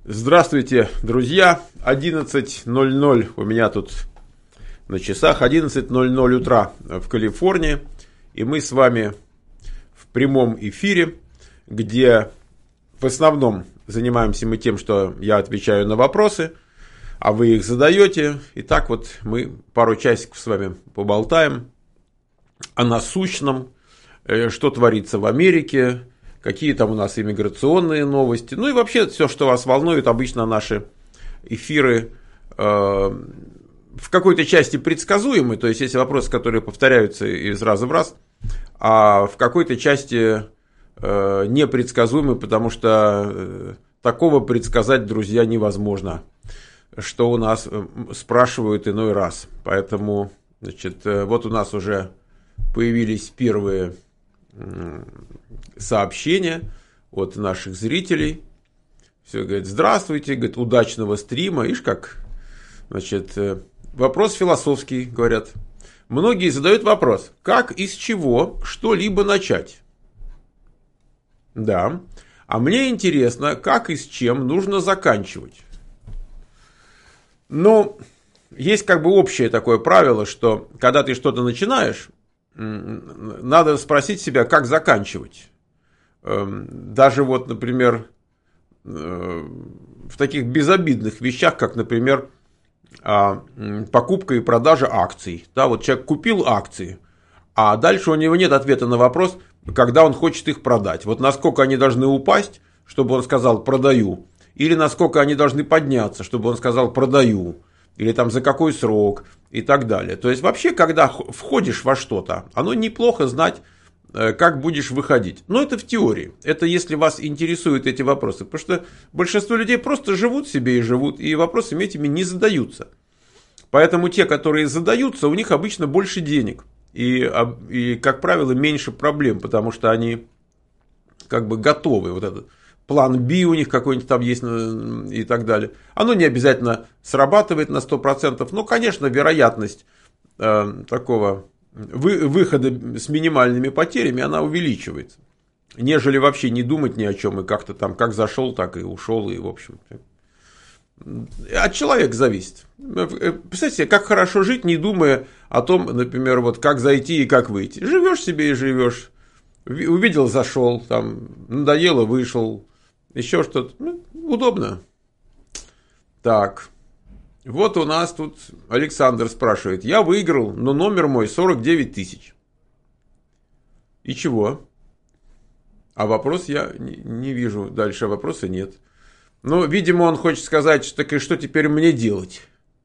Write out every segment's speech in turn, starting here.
Здравствуйте, друзья. 11:00 у меня тут на часах, 11:00 утра в Калифорнии. И мы с вами в прямом эфире, где в основном занимаемся мы тем, что я отвечаю на вопросы, а вы их задаете. И так вот мы пару часиков с вами поболтаем о насущном, что творится в Америке, какие там у нас иммиграционные новости. Ну и вообще все, что вас волнует. Обычно наши эфиры в какой-то части предсказуемы. То есть есть вопросы, которые повторяются из раза в раз. А в какой-то части непредсказуемы, потому что такого предсказать, друзья, невозможно. Что у нас спрашивают иной раз. Поэтому, значит, вот у нас уже появились первые сообщения от наших зрителей. Все говорит: здравствуйте, говорит, удачного стрима. Ишь как, значит, вопрос философский, говорят. Многие задают вопрос: как из чего что-либо начать? Да. А мне интересно, как и с чем нужно заканчивать. Ну, есть как бы общее такое правило, что когда ты что-то начинаешь, надо спросить себя, как заканчивать. Даже вот, например, в таких безобидных вещах, как, например, покупка и продажа акций. Да, вот человек купил акции, а дальше у него нет ответа на вопрос, когда он хочет их продать. Вот насколько они должны упасть, чтобы он сказал «продаю», или насколько они должны подняться, чтобы он сказал «продаю», или там за какой срок и так далее. То есть вообще, когда входишь во что-то, оно неплохо знать, как будешь выходить. Но это в теории. Это если вас интересуют эти вопросы. Потому что большинство людей просто живут себе и живут, и вопросами этими не задаются. Поэтому те, которые задаются, у них обычно больше денег. И как правило, меньше проблем, потому что они как бы готовы. Вот этот план B у них какой-нибудь там есть и так далее. Оно не обязательно срабатывает на 100%, но, конечно, вероятность такого выхода с минимальными потерями, она увеличивается. Нежели вообще не думать ни о чем, и как-то там, как зашел, так и ушел, и в общем. От человека зависит. Представьте себе, как хорошо жить, не думая о том, например, вот как зайти и как выйти. Живешь себе и живешь. Увидел, зашел, там, надоело, вышел. Еще что-то. Ну, удобно. Так. Вот у нас тут Александр спрашивает. Я выиграл, но номер мой 49 тысяч. И чего? А вопрос я не вижу. Дальше вопроса нет. Ну, видимо, он хочет сказать, что так и что теперь мне делать?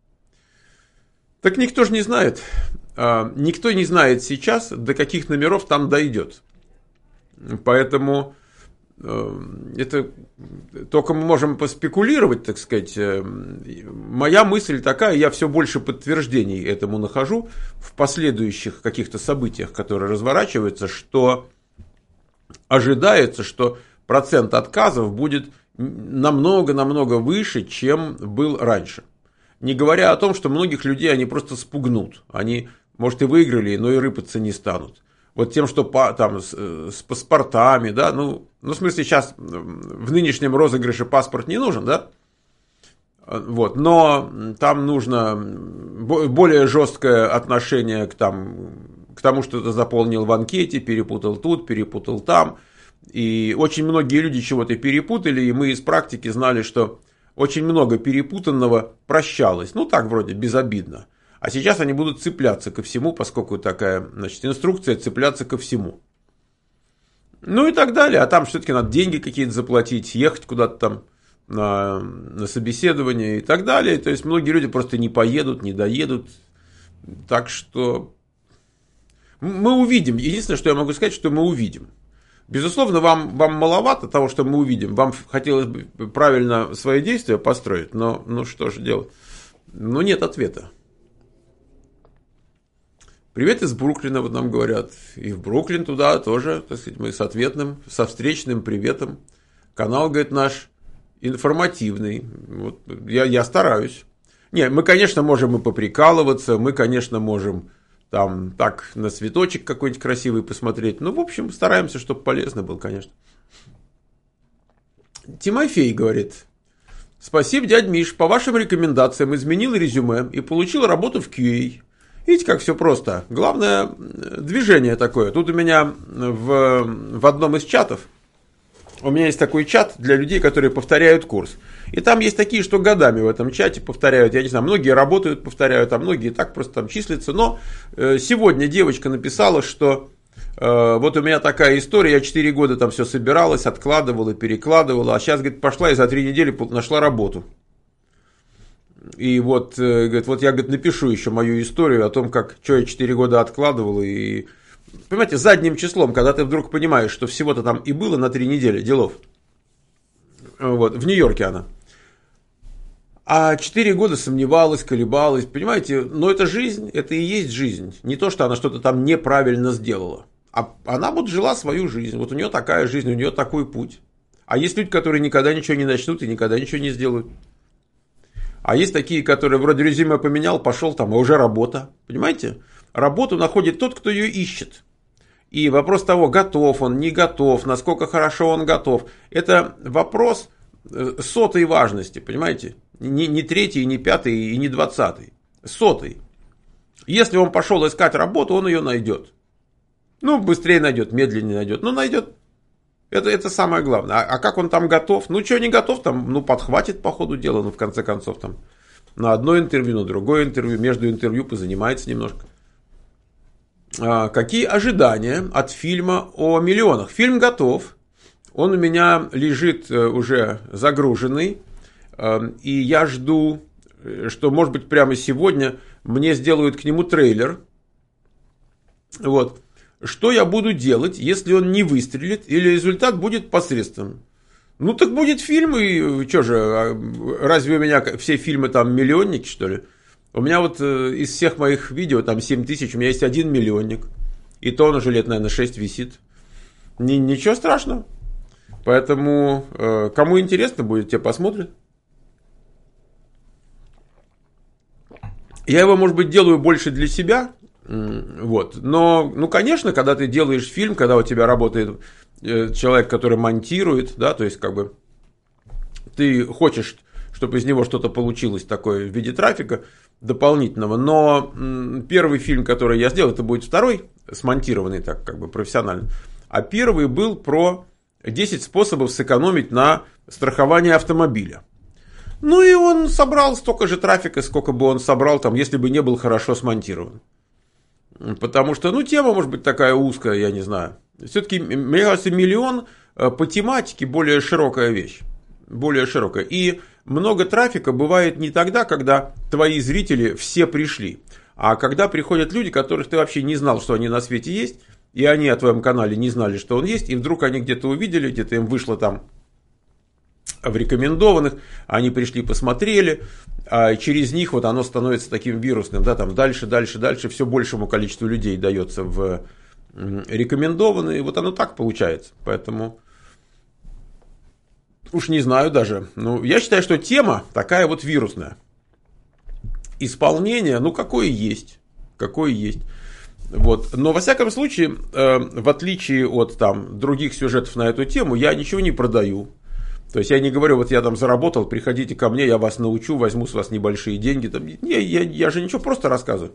Так никто же не знает. Никто не знает сейчас, до каких номеров там дойдет. Поэтому это только мы можем поспекулировать, так сказать. Моя мысль такая, я все больше подтверждений этому нахожу в последующих каких-то событиях, которые разворачиваются, что ожидается, что процент отказов будет намного выше, чем был раньше. Не говоря о том, что многих людей они просто спугнут. Они, может, и выиграли, но и рыпаться не станут. Вот тем, что там с паспортами, да, ну, в смысле, сейчас в нынешнем розыгрыше паспорт не нужен, да, вот, но там нужно более жесткое отношение к тому, что ты заполнил в анкете, перепутал тут, перепутал там, и очень многие люди чего-то перепутали, и мы из практики знали, что очень много перепутанного прощалось, ну, так вроде безобидно. А сейчас они будут цепляться ко всему, поскольку такая, значит, инструкция цепляться ко всему. Ну и так далее. А там все-таки надо деньги какие-то заплатить, ехать куда-то там на собеседование и так далее. То есть многие люди просто не поедут, не доедут. Так что мы увидим. Единственное, что я могу сказать, что мы увидим. Безусловно, вам маловато того, что мы увидим. Вам хотелось бы правильно свои действия построить, но ну что же делать? Ну нет ответа. Привет из Бруклина, вот нам говорят. И в Бруклин туда тоже, так сказать, мы со встречным приветом. Канал, говорит, наш информативный. Вот, я стараюсь. Не, мы, конечно, можем и поприкалываться, мы, конечно, можем там так на цветочек какой-нибудь красивый посмотреть. Ну, в общем, стараемся, чтобы полезно был, конечно. Тимофей говорит: Спасибо, дядь Миш, по вашим рекомендациям изменил резюме и получил работу в QA. Видите, как все просто. Главное, движение такое. Тут у меня в одном из чатов, у меня есть такой чат для людей, которые повторяют курс. И там есть такие, что годами в этом чате повторяют. Я не знаю, многие работают, повторяют, а многие так просто там числятся. Но сегодня девочка написала, что вот у меня такая история, я 4 года там все собиралась, откладывала, перекладывала, а сейчас, говорит, пошла и за 3 недели нашла работу. И вот, говорит, вот я, говорит, напишу еще мою историю о том, как, что я 4 года откладывал. И, понимаете, задним числом, когда ты вдруг понимаешь, что всего-то там и было на 3 недели делов. Вот, в Нью-Йорке она. А 4 года сомневалась, колебалась, понимаете, но это жизнь, это и есть жизнь. Не то, что она что-то там неправильно сделала. А она вот жила свою жизнь, вот у нее такая жизнь, у нее такой путь. А есть люди, которые никогда ничего не начнут и никогда ничего не сделают. А есть такие, которые вроде резюме поменял, пошел там, а уже работа. Понимаете? Работу находит тот, кто ее ищет. И вопрос того, готов он, не готов, насколько хорошо он готов, это вопрос сотой важности, понимаете? Не 3-й, не 5-й и не 20-й. 100-й. Если он пошел искать работу, он ее найдет. Ну, быстрее найдет, медленнее найдет, но найдет. Это самое главное. А как он там готов? Ну, что не готов, там, ну, подхватит по ходу дела, ну, в конце концов, там, на одно интервью, на другое интервью, между интервью позанимается немножко. Какие ожидания от фильма о миллионах? Фильм готов. Он у меня лежит уже загруженный. И я жду, что, может быть, прямо сегодня мне сделают к нему трейлер. Вот. Что я буду делать, если он не выстрелит, или результат будет посредственным? Ну, так будет фильм, и что же, разве у меня все фильмы там миллионники, что ли? У меня вот из всех моих видео, там 7 тысяч, у меня есть 1 миллионник. И то он уже лет, наверное, 6 висит. Ничего страшного. Поэтому, кому интересно будет, те посмотрят. Я его, может быть, делаю больше для себя. Вот. Но, ну, конечно, когда ты делаешь фильм, когда у тебя работает человек, который монтирует, да, то есть, как бы, ты хочешь, чтобы из него что-то получилось такое в виде трафика дополнительного, но первый фильм, который я сделал, это будет второй, смонтированный так, как бы, профессионально, а первый был про 10 способов сэкономить на страховании автомобиля. Ну, и он собрал столько же трафика, сколько бы он собрал, там, если бы не был хорошо смонтирован. Потому что, ну, тема может быть такая узкая, я не знаю. Все-таки, мне кажется, миллион по тематике более широкая вещь. Более широкая. И много трафика бывает не тогда, когда твои зрители все пришли, а когда приходят люди, которых ты вообще не знал, что они на свете есть, и они о твоем канале не знали, что он есть, и вдруг они где-то увидели, где-то им вышло там в рекомендованных, они пришли, посмотрели, а через них вот оно становится таким вирусным, да, там дальше, все большему количеству людей дается в рекомендованные, вот оно так получается, поэтому уж не знаю даже, ну, я считаю, что тема такая вот вирусная, исполнение, ну, какое есть, вот, но во всяком случае, в отличие от там других сюжетов на эту тему, я ничего не продаю. То есть я не говорю, вот я там заработал, приходите ко мне, я вас научу, возьму с вас небольшие деньги. Там, я же ничего, просто рассказываю.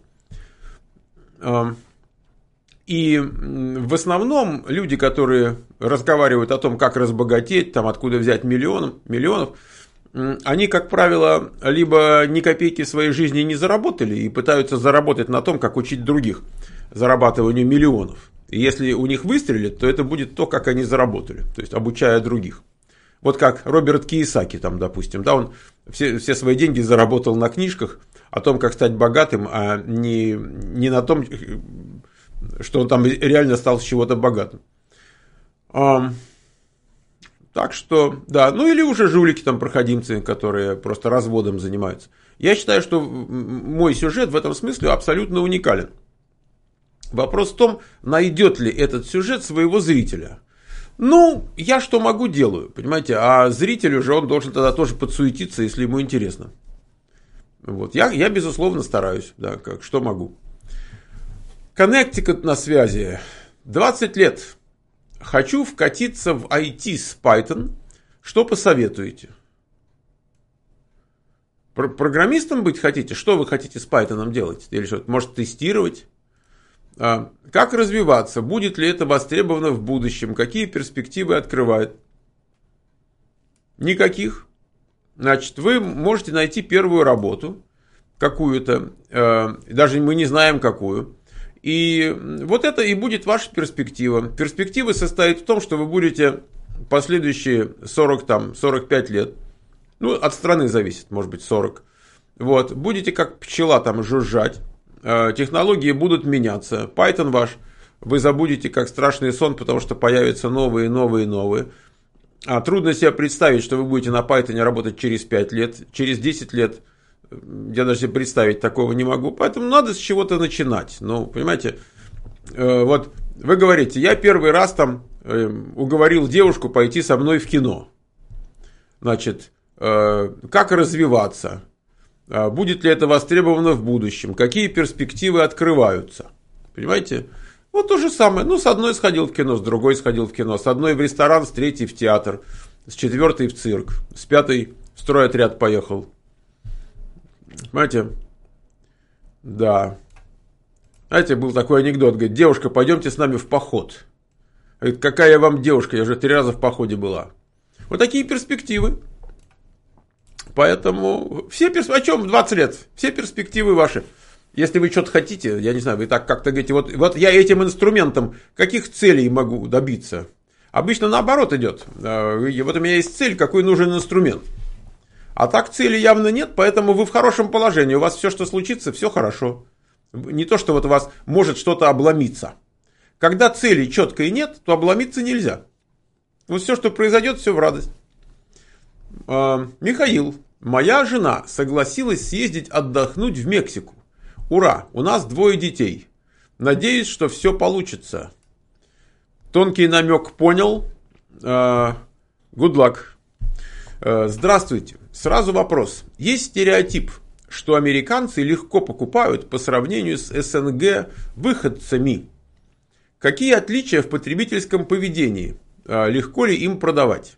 И в основном люди, которые разговаривают о том, как разбогатеть, там, откуда взять миллионов, они, как правило, либо ни копейки в своей жизни не заработали и пытаются заработать на том, как учить других зарабатыванию миллионов. И если у них выстрелит, то это будет то, как они заработали, то есть обучая других. Вот как Роберт Кийосаки, там, допустим, да, он все свои деньги заработал на книжках о том, как стать богатым, а не на том, что он там реально стал с чего-то богатым. Так что, да, ну или уже жулики, там, проходимцы, которые просто разводом занимаются. Я считаю, что мой сюжет в этом смысле абсолютно уникален. Вопрос в том, найдет ли этот сюжет своего зрителя. Ну, я что могу, делаю, понимаете, а зритель уже, он должен тогда тоже подсуетиться, если ему интересно. Вот, я безусловно стараюсь, да, как, что могу. Коннектикут на связи, 20 лет, хочу вкатиться в IT с Python, что посоветуете? Программистом быть хотите? Что вы хотите с Python делать? Или что? Может, тестировать? Как развиваться? Будет ли это востребовано в будущем? Какие перспективы открывает? Никаких. Значит, вы можете найти первую работу, какую-то, даже мы не знаем какую. И вот это и будет ваша перспектива. Перспектива состоит в том, что вы будете последующие 45 лет, ну, от страны зависит, может быть, 40, вот, будете как пчела там жужжать, технологии будут меняться, Python ваш вы забудете как страшный сон, потому что появятся новые. Трудно себе представить, что вы будете на Python работать через 5 лет, через 10 лет. Я даже себе представить такого не могу. Поэтому надо с чего-то начинать. Ну, понимаете, вот вы говорите, я первый раз там уговорил девушку пойти со мной в кино. Значит, как развиваться? Будет ли это востребовано в будущем? Какие перспективы открываются? Понимаете? Вот то же самое. Ну, с одной сходил в кино, с другой сходил в кино. С одной в ресторан, с третьей в театр. С четвертой в цирк. С пятой в стройотряд поехал. Понимаете? Да. Знаете, был такой анекдот. Говорит, девушка, пойдемте с нами в поход. Говорит, какая я вам девушка, я уже 3 раза в походе была. Вот такие перспективы. Поэтому все перспективы, о чем 20 лет? Все перспективы ваши. Если вы что-то хотите, я не знаю, вы так как-то говорите, вот я этим инструментом каких целей могу добиться? Обычно наоборот идет. Вот у меня есть цель, какой нужен инструмент. А так цели явно нет, поэтому вы в хорошем положении. У вас все, что случится, все хорошо. Не то, что вот у вас может что-то обломиться. Когда цели четкой нет, то обломиться нельзя. Вот все, что произойдет, все в радость. Михаил, моя жена согласилась съездить отдохнуть в Мексику. Ура, у нас 2 детей. Надеюсь, что все получится. Тонкий намек понял. Good luck. Здравствуйте. Сразу вопрос. Есть стереотип, что американцы легко покупают по сравнению с СНГ выходцами. Какие отличия в потребительском поведении? Легко ли им продавать?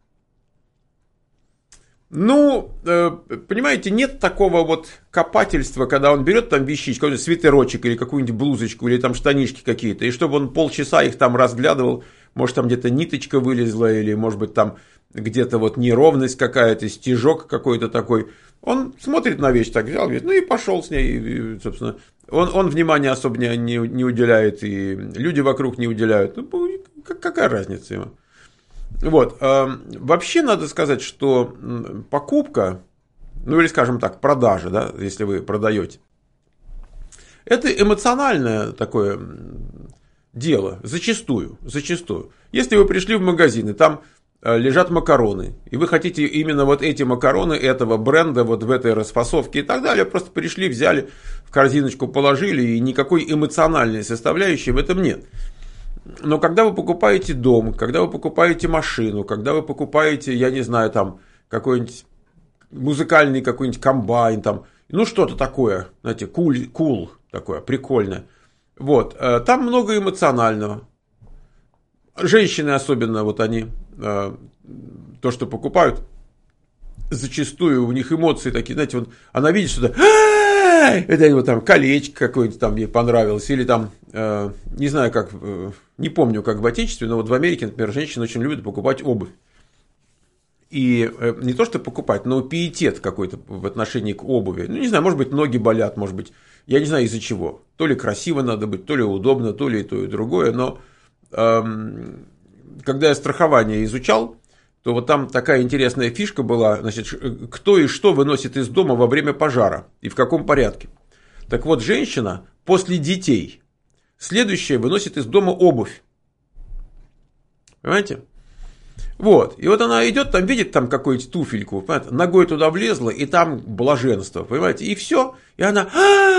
Ну, понимаете, нет такого вот копательства, когда он берет там вещичку, какой-нибудь свитерочек или какую-нибудь блузочку, или там штанишки какие-то, и чтобы он полчаса их там разглядывал, может там где-то ниточка вылезла, или может быть там где-то вот неровность какая-то, стежок какой-то такой. Он смотрит на вещь так, взял, говорит, ну и пошел с ней, и, собственно, он внимания особо не уделяет, и люди вокруг не уделяют. Ну, какая разница ему? Вот, вообще надо сказать, что покупка, ну или скажем так, продажа, да, если вы продаете, это эмоциональное такое дело, зачастую. Если вы пришли в магазин, и там лежат макароны, и вы хотите именно вот эти макароны этого бренда, вот в этой расфасовке и так далее, просто пришли, взяли, в корзиночку положили, и никакой эмоциональной составляющей в этом нет. Но когда вы покупаете дом, когда вы покупаете машину, когда вы покупаете, я не знаю, там, какой-нибудь музыкальный какой-нибудь комбайн, там, ну, что-то такое, знаете, cool такое, прикольное. Вот, там много эмоционального. Женщины особенно, вот они, то, что покупают, зачастую у них эмоции такие, знаете, вот она видит что-то, это вот там колечко какое-то там ей понравилось, или там, не знаю как, не помню как в Отечестве, но вот в Америке, например, женщины очень любят покупать обувь. И не то, что покупать, но пиетет какой-то в отношении к обуви. Ну, не знаю, может быть, ноги болят, может быть, я не знаю из-за чего. То ли красиво надо быть, то ли удобно, то ли и то, и другое. Но когда я страхование изучал, то вот там такая интересная фишка была, значит, кто и что выносит из дома во время пожара и в каком порядке. Так вот, женщина после детей следующее выносит из дома обувь. Понимаете? Вот. И вот она идет, там видит там какую-нибудь туфельку, понимаете? Ногой туда влезла, и там блаженство, понимаете? И все. И она...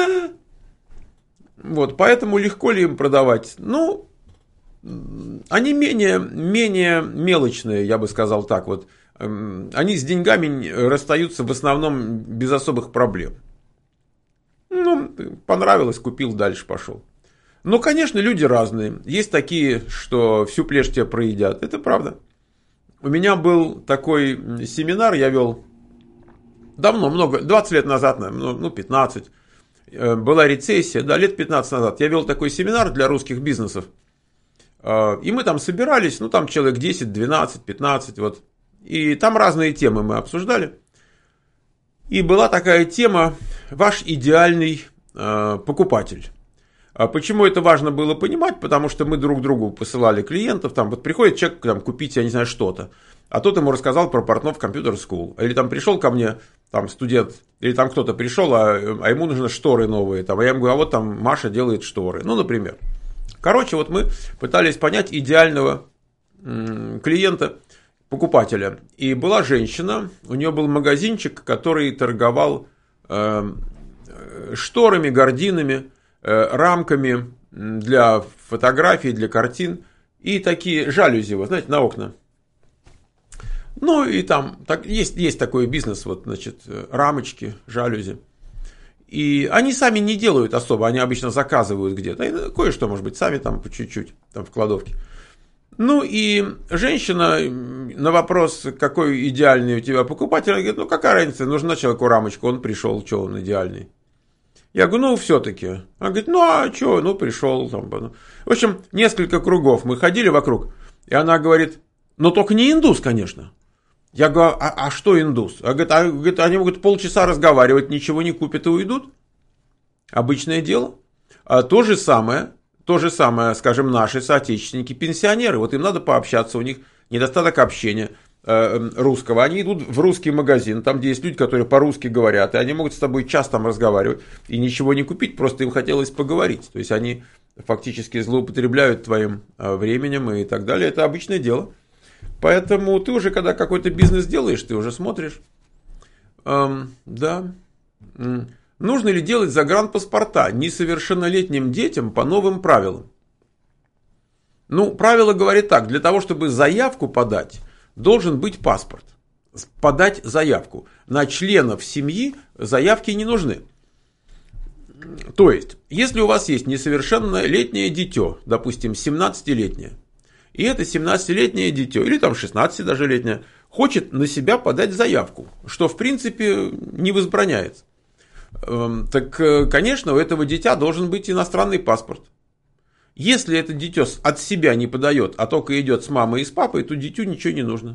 Вот, поэтому легко ли им продавать? Ну, они менее мелочные, я бы сказал так вот. Они с деньгами расстаются в основном без особых проблем. Ну, понравилось, купил, дальше пошел. Но, конечно, люди разные. Есть такие, что всю плешь тебе проедят. Это правда. У меня был такой семинар, я вел давно, много, 20 лет назад, ну 15, была рецессия, да, лет 15 назад. Я вел такой семинар для русских бизнесов. И мы там собирались, ну там человек 10, 12, 15, вот. И там разные темы мы обсуждали. И была такая тема «Ваш идеальный покупатель». Почему это важно было понимать? Потому что мы друг другу посылали клиентов, там вот приходит человек там, купить, я не знаю, что-то, а тот ему рассказал про Портнов Computer School. Или там пришел ко мне там студент, или там кто-то пришел, а ему нужны шторы новые, там, а я ему говорю, а вот там Маша делает шторы, ну, например. Короче, вот мы пытались понять идеального клиента, покупателя. И была женщина, у нее был магазинчик, который торговал шторами, гардинами, рамками для фотографий, для картин и такие жалюзи, вот, знаете, на окна. Ну и там так, есть такой бизнес, вот, значит, рамочки, жалюзи. И они сами не делают особо, они обычно заказывают где-то. И кое-что, может быть, сами там по чуть-чуть, там в кладовке. Ну и женщина на вопрос, какой идеальный у тебя покупатель, она говорит, ну какая разница, нужна человеку рамочка, он пришел, что он идеальный. Я говорю, ну все-таки. Она говорит, ну а что, ну пришел. Там. В общем, несколько кругов мы ходили вокруг, и она говорит, ну только не индус, конечно. Я говорю, а что индус? Она говорит, они могут полчаса разговаривать, ничего не купят и уйдут. Обычное дело. То же самое, скажем, наши соотечественники-пенсионеры. Вот им надо пообщаться, у них недостаток общения русского. Они идут в русский магазин, там, где есть люди, которые по-русски говорят, и они могут с тобой час там разговаривать и ничего не купить, просто им хотелось поговорить. То есть они фактически злоупотребляют твоим временем и так далее. Это обычное дело. Поэтому ты уже, когда какой-то бизнес делаешь, ты уже смотришь. Да. Нужно ли делать загранпаспорта несовершеннолетним детям по новым правилам? Ну, правило говорит так, для того, чтобы заявку подать, должен быть паспорт. Подать заявку. На членов семьи заявки не нужны. То есть, если у вас есть несовершеннолетнее дитё, допустим, 17-летнее, и это 17-летнее дитё, или там 16 даже летнее, хочет на себя подать заявку, что в принципе не возбраняется. Так, конечно, у этого дитя должен быть иностранный паспорт. Если это дитё от себя не подает, а только идет с мамой и с папой, то дитю ничего не нужно.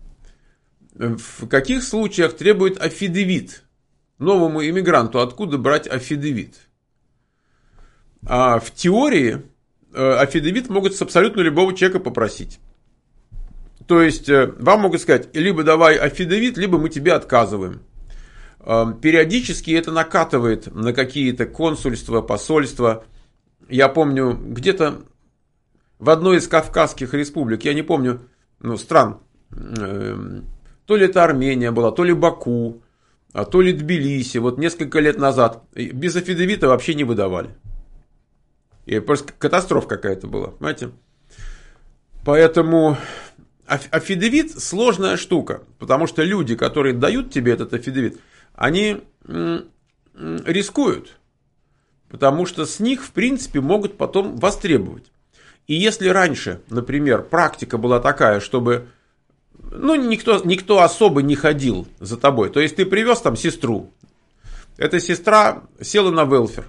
В каких случаях требует аффидевит? Новому иммигранту откуда брать аффидевит? А в теории аффидевит могут с абсолютно любого человека попросить. То есть вам могут сказать, либо давай аффидевит, либо мы тебе отказываем. Периодически это накатывает на какие-то консульства, посольства. Я помню, где-то в одной из кавказских республик, я не помню, стран, то ли это Армения была, то ли Баку, то ли Тбилиси, вот несколько лет назад, без аффидевита вообще не выдавали. И просто катастрофа какая-то была, понимаете? Поэтому аффидевит сложная штука, потому что люди, которые дают тебе этот аффидевит, они рискуют, потому что с них, в принципе, могут потом востребовать. И если раньше, например, практика была такая, чтобы никто особо не ходил за тобой, то есть ты привез там сестру, эта сестра села на велфер,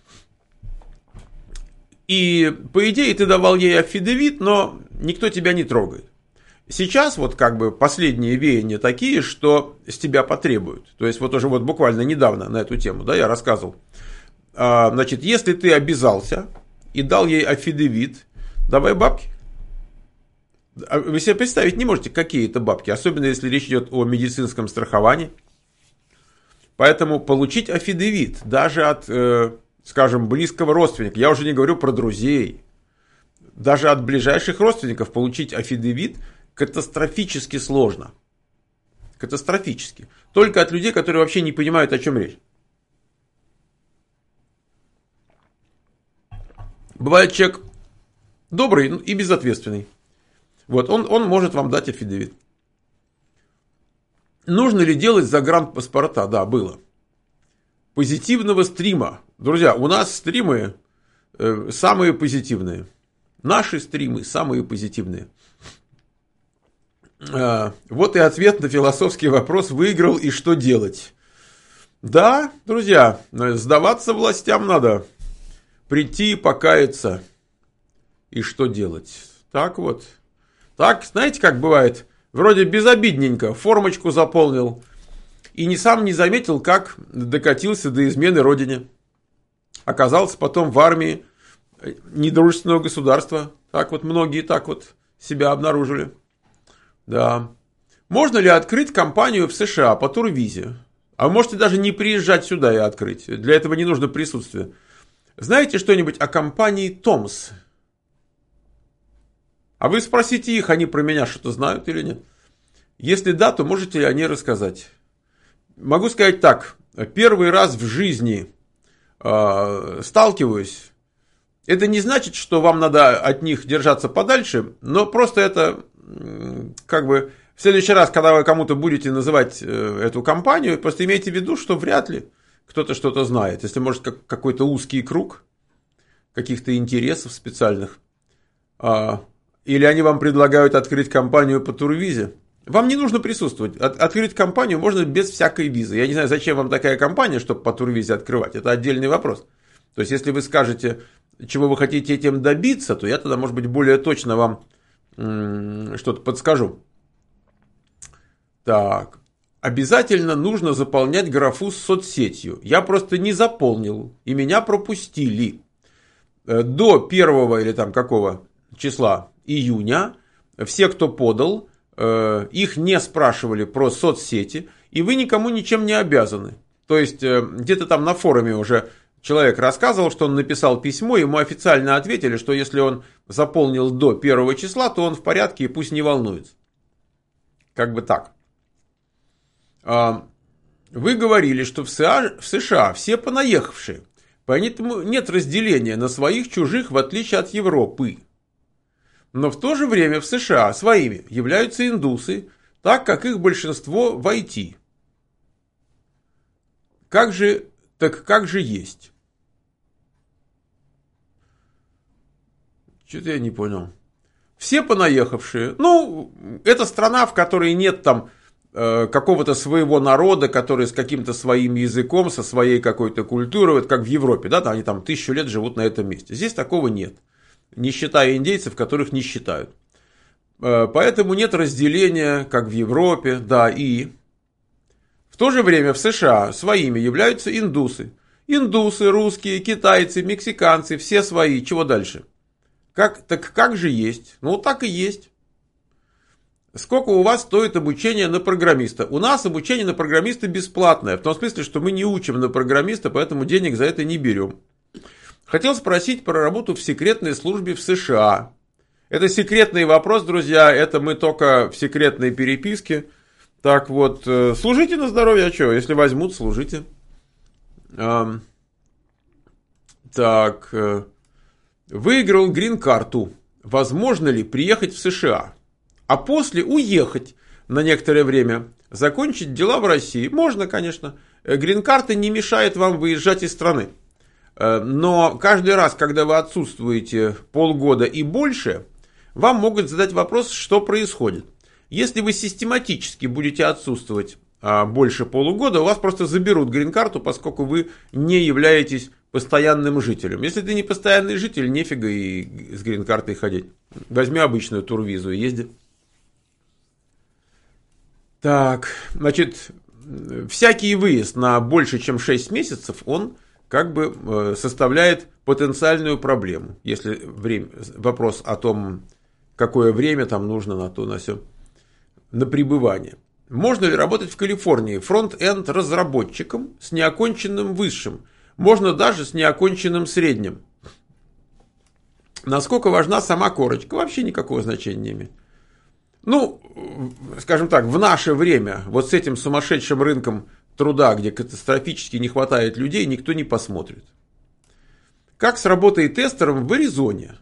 и, по идее, ты давал ей аффидевит, но никто тебя не трогает. Сейчас вот как бы последние веяния такие, что с тебя потребуют. То есть вот уже вот буквально недавно на эту тему, да, я рассказывал. Значит, если ты обязался и дал ей аффидевит, давай бабки. Вы себе представить не можете, какие это бабки, особенно если речь идет о медицинском страховании. Поэтому получить аффидевит даже от, скажем, близкого родственника, я уже не говорю про друзей, даже от ближайших родственников получить аффидевит катастрофически сложно. Катастрофически. Только от людей, которые вообще не понимают, о чем речь. Бывает человек добрый и безответственный. Вот, он может вам дать аффидевит. Нужно ли делать загранпаспорта? Да, было. Позитивного стрима. Друзья, у нас стримы самые позитивные. Наши стримы самые позитивные. Вот и ответ на философский вопрос: выиграл и что делать? Да, друзья, сдаваться властям надо. Прийти и покаяться. И что делать? Так вот. Так, знаете, как бывает? Вроде безобидненько, формочку заполнил. И сам не заметил, как докатился до измены родине. Оказался потом в армии недружественного государства. Так вот, многие так вот себя обнаружили. Да. Можно ли открыть компанию в США по турвизе? А вы можете даже не приезжать сюда и открыть. Для этого не нужно присутствие. Знаете что-нибудь о компании Томс? А вы спросите их, они про меня что-то знают или нет. Если да, то можете о ней рассказать. Могу сказать так. Первый раз в жизни сталкиваюсь. Это не значит, что вам надо от них держаться подальше, но просто это как бы в следующий раз, когда вы кому-то будете называть эту компанию, просто имейте в виду, что вряд ли кто-то что-то знает. Если, может, какой-то узкий круг каких-то интересов специальных. Или они вам предлагают открыть компанию по турвизе. Вам не нужно присутствовать. Открыть компанию можно без всякой визы. Я не знаю, зачем вам такая компания, чтобы по турвизе открывать. Это отдельный вопрос. То есть, если вы скажете, чего вы хотите этим добиться, то я тогда, может быть, более точно вам что-то подскажу. Так. Обязательно нужно заполнять графу с соцсетью. Я просто не заполнил, и меня пропустили. До 1 или там какого числа июня все, кто подал, их не спрашивали про соцсети, и вы никому ничем не обязаны. То есть, где-то там на форуме уже человек рассказывал, что он написал письмо, ему официально ответили, что если он заполнил до 1 числа, то он в порядке и пусть не волнуется. Как бы так. Вы говорили, что в США все понаехавшие, поэтому нет разделения на своих, чужих, в отличие от Европы. Но в то же время в США своими являются индусы, так как их большинство в IT. Как же есть? Что-то я не понял. Все понаехавшие. Ну, это страна, в которой нет там какого-то своего народа, который с каким-то своим языком, со своей какой-то культурой, вот как в Европе, да, они там 1000 лет живут на этом месте. Здесь такого нет. Не считая индейцев, которых не считают. Поэтому нет разделения, как в Европе, да, и в то же время в США своими являются индусы. Индусы, русские, китайцы, мексиканцы, все свои. Чего дальше? Так как же есть? Ну, так и есть. Сколько у вас стоит обучение на программиста? У нас обучение на программиста бесплатное. В том смысле, что мы не учим на программиста, поэтому денег за это не берем. Хотел спросить про работу в секретной службе в США. Это секретный вопрос, друзья. Это мы только в секретной переписке. Так вот, служите на здоровье, а что? Если возьмут, служите. Так, выиграл грин-карту. Возможно ли приехать в США? А после уехать на некоторое время, закончить дела в России? Можно, конечно. Грин-карта не мешает вам выезжать из страны. Но каждый раз, когда вы отсутствуете полгода и больше, вам могут задать вопрос, что происходит. Если вы систематически будете отсутствовать больше полугода, у вас просто заберут грин-карту, поскольку вы не являетесь постоянным жителем. Если ты не постоянный житель, нефига и с грин-картой ходить. Возьми обычную турвизу и езди. Так, значит, всякий выезд на больше, чем 6 месяцев, он как бы составляет потенциальную проблему. Если вопрос о том, какое время там нужно на то, на сё, на пребывание. Можно ли работать в Калифорнии фронт-энд разработчиком с неоконченным высшим? Можно даже с неоконченным средним. Насколько важна сама корочка? Вообще никакого значения не имеет. Ну, скажем так, в наше время вот с этим сумасшедшим рынком труда, где катастрофически не хватает людей, никто не посмотрит. Как с работой тестером в Аризоне?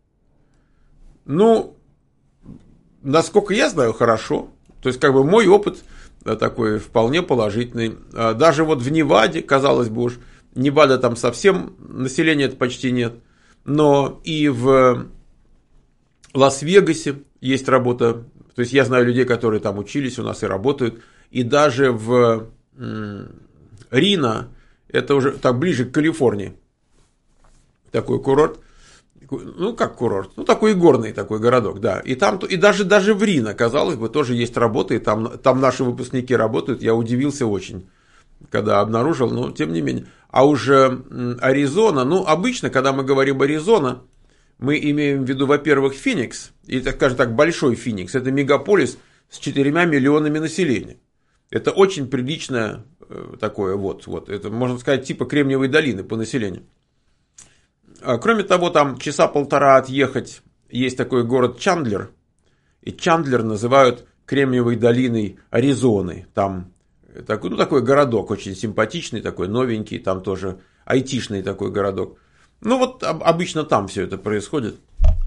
Ну, насколько я знаю, хорошо. То есть, как бы мой опыт такой вполне положительный. Даже вот в Неваде, казалось бы уж, Невада там совсем населения почти нет. Но и в Лас-Вегасе есть работа. То есть, я знаю людей, которые там учились у нас и работают. И даже в Рино, это уже так ближе к Калифорнии. Такой курорт. Ну, как курорт? Ну, такой горный такой городок, да. И там, и даже в Рино, казалось бы, тоже есть работа, и там наши выпускники работают. Я удивился очень, когда обнаружил, но тем не менее. А уже Аризона, ну, обычно, когда мы говорим Аризона, мы имеем в виду, во-первых, Феникс, и, скажем так, большой Феникс. Это мегаполис с 4 миллионами населения. Это очень приличное такое, вот. Это, можно сказать, типа Кремниевой долины по населению. Кроме того, там часа полтора отъехать есть такой город Чандлер. И Чандлер называют Кремниевой долиной Аризоны. Там такой городок очень симпатичный, такой новенький. Там тоже айтишный такой городок. Ну вот обычно там все это происходит.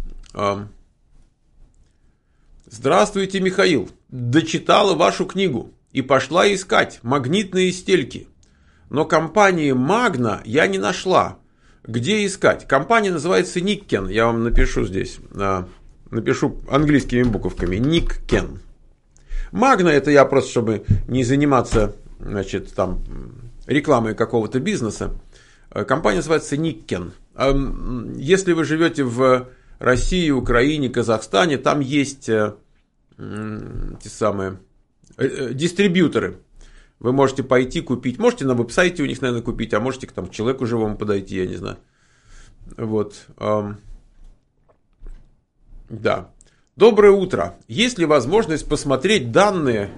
Здравствуйте, Михаил. Дочитала вашу книгу и пошла искать магнитные стельки. Но компании Magna я не нашла. Где искать? Компания называется Nikken. Я вам напишу здесь. Напишу английскими буковками. Nikken. Magna это я просто, чтобы не заниматься, значит, там, рекламой какого-то бизнеса. Компания называется Nikken. Если вы живете в России, Украине, Казахстане, там есть те самые дистрибьюторы. Вы можете пойти купить, можете на веб-сайте у них, наверное, купить, а можете к там, человеку живому подойти, я не знаю. Вот. Да. Доброе утро. Есть ли возможность посмотреть данные?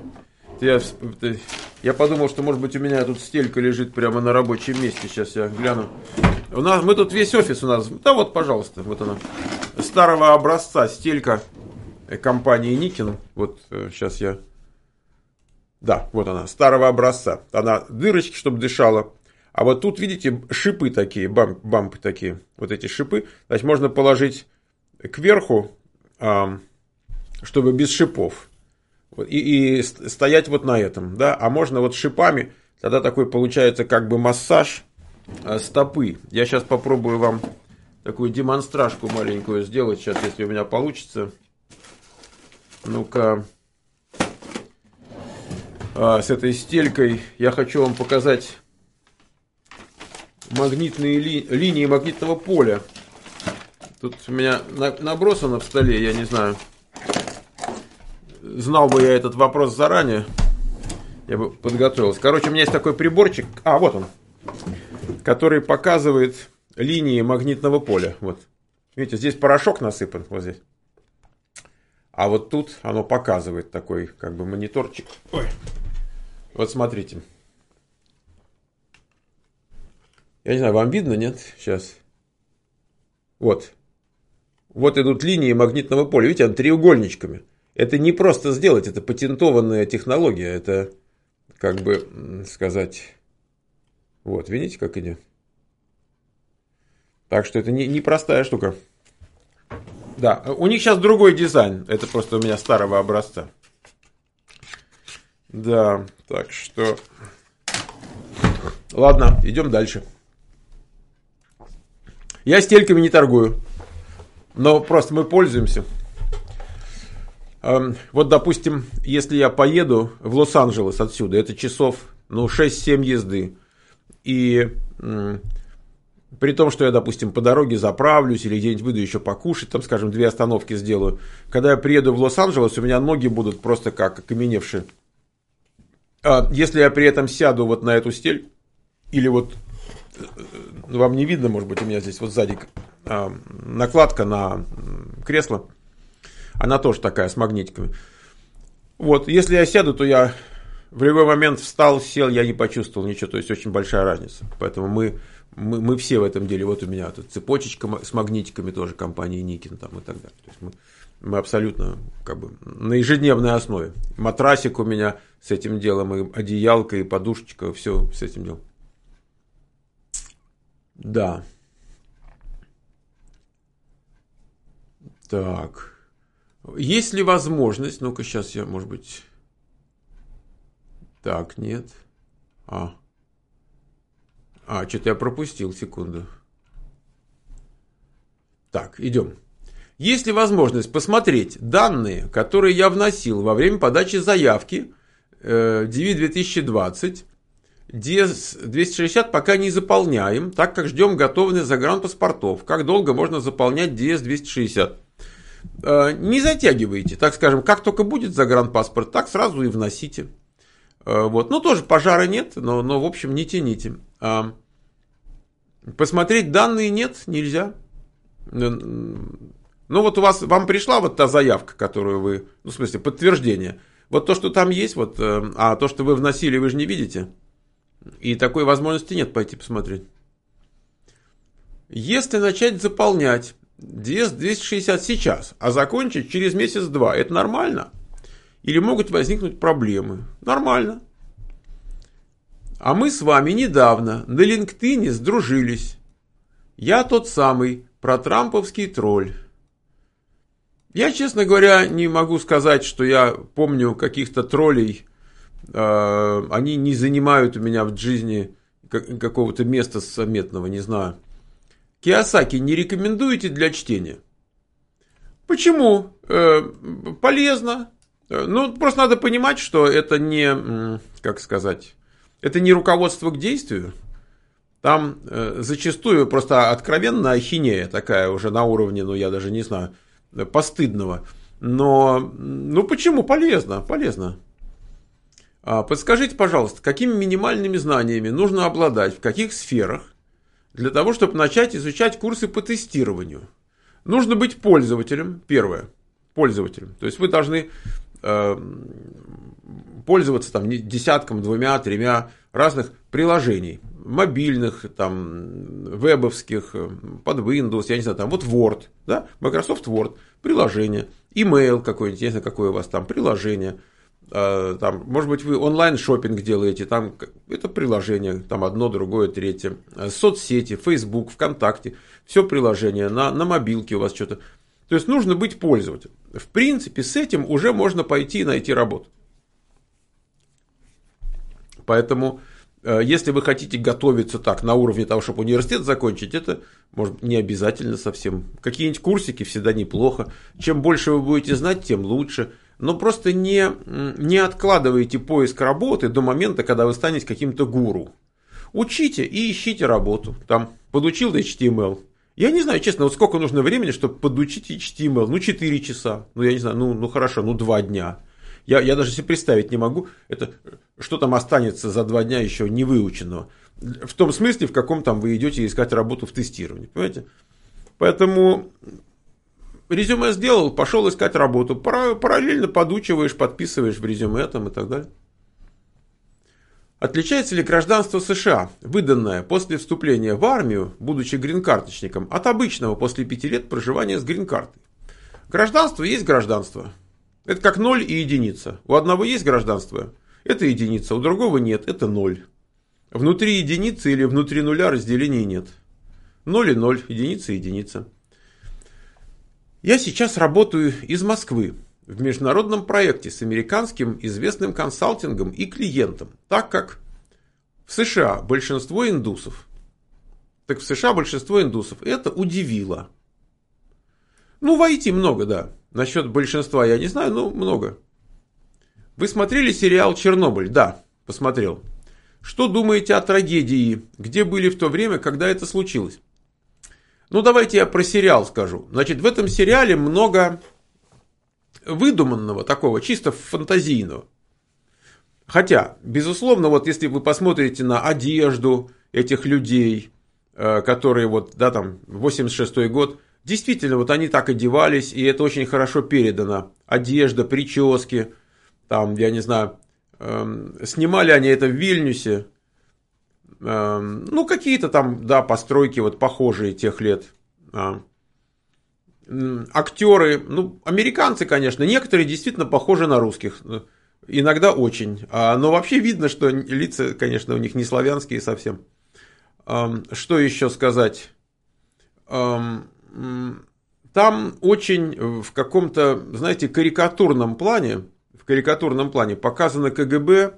Я подумал, что, может быть, у меня тут стелька лежит прямо на рабочем месте. Сейчас я гляну. Мы тут весь офис у нас. Да вот, пожалуйста, вот она. Старого образца стелька компании Nikken. Вот сейчас я... Да, вот она, старого образца. Она дырочки, чтобы дышала. А вот тут, видите, шипы такие, бампы такие. Вот эти шипы. Значит, можно положить кверху, чтобы без шипов. И стоять вот на этом. Да? А можно вот шипами. Тогда такой получается как бы массаж стопы. Я сейчас попробую вам такую демонстражку маленькую сделать. Сейчас, если у меня получится. Ну-ка. С этой стелькой я хочу вам показать магнитные линии магнитного поля. Тут у меня набросано в столе, я не знаю. Знал бы я этот вопрос заранее, я бы подготовился. Короче, у меня есть такой приборчик, вот он, который показывает линии магнитного поля. Вот. Видите, здесь порошок насыпан, вот здесь. А вот тут оно показывает такой, как бы, мониторчик. Ой. Вот смотрите. Я не знаю, вам видно, нет? Сейчас. Вот. Вот идут линии магнитного поля. Видите, они треугольничками. Это не просто сделать, это патентованная технология. Это, как бы сказать... Вот, видите, как идет? Так что это не простая штука. Да, у них сейчас другой дизайн. Это просто у меня старого образца. Да, так что... Ладно, идем дальше. Я стельками не торгую. Но просто мы пользуемся. Вот, допустим, если я поеду в Лос-Анджелес отсюда, это часов, 6-7 езды. И при том, что я, допустим, по дороге заправлюсь или где-нибудь выйду еще покушать, там, скажем, 2 остановки сделаю. Когда я приеду в Лос-Анджелес, у меня ноги будут просто как окаменевшие. Если я при этом сяду вот на эту стель, или вот, вам не видно, может быть, у меня здесь вот сзади накладка на кресло, она тоже такая с магнитиками. Вот, если я сяду, то я в любой момент встал, сел, я не почувствовал ничего, то есть очень большая разница. Поэтому мы все в этом деле. Вот у меня тут цепочечка с магнитиками тоже компании Nikken там и так далее. То есть мы абсолютно как бы на ежедневной основе. Матрасик у меня с этим делом, и одеялка, и подушечка, все с этим делом. Да. Так. Есть ли возможность, ну-ка сейчас я, может быть... Так, нет. Что-то я пропустил, секунду. Так, идем. Есть ли возможность посмотреть данные, которые я вносил во время подачи заявки DV-2020? DS-260 пока не заполняем, так как ждем готовность загранпаспортов. Как долго можно заполнять DS-260? Не затягивайте, так скажем, как только будет загранпаспорт, так сразу и вносите. Вот. Ну, тоже пожара нет, но в общем, не тяните. Посмотреть данные нет, нельзя. Ну, вот вам пришла вот та заявка, которую вы, ну, в смысле, подтверждение. Вот то, что там есть, вот, а то, что вы вносили, вы же не видите. И такой возможности нет пойти посмотреть. Если начать заполнять DS-260 сейчас, а закончить через месяц-два, это нормально? Или могут возникнуть проблемы? Нормально. А мы с вами недавно на LinkedIn сдружились. Я тот самый протрамповский тролль. Я, честно говоря, не могу сказать, что я помню каких-то троллей. Они не занимают у меня в жизни какого-то места заметного, не знаю. Кийосаки не рекомендуете для чтения? Почему? Полезно. Ну, просто надо понимать, что это не, как сказать, это не руководство к действию. Там зачастую просто откровенная ахинея такая уже на уровне, ну, я даже не знаю, постыдного. Но, ну, почему? Полезно, полезно. Подскажите, пожалуйста, какими минимальными знаниями нужно обладать, в каких сферах, для того, чтобы начать изучать курсы по тестированию? Нужно быть пользователем, первое, пользователем. То есть вы должны пользоваться там десятком, двумя, тремя разных приложений, мобильных, там, вебовских, под Windows, я не знаю, там, вот Word, да, Microsoft Word, приложение, email какой-нибудь, я не знаю, какое у вас там приложение, там, может быть, вы онлайн-шоппинг делаете, там, это приложение, там, одно, другое, третье, соцсети, Facebook, ВКонтакте, все приложение, на мобилке у вас что-то. То есть нужно быть пользователем. В принципе, с этим уже можно пойти и найти работу. Поэтому, если вы хотите готовиться так на уровне того, чтобы университет закончить, это, может, не обязательно совсем. Какие-нибудь курсики всегда неплохо. Чем больше вы будете знать, тем лучше. Но просто не откладывайте поиск работы до момента, когда вы станете каким-то гуру. Учите и ищите работу. Там, подучил HTML. Я не знаю, честно, вот сколько нужно времени, чтобы подучить HTML. Ну, 4 часа. Ну, я не знаю, ну хорошо, 2 дня. Я даже себе представить не могу, это, что там останется за 2 дня еще не выученного. В том смысле, в каком там вы идете искать работу в тестировании. Понимаете? Поэтому резюме сделал, пошел искать работу. Параллельно подучиваешь, подписываешь в резюме там и так далее. Отличается ли гражданство США, выданное после вступления в армию, будучи грин-карточником, от обычного после 5 лет проживания с грин-картой? Гражданство есть гражданство. Это как 0 и единица. У одного есть гражданство, это единица, у другого нет, это 0. Внутри единицы или внутри нуля разделений нет. 0 и 0, единица и единица. Я сейчас работаю из Москвы в международном проекте с американским известным консалтингом и клиентом, так как в США большинство индусов. Так в США большинство индусов. Это удивило. Ну, в IT много, да. Насчет большинства я не знаю, но много. Вы смотрели сериал «Чернобыль»? Да, посмотрел. Что думаете о трагедии? Где были в то время, когда это случилось? Ну, давайте я про сериал скажу. Значит, в этом сериале много выдуманного такого, чисто фантазийного. Хотя, безусловно, вот если вы посмотрите на одежду этих людей, которые вот, да, там, 86-й год, действительно, вот они так одевались, и это очень хорошо передано. Одежда, прически, там, я не знаю, снимали они это в Вильнюсе. Ну, какие-то там, да, постройки вот похожие тех лет. Актеры, ну, американцы, конечно, некоторые действительно похожи на русских. Иногда очень. Но вообще видно, что лица, конечно, у них не славянские совсем. Что еще сказать? Там очень в каком-то, знаете, карикатурном плане показано КГБ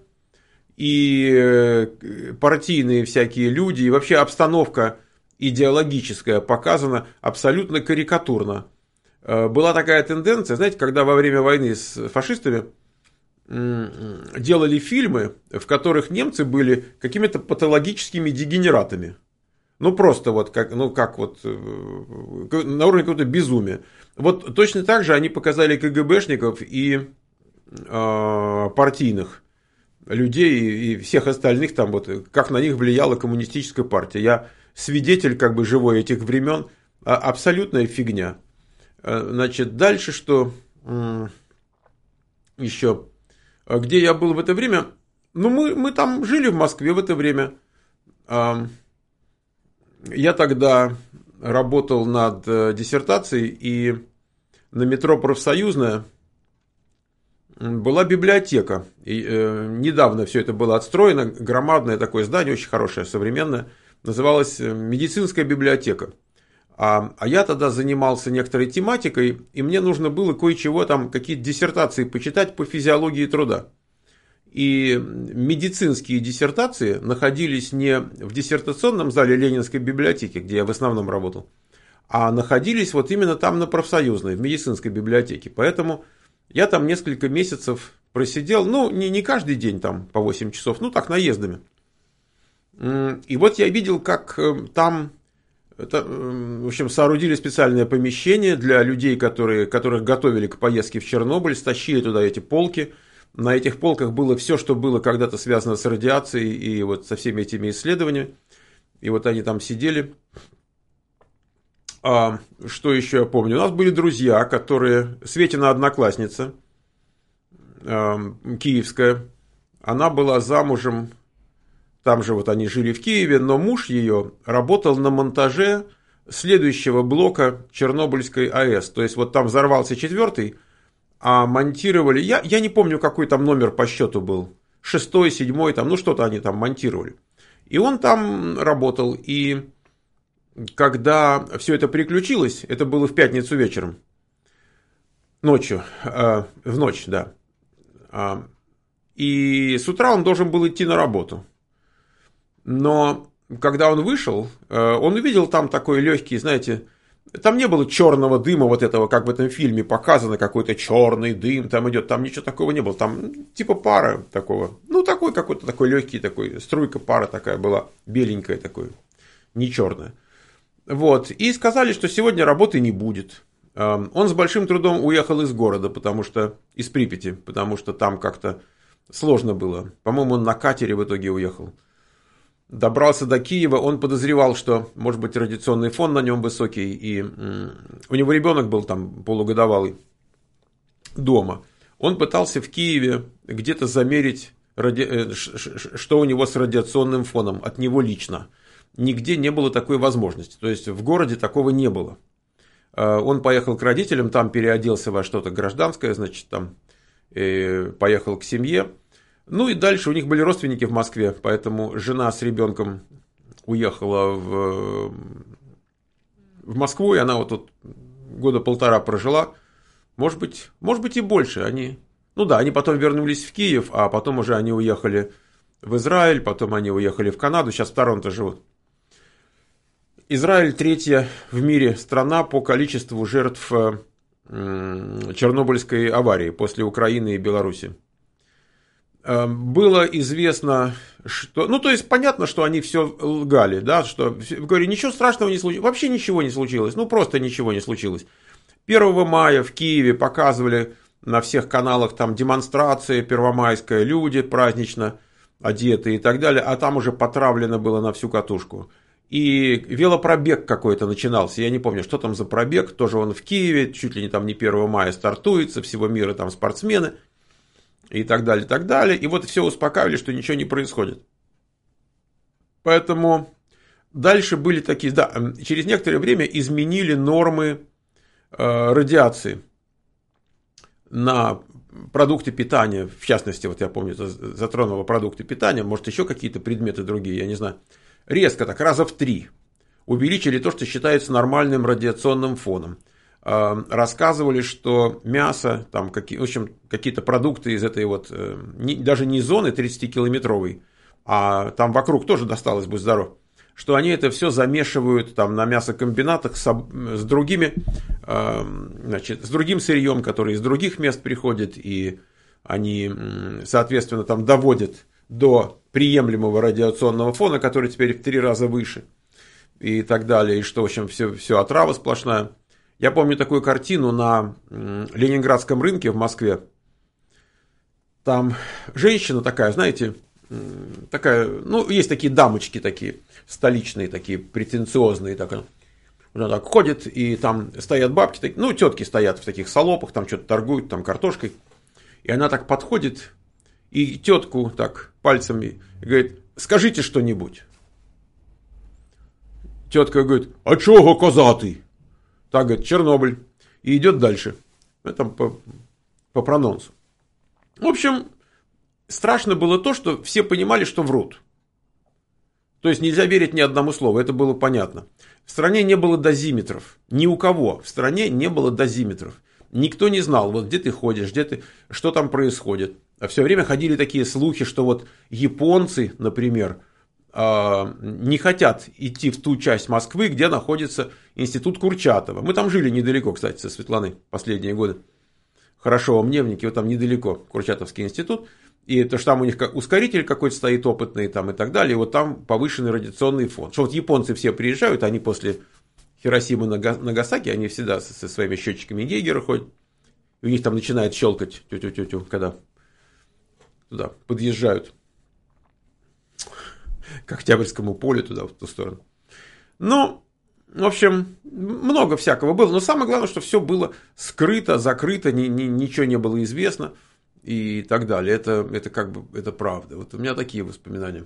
и партийные всякие люди, и вообще обстановка идеологическая показана абсолютно карикатурно. Была такая тенденция, знаете, когда во время войны с фашистами делали фильмы, в которых немцы были какими-то патологическими дегенератами. Ну, просто вот как, ну, как вот на уровне какого-то безумия. Вот точно так же они показали КГБшников и партийных людей и всех остальных там, вот, как на них влияла коммунистическая партия. Я свидетель как бы живой этих времен. Абсолютная фигня. Значит, дальше что еще? Где я был в это время? Ну, мы там жили в Москве в это время. Я тогда работал над диссертацией, и на метро Профсоюзная была библиотека. И, недавно все это было отстроено, громадное такое здание, очень хорошее, современное. Называлось медицинская библиотека. А я тогда занимался некоторой тематикой, и мне нужно было кое-чего там, какие-то диссертации почитать по физиологии труда. И медицинские диссертации находились не в диссертационном зале Ленинской библиотеки, где я в основном работал, а находились вот именно там на Профсоюзной, в медицинской библиотеке. Поэтому я там несколько месяцев просидел, ну, не каждый день там по 8 часов, ну, так, наездами. И вот я видел, как там, в общем, соорудили специальное помещение для людей, которых готовили к поездке в Чернобыль, стащили туда эти полки. На этих полках было все, что было когда-то связано с радиацией и вот со всеми этими исследованиями. И вот они там сидели. Что еще я помню? У нас были друзья, которые... Светина одноклассница, киевская. Она была замужем. Там же вот они жили в Киеве, но муж ее работал на монтаже следующего блока Чернобыльской АЭС. То есть вот там взорвался 4-й, а монтировали, я не помню, какой там номер по счету был, 6-й, 7-й, там, ну что-то они там монтировали. И он там работал, и когда все это приключилось, это было в пятницу вечером, ночью, в ночь, да, и с утра он должен был идти на работу. Но когда он вышел, он увидел там такой легкий, знаете, там не было черного дыма вот этого, как в этом фильме показано, какой-то черный дым там идет, там ничего такого не было, там типа пара такого, ну такой какой-то такой легкий, такой струйка пара такая была, беленькая такой, не черная. Вот, и сказали, что сегодня работы не будет. Он с большим трудом уехал из города, потому что, из Припяти, потому что там как-то сложно было. По-моему, он на катере в итоге уехал. Добрался до Киева, он подозревал, что, может быть, радиационный фон на нем высокий, и у него ребенок был там полугодовалый дома. Он пытался в Киеве где-то замерить, что у него с радиационным фоном, от него лично. Нигде не было такой возможности, то есть в городе такого не было. Он поехал к родителям, там переоделся во что-то гражданское, значит, там поехал к семье. Ну и дальше у них были родственники в Москве, поэтому жена с ребенком уехала в Москву, и она вот тут года полтора прожила, может быть и больше. Они потом вернулись в Киев, а потом уже они уехали в Израиль, потом они уехали в Канаду, сейчас в Торонто живут. Израиль 3-я в мире страна по количеству жертв Чернобыльской аварии после Украины и Беларуси. Было известно, что... Ну, то есть, понятно, что они все лгали, да, что... Говорю, ничего страшного не случилось, вообще ничего не случилось, ну, просто ничего не случилось. 1 мая в Киеве показывали на всех каналах там демонстрации первомайская, люди празднично одеты и так далее, а там уже потравлено было на всю катушку. И велопробег какой-то начинался, я не помню, что там за пробег, тоже он в Киеве, чуть ли не там не 1 мая стартуется, всего мира там спортсмены. И так далее, и так далее. И вот все успокаивали, что ничего не происходит. Поэтому дальше были такие... Да, через некоторое время изменили нормы радиации на продукты питания. В частности, вот я помню, затронуло продукты питания. Может, еще какие-то предметы другие, я не знаю. Резко так, раза в 3 увеличили то, что считается нормальным радиационным фоном. Рассказывали, что мясо, там, в общем, какие-то продукты из этой вот, даже не зоны 30-километровой, а там вокруг тоже досталось, будь здоров, что они это все замешивают там на мясокомбинатах с другими, значит, с другим сырьем, который из других мест приходит, и они, соответственно, там доводят до приемлемого радиационного фона, который теперь в 3 раза выше, и так далее, и что, в общем, все отрава сплошная. Я помню такую картину на Ленинградском рынке в Москве. Там женщина такая, знаете, такая, ну, есть такие дамочки такие, столичные такие, претенциозные, так, она так ходит, и там стоят бабки, ну, тетки стоят в таких салопах, там что-то торгуют, там картошкой, и она так подходит, и тетку так пальцами говорит: скажите что-нибудь. Тетка говорит: а чого козатый? Так, говорит, Чернобыль. И идет дальше. Это по прононсу. В общем, страшно было то, что все понимали, что врут. То есть нельзя верить ни одному слову, это было понятно. В стране не было дозиметров. Ни у кого в стране не было дозиметров. Никто не знал, вот где ты ходишь, что там происходит. А все время ходили такие слухи, что вот японцы, например, не хотят идти в ту часть Москвы, где находится институт Курчатова. Мы там жили недалеко, кстати, со Светланой последние годы. Хорошо, в Мневнике, вот там недалеко Курчатовский институт. И это что там у них ускоритель какой-то стоит опытный там и так далее. И вот там повышенный радиационный фон. Что вот японцы все приезжают, они после Хиросимы, Нагасаки, они всегда со своими счетчиками Гейгера ходят. И у них там начинает щелкать тю-тю-тю-тю, когда туда подъезжают к Октябрьскому полю, туда, в ту сторону. Ну, в общем, много всякого было. Но самое главное, что все было скрыто, закрыто, ничего не было известно и так далее. Это как бы, это правда. Вот у меня такие воспоминания.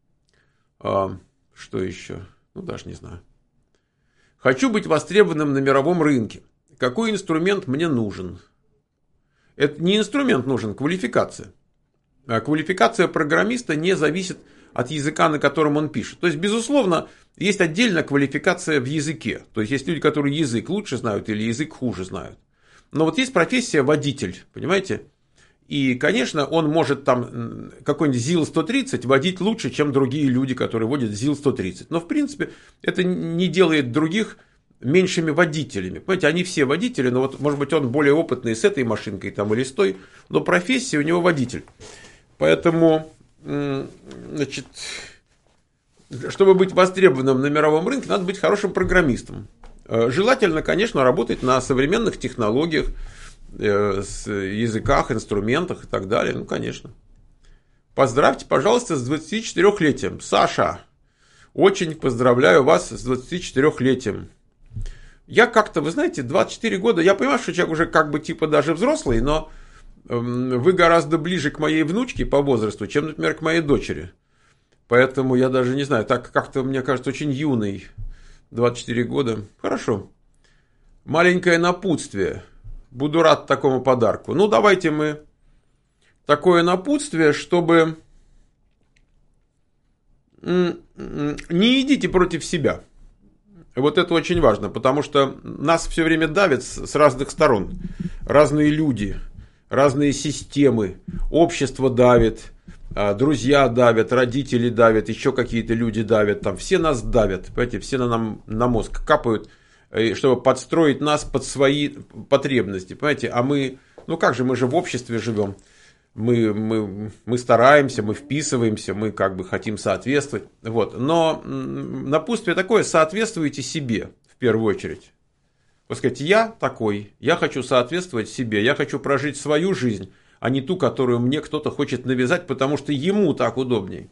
Что еще? Ну, даже не знаю. Хочу быть востребованным на мировом рынке. Какой инструмент мне нужен? Это не инструмент нужен, квалификация. Квалификация программиста не зависит от языка, на котором он пишет. То есть, безусловно, есть отдельная квалификация в языке. То есть, есть люди, которые язык лучше знают или язык хуже знают. Но вот есть профессия водитель, понимаете? И, конечно, он может там какой-нибудь ЗИЛ-130 водить лучше, чем другие люди, которые водят ЗИЛ-130. Но, в принципе, это не делает других меньшими водителями. Понимаете, они все водители, но вот, может быть, он более опытный с этой машинкой там, или с той, но профессия у него водитель. Поэтому, значит, чтобы быть востребованным на мировом рынке, надо быть хорошим программистом. Желательно, конечно, работать на современных технологиях, с языках, инструментах и так далее. Ну, конечно. Поздравьте, пожалуйста, с 24-летием. Саша, очень поздравляю вас с 24-летием. Я как-то, вы знаете, 24 года, я понимаю, что человек уже как бы типа даже взрослый, но вы гораздо ближе к моей внучке по возрасту, чем, например, к моей дочери. Поэтому я даже не знаю, так как-то, мне кажется, очень юный. 24 года. Хорошо. Маленькое напутствие. Буду рад такому подарку. Ну, давайте мы такое напутствие, чтобы не идите против себя. Вот это очень важно, потому что нас все время давят с разных сторон. Разные люди, разные системы, общество давит, друзья давят, родители давят, еще какие-то люди давят. Там все нас давят, понимаете, все нам на мозг капают, чтобы подстроить нас под свои потребности. Понимаете, а мы, ну как же, мы же в обществе живем. Мы стараемся, мы вписываемся, мы как бы хотим соответствовать. Вот. Но напутствие такое: соответствуйте себе в первую очередь. Вот сказать, я такой, я хочу соответствовать себе, я хочу прожить свою жизнь, а не ту, которую мне кто-то хочет навязать, потому что ему так удобней.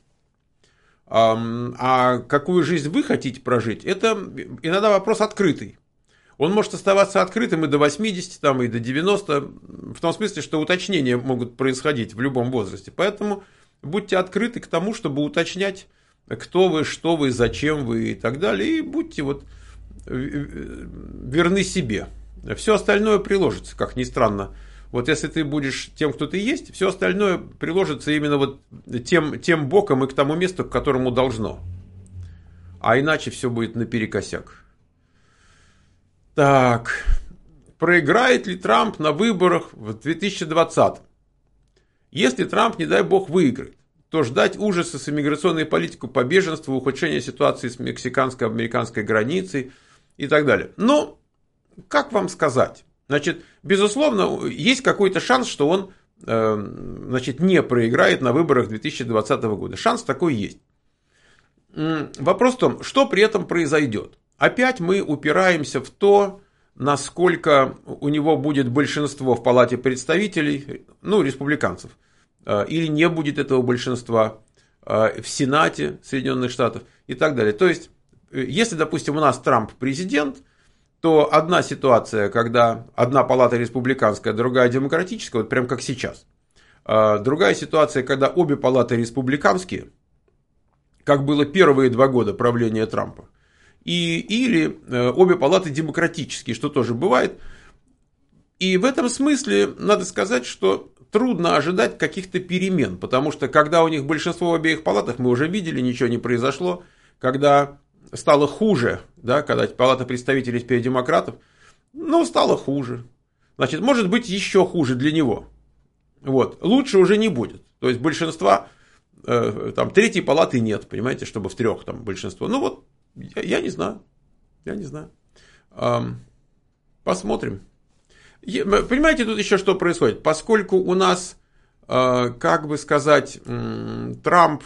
А какую жизнь вы хотите прожить, это иногда вопрос открытый. Он может оставаться открытым и до 80, там, и до 90, в том смысле, что уточнения могут происходить в любом возрасте. Поэтому будьте открыты к тому, чтобы уточнять, кто вы, что вы, зачем вы и так далее. И будьте вот верны себе. Все остальное приложится, как ни странно. Вот если ты будешь тем, кто ты есть, все остальное приложится именно вот тем боком и к тому месту, к которому должно. А иначе все будет наперекосяк. Так, проиграет ли Трамп на выборах в 2020? Если Трамп, не дай бог, выиграет, то ждать ужаса с иммиграционной политикой по беженству, ухудшения ситуации с мексиканско-американской границей и так далее. Но, как вам сказать? Значит, безусловно, есть какой-то шанс, что он значит, не проиграет на выборах 2020 года. Шанс такой есть. Вопрос в том, что при этом произойдет. Опять мы упираемся в то, насколько у него будет большинство в Палате представителей, ну, республиканцев, или не будет этого большинства в Сенате Соединенных Штатов и так далее. То есть, если, допустим, у нас Трамп президент, то одна ситуация, когда одна палата республиканская, другая демократическая, вот прям как сейчас. Другая ситуация, когда обе палаты республиканские, как было первые 2 года правления Трампа. Или обе палаты демократические, что тоже бывает. И в этом смысле надо сказать, что трудно ожидать каких-то перемен, потому что когда у них большинство в обеих палатах, мы уже видели, ничего не произошло. Когда стало хуже, да, когда палата представителей теперь демократов, ну, стало хуже. Значит, может быть еще хуже для него. Вот. Лучше уже не будет. То есть большинства, там, третьей палаты нет, понимаете, чтобы в 3 там большинство. Ну вот, я не знаю. Я не знаю. Посмотрим. Понимаете, тут еще что происходит? Поскольку у нас, как бы сказать, Трамп...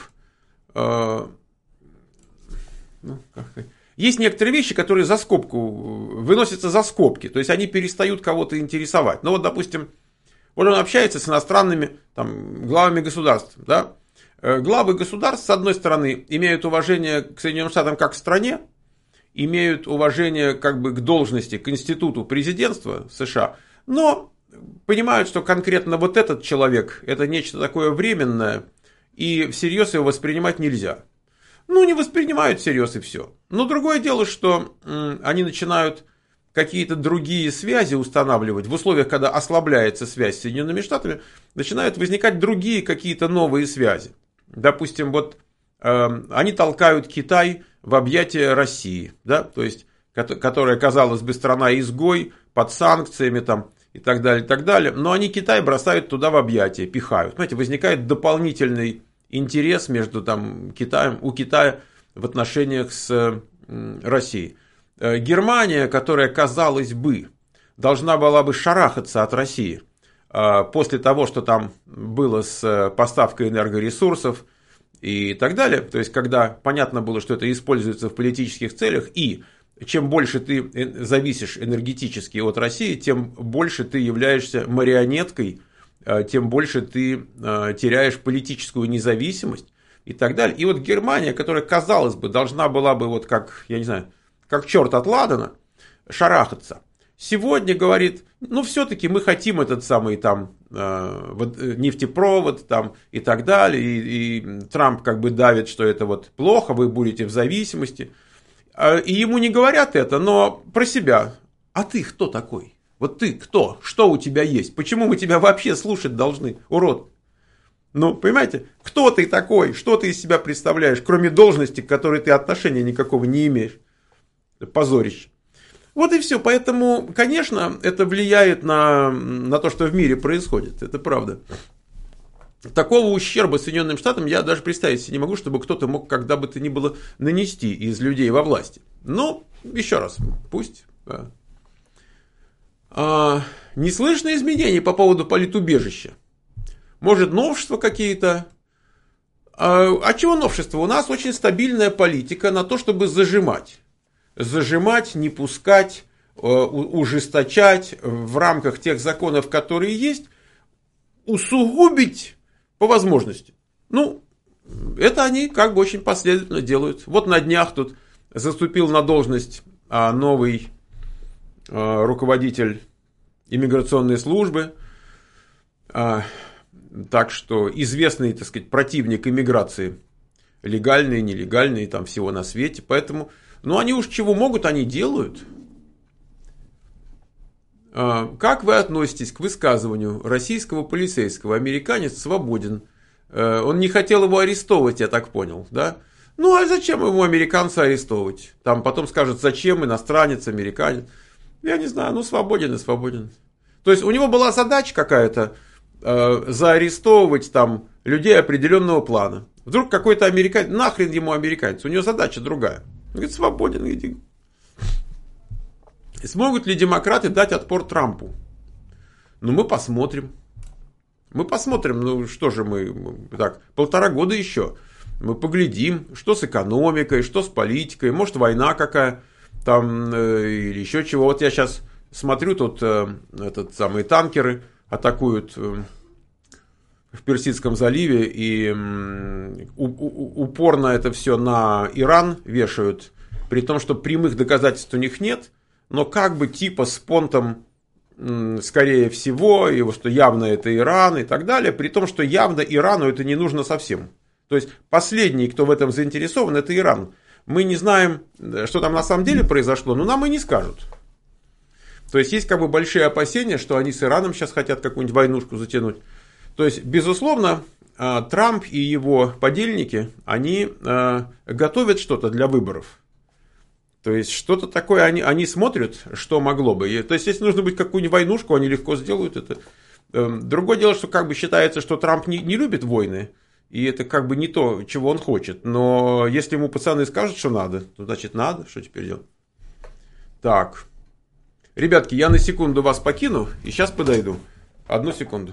Есть некоторые вещи, которые за скобку, выносятся за скобки. То есть, они перестают кого-то интересовать. Ну, вот, допустим, вот он общается с иностранными там, главами государств. Да? Главы государств, с одной стороны, имеют уважение к Соединенным Штатам как к стране, имеют уважение как бы к должности, к институту президентства США, но понимают, что конкретно вот этот человек, это нечто такое временное, и всерьез его воспринимать нельзя. Ну, не воспринимают всерьез и все. Но другое дело, что они начинают какие-то другие связи устанавливать. В условиях, когда ослабляется связь с Соединенными Штатами, начинают возникать другие какие-то новые связи. Допустим, вот они толкают Китай в объятия России, да? То есть, которая, казалось бы, страна-изгой, под санкциями там, и так далее. Но они Китай бросают туда в объятия, пихают. Знаете, возникает дополнительный интерес между там, у Китая в отношениях с Россией. Германия, которая, казалось бы, должна была бы шарахаться от России после того, что там было с поставкой энергоресурсов и так далее. То есть, когда понятно было, что это используется в политических целях, и чем больше ты зависишь энергетически от России, тем больше ты являешься марионеткой, тем больше ты теряешь политическую независимость и так далее. И вот Германия, которая, казалось бы, должна была бы, вот как, я не знаю, как черт от ладана, шарахаться, сегодня говорит, ну, все-таки мы хотим этот самый там нефтепровод там, и так далее, и Трамп как бы давит, что это вот плохо, вы будете в зависимости. И ему не говорят это, но про себя. А ты кто такой? Вот ты кто? Что у тебя есть? Почему мы тебя вообще слушать должны, урод? Ну, понимаете, кто ты такой? Что ты из себя представляешь, кроме должности, к которой ты отношения никакого не имеешь? Позорище. Вот и все. Поэтому, конечно, это влияет на то, что в мире происходит. Это правда. Такого ущерба Соединенным Штатам я даже представить себе не могу, чтобы кто-то мог когда бы то ни было нанести из людей во власти. Но, еще раз, пусть... Не слышно изменений по поводу политубежища? Может, новшества какие-то? А чего новшества? У нас очень стабильная политика на то, чтобы зажимать. Зажимать, не пускать, ужесточать в рамках тех законов, которые есть, усугубить по возможности. Ну, это они как бы очень последовательно делают. Вот на днях тут заступил на должность новый руководитель иммиграционной службы, так что известный, так сказать, противник иммиграции, легальный, нелегальный, там всего на свете, поэтому, ну, они уж чего могут, они делают. Как вы относитесь к высказыванию российского полицейского? Американец свободен, он не хотел его арестовывать, я так понял, да? Ну, а зачем ему американца арестовывать? Там потом скажут, зачем иностранец, американец. Я не знаю, ну свободен и свободен. То есть у него была задача какая-то заарестовывать там людей определенного плана. Вдруг какой-то американец, нахрен ему американец, у него задача другая. Он говорит, свободен, иди. Смогут ли демократы дать отпор Трампу? Ну, мы посмотрим. Мы посмотрим, ну что же так, 1,5 года еще. Мы поглядим, что с экономикой, что с политикой, может война какая там или еще чего. Вот я сейчас смотрю, тут самые танкеры атакуют в Персидском заливе, и упорно это все на Иран вешают, при том, что прямых доказательств у них нет, но как бы типа с понтом, скорее всего, и что явно это Иран и так далее, при том, что явно Ирану это не нужно совсем. То есть последний, кто в этом заинтересован, это Иран. Мы не знаем, что там на самом деле произошло, но нам и не скажут. То есть есть как бы большие опасения, что они с Ираном сейчас хотят какую-нибудь войнушку затянуть. То есть, безусловно, Трамп и его подельники, они готовят что-то для выборов. То есть, что-то такое они смотрят, что могло бы. То есть, если нужно быть какую-нибудь войнушку, они легко сделают это. Другое дело, что как бы считается, что Трамп не любит войны. И это как бы не то, чего он хочет. Но если ему пацаны скажут, что надо, то значит надо. Что теперь делать? Так. Ребятки, я на секунду вас покину и сейчас подойду. 1 секунду.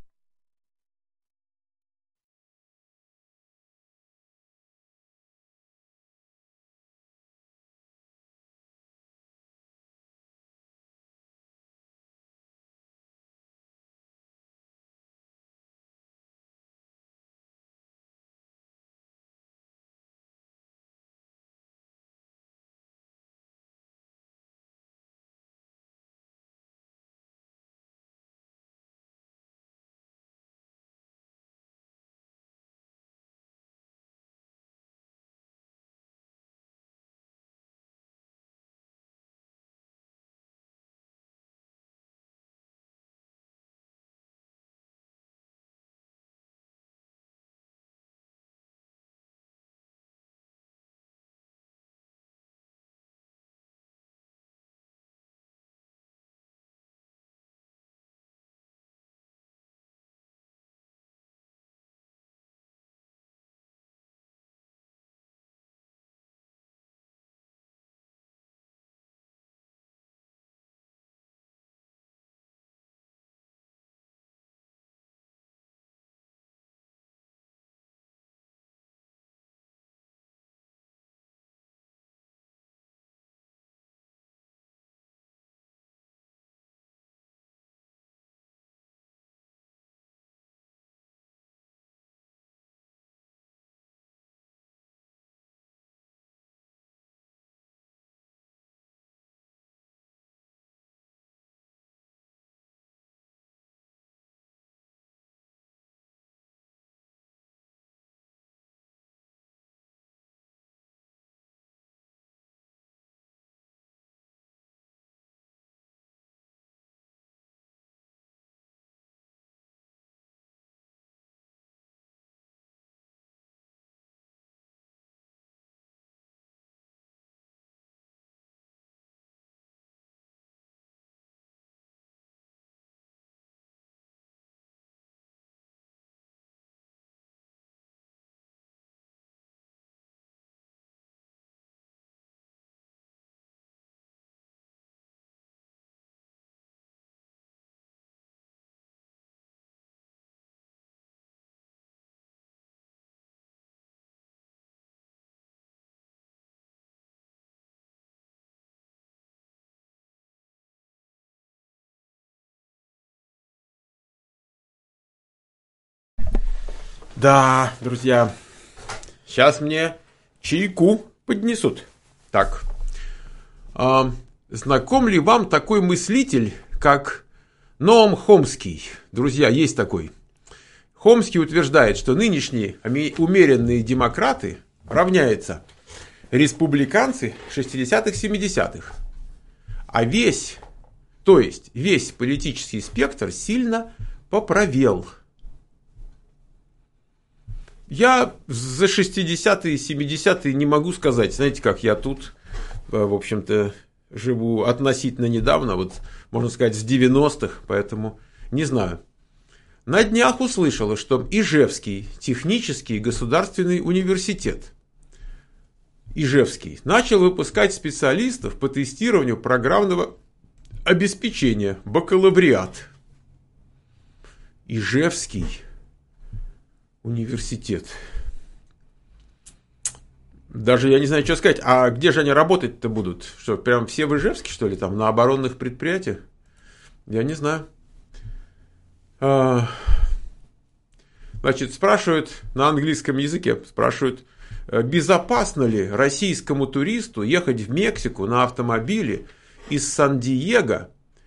Да, друзья, сейчас мне чайку поднесут. Так, знаком ли вам такой мыслитель, как Ноам Хомский? Друзья, есть такой. Хомский утверждает, что нынешние умеренные демократы равняются республиканцы 60-х, 70-х. А весь политический спектр сильно поправел. Я за 60-е и 70-е не могу сказать. Знаете как, я тут, в общем-то, живу относительно недавно, вот можно сказать, с 90-х, поэтому не знаю. На днях услышала, что Ижевский технический государственный университет Ижевский начал выпускать специалистов по тестированию программного обеспечения, бакалавриат. Ижевский университет. Даже я не знаю, что сказать. А где же они работать-то будут? Что, прям все в Ижевске, что ли, там, на оборонных предприятиях? Я не знаю. Значит, спрашивают на английском языке, спрашивают, безопасно ли российскому туристу ехать в Мексику на автомобиле из Сан-Диего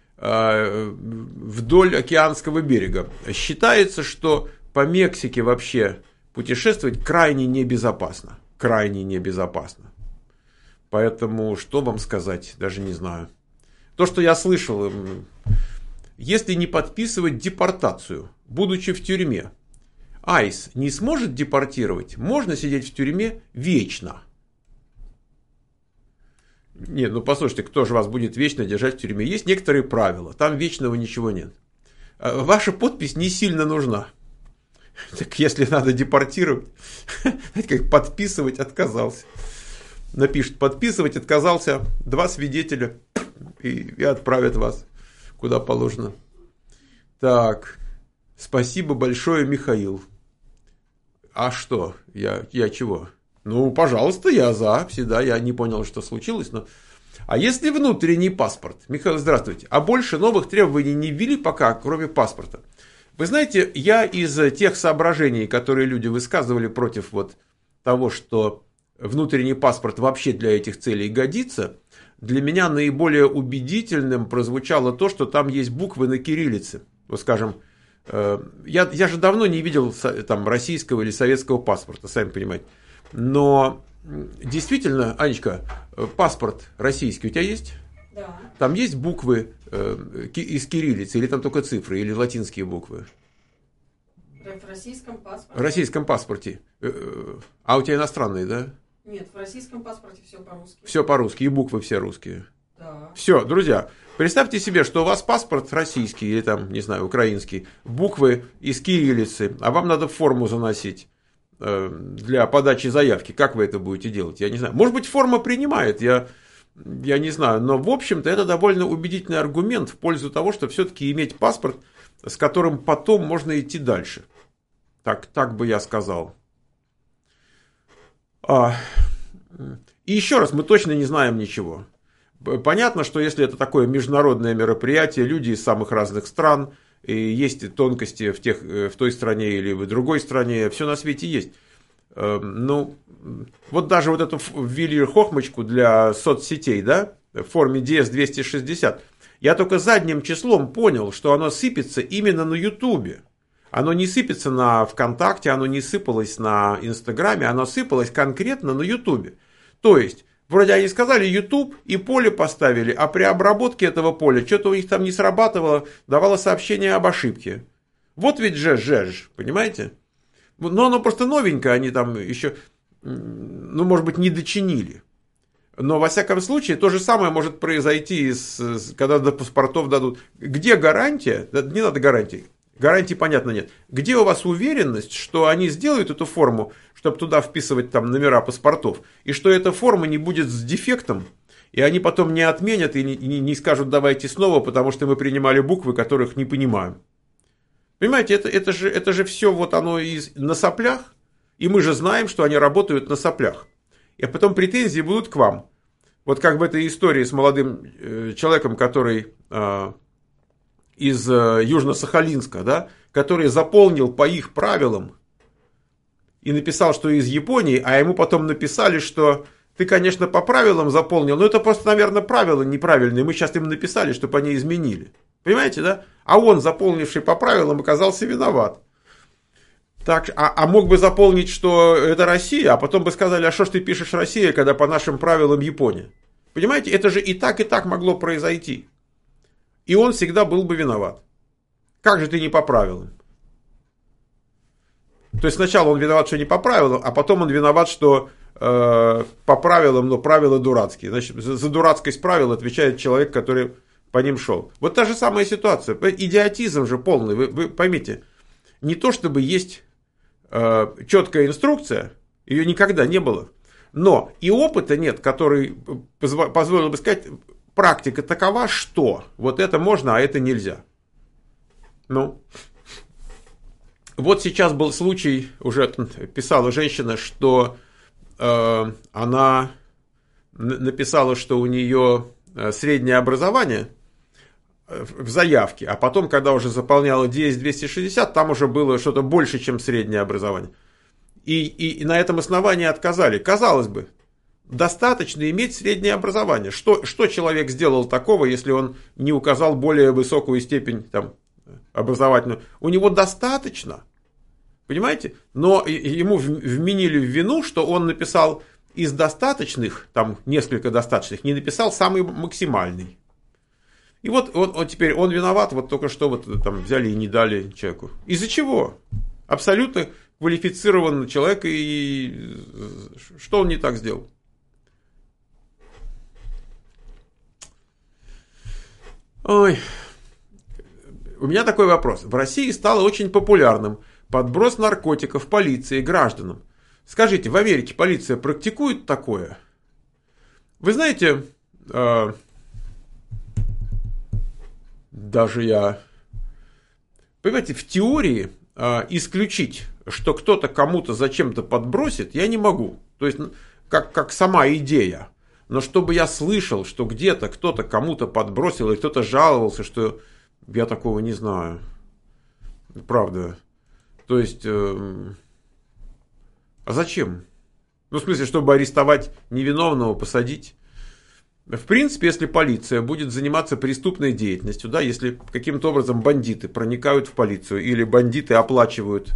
вдоль океанского берега. Считается, что по Мексике вообще путешествовать крайне небезопасно. Крайне небезопасно. Поэтому, что вам сказать, даже не знаю. То, что я слышал, если не подписывать депортацию, будучи в тюрьме, АИС не сможет депортировать, можно сидеть в тюрьме вечно. Нет, ну послушайте, кто же вас будет вечно держать в тюрьме? Есть некоторые правила, там вечного ничего нет. Ваша подпись не сильно нужна. Так если надо депортировать, как подписывать отказался. Напишет, подписывать отказался, 2 свидетеля и отправят вас куда положено. Так, спасибо большое, Михаил. А что? Я чего? Ну, пожалуйста, я за, всегда, я не понял, что случилось, но... А если внутренний паспорт? Михаил, здравствуйте. А больше новых требований не ввели пока, кроме паспорта. Вы знаете, я из тех соображений, которые люди высказывали против вот того, что внутренний паспорт вообще для этих целей годится, для меня наиболее убедительным прозвучало то, что там есть буквы на кириллице. Вот скажем, я же давно не видел там российского или советского паспорта, сами понимаете. Но действительно, Анечка, паспорт российский у тебя есть? Да. Там есть буквы из кириллицы, или там только цифры, или латинские буквы? В российском паспорте. В российском паспорте. А у тебя иностранные, да? Нет, в российском паспорте все по-русски. Все по-русски, и буквы все русские. Да. Все, друзья, представьте себе, что у вас паспорт российский, или там, не знаю, украинский, буквы из кириллицы, а вам надо форму заносить для подачи заявки. Как вы это будете делать? Я не знаю. Может быть, форма принимает, я не знаю. Но, в общем-то, это довольно убедительный аргумент в пользу того, чтобы все-таки иметь паспорт, с которым потом можно идти дальше. Так бы я сказал. И еще раз, мы точно не знаем ничего. Понятно, что если это такое международное мероприятие, люди из самых разных стран, и есть тонкости в той стране или в другой стране, все на свете есть. Ну, вот даже вот эту ввели хохмочку для соцсетей, да, в форме DS-260. Я только задним числом понял, что оно сыпется именно на Ютубе. Оно не сыпется на ВКонтакте, оно не сыпалось на Инстаграме, оно сыпалось конкретно на Ютубе. То есть, вроде они сказали Ютуб и поле поставили, а при обработке этого поля что-то у них там не срабатывало, давало сообщение об ошибке. Вот ведь понимаете? Но оно просто новенькое, они там еще, ну, может быть, не дочинили. Но, во всяком случае, то же самое может произойти, когда до паспортов дадут. Где гарантия? Не надо гарантии. Гарантии, понятно, нет. Где у вас уверенность, что они сделают эту форму, чтобы туда вписывать там номера паспортов, и что эта форма не будет с дефектом, и они потом не отменят и не скажут давайте снова, потому что мы принимали буквы, которых не понимаем. Понимаете, это же все вот оно на соплях, и мы же знаем, что они работают на соплях. И потом претензии будут к вам. Вот как в этой истории с молодым человеком, который из Южно-Сахалинска, да, который заполнил по их правилам и написал, что из Японии, а ему потом написали, что ты, конечно, по правилам заполнил, но это просто, наверное, правила неправильные, мы сейчас им написали, чтобы они изменили. Понимаете, да? А он, заполнивший по правилам, оказался виноват. Так, а мог бы заполнить, что это Россия, а потом бы сказали, а что ж ты пишешь Россия, когда по нашим правилам Япония? Понимаете, это же и так могло произойти. И он всегда был бы виноват. Как же ты не по правилам? То есть сначала он виноват, что не по правилам, а потом он виноват, что по правилам, но правила дурацкие. Значит, за дурацкость правил отвечает человек, который по ним шел. Вот та же самая ситуация. Идиотизм же полный. Вы поймите, не то чтобы есть четкая инструкция, ее никогда не было, но и опыта нет, который позволил бы сказать, практика такова, что вот это можно, а это нельзя. Ну, Вот сейчас был случай, уже писала женщина, что она написала, что у нее среднее образование в заявке, а потом, когда уже заполняла DS-260, там уже было что-то больше, чем среднее образование. И на этом основании отказали. Казалось бы, достаточно иметь среднее образование. Что человек сделал такого, если он не указал более высокую степень там, образовательную? У него достаточно, понимаете? Но ему вменили в вину, что он написал из достаточных, там несколько достаточных, не написал самый максимальный. И вот теперь он виноват, вот только что вот там взяли и не дали человеку. Из-за чего? Абсолютно квалифицированный человек, и что он не так сделал? Ой. У меня такой вопрос. В России стало очень популярным подброс наркотиков полиции гражданам. Скажите, в Америке полиция практикует такое? Вы знаете, даже я... Понимаете, в теории исключить, что кто-то кому-то зачем-то подбросит, я не могу. То есть, как сама идея. Но чтобы я слышал, что где-то кто-то кому-то подбросил, и кто-то жаловался, что я такого не знаю. Правда. То есть, а зачем? Ну, в смысле, чтобы арестовать невиновного, посадить. В принципе, если полиция будет заниматься преступной деятельностью, да, если каким-то образом бандиты проникают в полицию, или бандиты оплачивают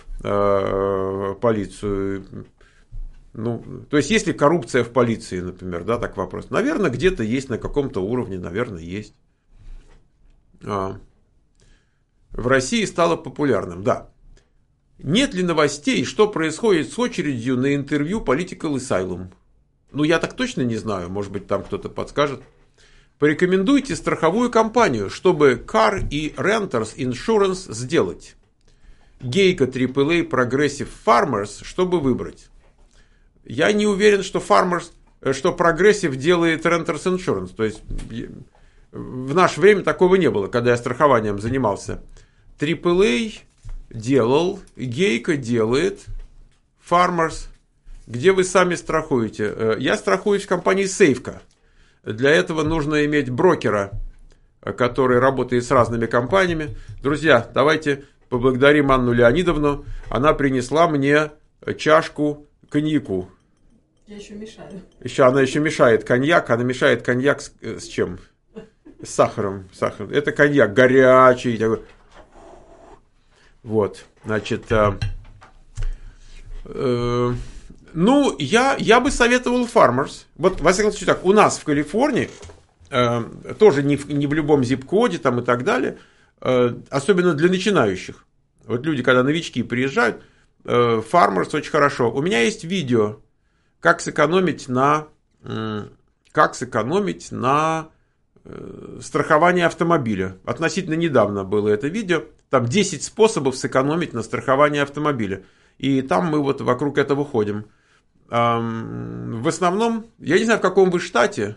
полицию, ну, то есть, есть ли коррупция в полиции, например, да, так вопрос. Наверное, где-то есть, на каком-то уровне, наверное, есть. В России стало популярным, да. Нет ли новостей, что происходит с очередью на интервью Political Asylum? Ну, я так точно не знаю, может быть, там кто-то подскажет. Порекомендуйте страховую компанию, чтобы Car и Renters Insurance сделать. Geico, AAA, Progressive, Farmers, чтобы выбрать. Я не уверен, что Progressive делает Renters Insurance. То есть, в наше время такого не было, когда я страхованием занимался. AAA делал, Geico делает, Farmers. Где вы сами страхуете? Я страхуюсь в компании Safeco. Для этого нужно иметь брокера, который работает с разными компаниями. Друзья, давайте поблагодарим Анну Леонидовну. Она принесла мне чашку коньяку. Я еще мешаю. Она еще мешает коньяк. Она мешает коньяк с чем? С сахаром. Это коньяк горячий. Вот. Значит, ну, я бы советовал Farmers. Вот, во всяком случае, так, у нас в Калифорнии, тоже не в любом зип-коде там и так далее, особенно для начинающих. Вот люди, когда новички приезжают, Farmers очень хорошо. У меня есть видео, как сэкономить на страховании автомобиля. Относительно недавно было это видео. Там 10 способов сэкономить на страховании автомобиля. И там мы вот вокруг этого ходим. В основном, я не знаю, в каком вы штате.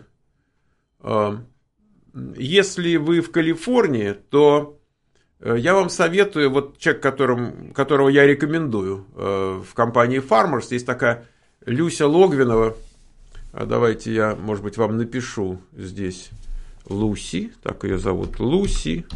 Если вы в Калифорнии, то я вам советую, вот человек, которого я рекомендую в компании Farmers, есть такая Люся Логвинова. Давайте я, может быть, вам напишу здесь Луси, так ее зовут, Луси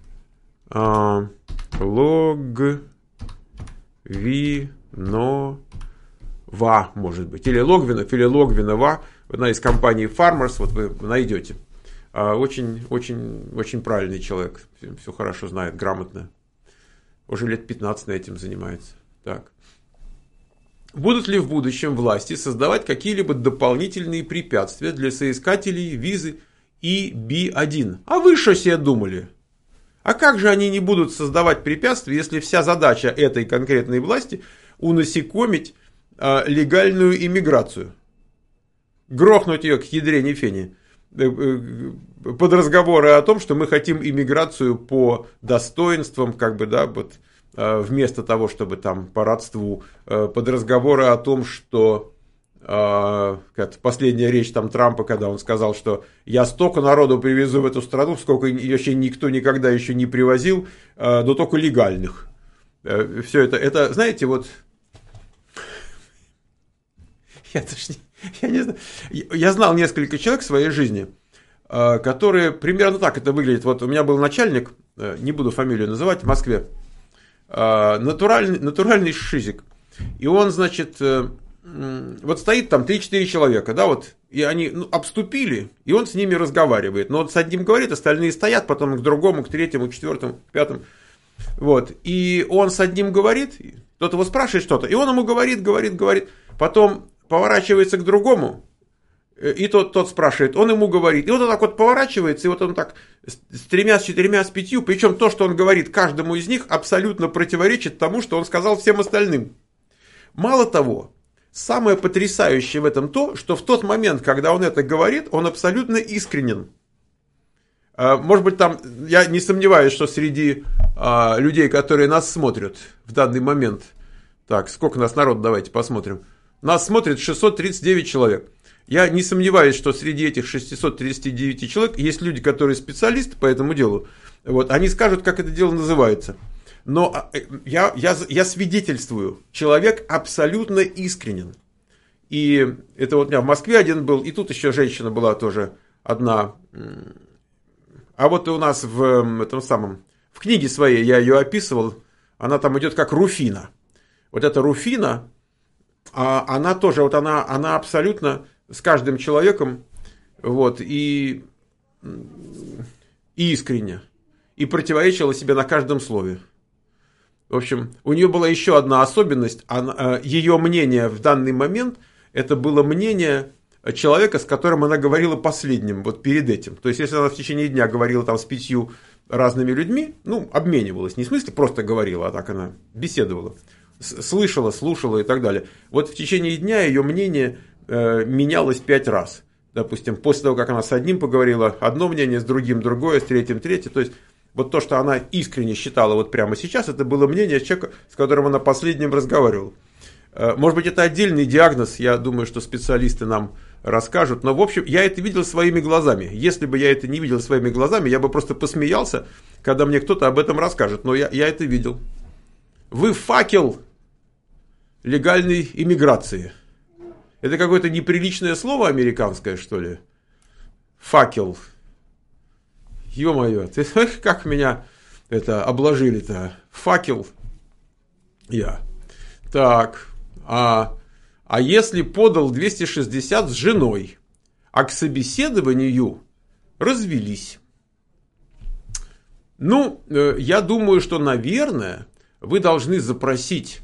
Логвинова, может быть, или Логвинов, или Логвинова, одна из компаний Farmers, вот вы найдете. Очень, очень, очень правильный человек, все хорошо знает, грамотно. Уже лет 15 этим занимается. Так. Будут ли в будущем власти создавать какие-либо дополнительные препятствия для соискателей визы EB-1? А вы что себе думали? А как же они не будут создавать препятствия, если вся задача этой конкретной власти унасекомить легальную иммиграцию? Грохнуть ее к ядрене фени. Под разговоры о том, что мы хотим иммиграцию по достоинствам, как бы, да, вот, вместо того, чтобы там по родству, под разговоры о том, что последняя речь там Трампа, когда он сказал, что я столько народу привезу в эту страну, сколько еще никто никогда еще не привозил, но только легальных. все это, знаете, вот, я не знаю, я знал несколько человек в своей жизни, которые примерно так это выглядит. Вот у меня был начальник, не буду фамилию называть, в Москве, натуральный шизик. И он, значит, вот стоит там 3-4 человека, да, вот, и они обступили, и он с ними разговаривает. Но вот с одним говорит, остальные стоят, потом к другому, к третьему, к четвертому, к пятому. Вот, и он с одним говорит, тот его спрашивает что-то, и он ему говорит, потом поворачивается к другому, и тот спрашивает, он ему говорит, и вот он так вот поворачивается, и вот он так с 3, с 4, с 5, причем то, что он говорит каждому из них, абсолютно противоречит тому, что он сказал всем остальным. Мало того, самое потрясающее в этом то, что в тот момент, когда он это говорит, он абсолютно искренен. Может быть, там, я не сомневаюсь, что среди людей, которые нас смотрят в данный момент, так, сколько нас народ, давайте посмотрим, нас смотрит 639 человек. Я не сомневаюсь, что среди этих 639 человек есть люди, которые специалисты по этому делу. Вот, они скажут, как это дело называется. Но я свидетельствую, человек абсолютно искренен. И это вот у меня в Москве один был, и тут еще женщина была тоже одна. А вот у нас в книге своей я ее описывал, она там идет как Руфина. Вот эта Руфина, она тоже, вот она абсолютно с каждым человеком, вот, и искренне, и противоречила себе на каждом слове. В общем, у нее была еще одна особенность, ее мнение в данный момент, это было мнение человека, с которым она говорила последним, вот перед этим. То есть, если она в течение дня говорила там с 5 разными людьми, обменивалась, не в смысле просто говорила, а так она беседовала, слышала, слушала и так далее. Вот в течение дня ее мнение менялось 5 раз. Допустим, после того, как она с одним поговорила, одно мнение, с другим другое, с третьим третье. То есть, вот то, что она искренне считала вот прямо сейчас, это было мнение человека, с которым она последним разговаривала. Может быть, это отдельный диагноз, я думаю, что специалисты нам расскажут. Но, в общем, я это видел своими глазами. Если бы я это не видел своими глазами, я бы просто посмеялся, когда мне кто-то об этом расскажет. Но я это видел. Вы факел легальной иммиграции. Это какое-то неприличное слово американское, что ли? Факел. Ё-моё, ты как меня это обложили-то? Факел. Я. Так. А если подал 260 с женой, а к собеседованию развелись? Я думаю, что, наверное, вы должны запросить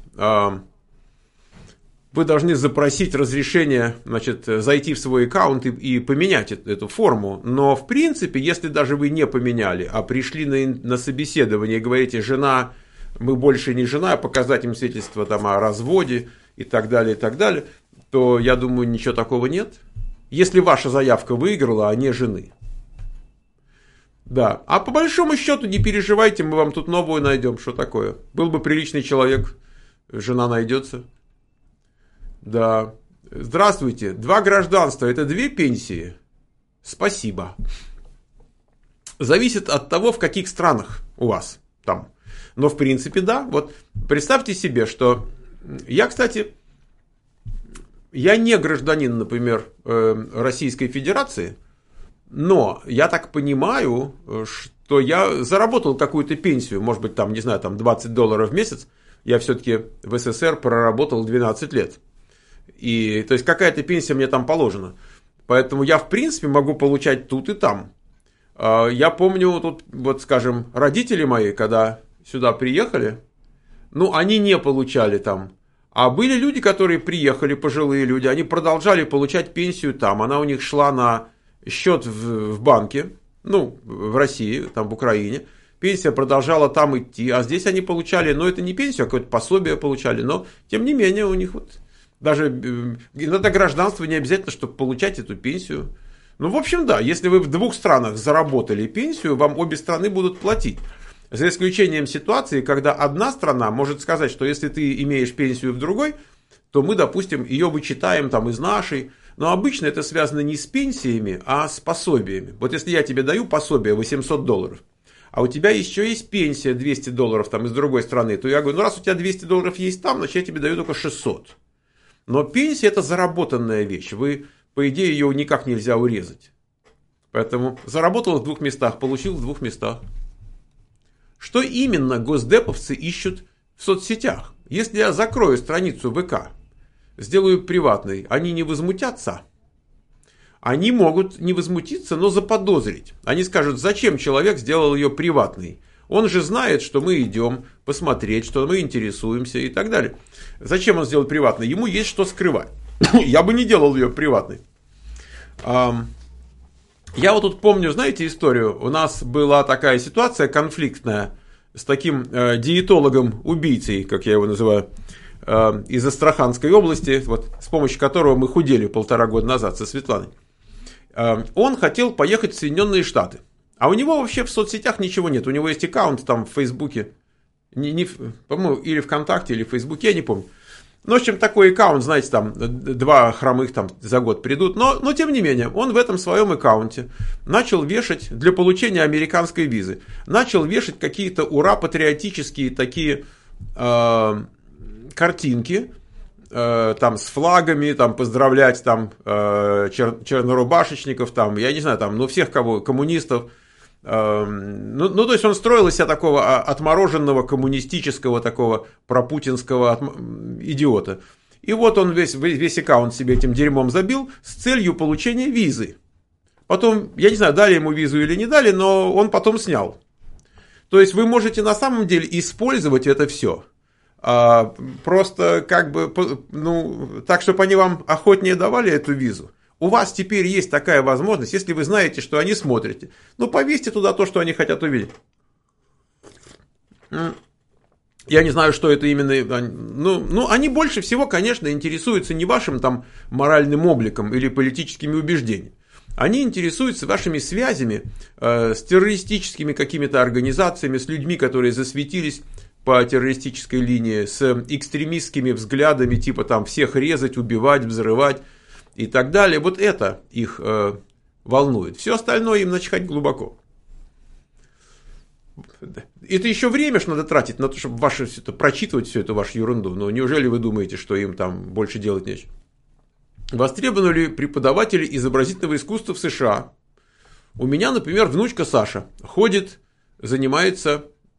разрешение, значит, зайти в свой аккаунт и поменять эту форму. Но, в принципе, если даже вы не поменяли, а пришли на собеседование и говорите, жена, мы больше не жена, а показать им свидетельство там, о разводе и так далее, то, я думаю, ничего такого нет. Если ваша заявка выиграла, а не жены. Да. А по большому счету, не переживайте, мы вам тут новую найдем. Что такое? Был бы приличный человек, жена найдется. Да. Здравствуйте. 2 гражданства – это 2 пенсии? Спасибо. Зависит от того, в каких странах у вас там. Но, в принципе, да. Вот представьте себе, что я, кстати, я не гражданин, например, Российской Федерации, но я так понимаю, что я заработал какую-то пенсию, может быть, там, не знаю, там $20 в месяц. Я все-таки в СССР проработал 12 лет. И, то есть, какая-то пенсия мне там положена. Поэтому я, в принципе, могу получать тут и там. Я помню, тут, вот, скажем, родители мои, когда сюда приехали, они не получали там. А были люди, которые приехали, пожилые люди, они продолжали получать пенсию там. Она у них шла на счет в банке, в России, там в Украине. Пенсия продолжала там идти. А здесь они получали, это не пенсию, а какое-то пособие получали. Но, тем не менее, у них вот даже иногда гражданство не обязательно, чтобы получать эту пенсию. В общем, да, если вы в 2 странах заработали пенсию, вам обе страны будут платить. За исключением ситуации, когда одна страна может сказать, что если ты имеешь пенсию в другой, то мы, допустим, ее вычитаем там из нашей. Но обычно это связано не с пенсиями, а с пособиями. Вот если я тебе даю пособие $800, а у тебя еще есть пенсия $200 там из другой страны, то я говорю, ну раз у тебя $200 есть там, значит я тебе даю только 600. Но пенсия это заработанная вещь, вы, по идее, ее никак нельзя урезать. Поэтому заработал в 2 местах, получил в 2 местах. Что именно госдеповцы ищут в соцсетях? Если я закрою страницу ВК, сделаю приватной, они не возмутятся? Они могут не возмутиться, но заподозрить. Они скажут, зачем человек сделал ее приватной? Он же знает, что мы идем посмотреть, что мы интересуемся и так далее. Зачем он сделал приватной? Ему есть что скрывать. Я бы не делал ее приватной. Я вот тут помню, знаете, историю. У нас была такая ситуация конфликтная с таким диетологом-убийцей, как я его называю, из Астраханской области, вот, с помощью которого мы худели 1,5 года назад со Светланой. Он хотел поехать в Соединенные Штаты. А у него вообще в соцсетях ничего нет. У него есть аккаунт там в Фейсбуке, по-моему, или ВКонтакте, или в Фейсбуке, я не помню. Ну, в общем, такой аккаунт, знаете, там 2 хромых там за год придут. Но тем не менее, он в этом своем аккаунте начал вешать для получения американской визы. Начал вешать какие-то ура-патриотические такие картинки, там с флагами, там поздравлять там чернорубашечников, там, я не знаю, там, ну, всех кого, коммунистов. Ну, то есть он строил из себя такого отмороженного коммунистического, такого пропутинского идиота. И вот он весь аккаунт себе этим дерьмом забил с целью получения визы. Потом, я не знаю, дали ему визу или не дали, но он потом снял. То есть вы можете на самом деле использовать это все. Просто как бы, ну, так, чтобы они вам охотнее давали эту визу. У вас теперь есть такая возможность, если вы знаете, что они смотрите. Ну, повесьте туда то, что они хотят увидеть. Я не знаю, что это именно. Ну, они больше всего, конечно, интересуются не вашим там моральным обликом или политическими убеждениями. Они интересуются вашими связями с террористическими какими-то организациями, с людьми, которые засветились по террористической линии, с экстремистскими взглядами, типа там всех резать, убивать, взрывать. И так далее. Вот это их волнует. Все остальное им начхать глубоко. Это еще время ж надо тратить на то, чтобы прочитывать всю эту вашу ерунду. Но неужели вы думаете, что им там больше делать нечего? Востребованы ли преподаватели изобразительного искусства в США? У меня, например, внучка Саша ходит, занимается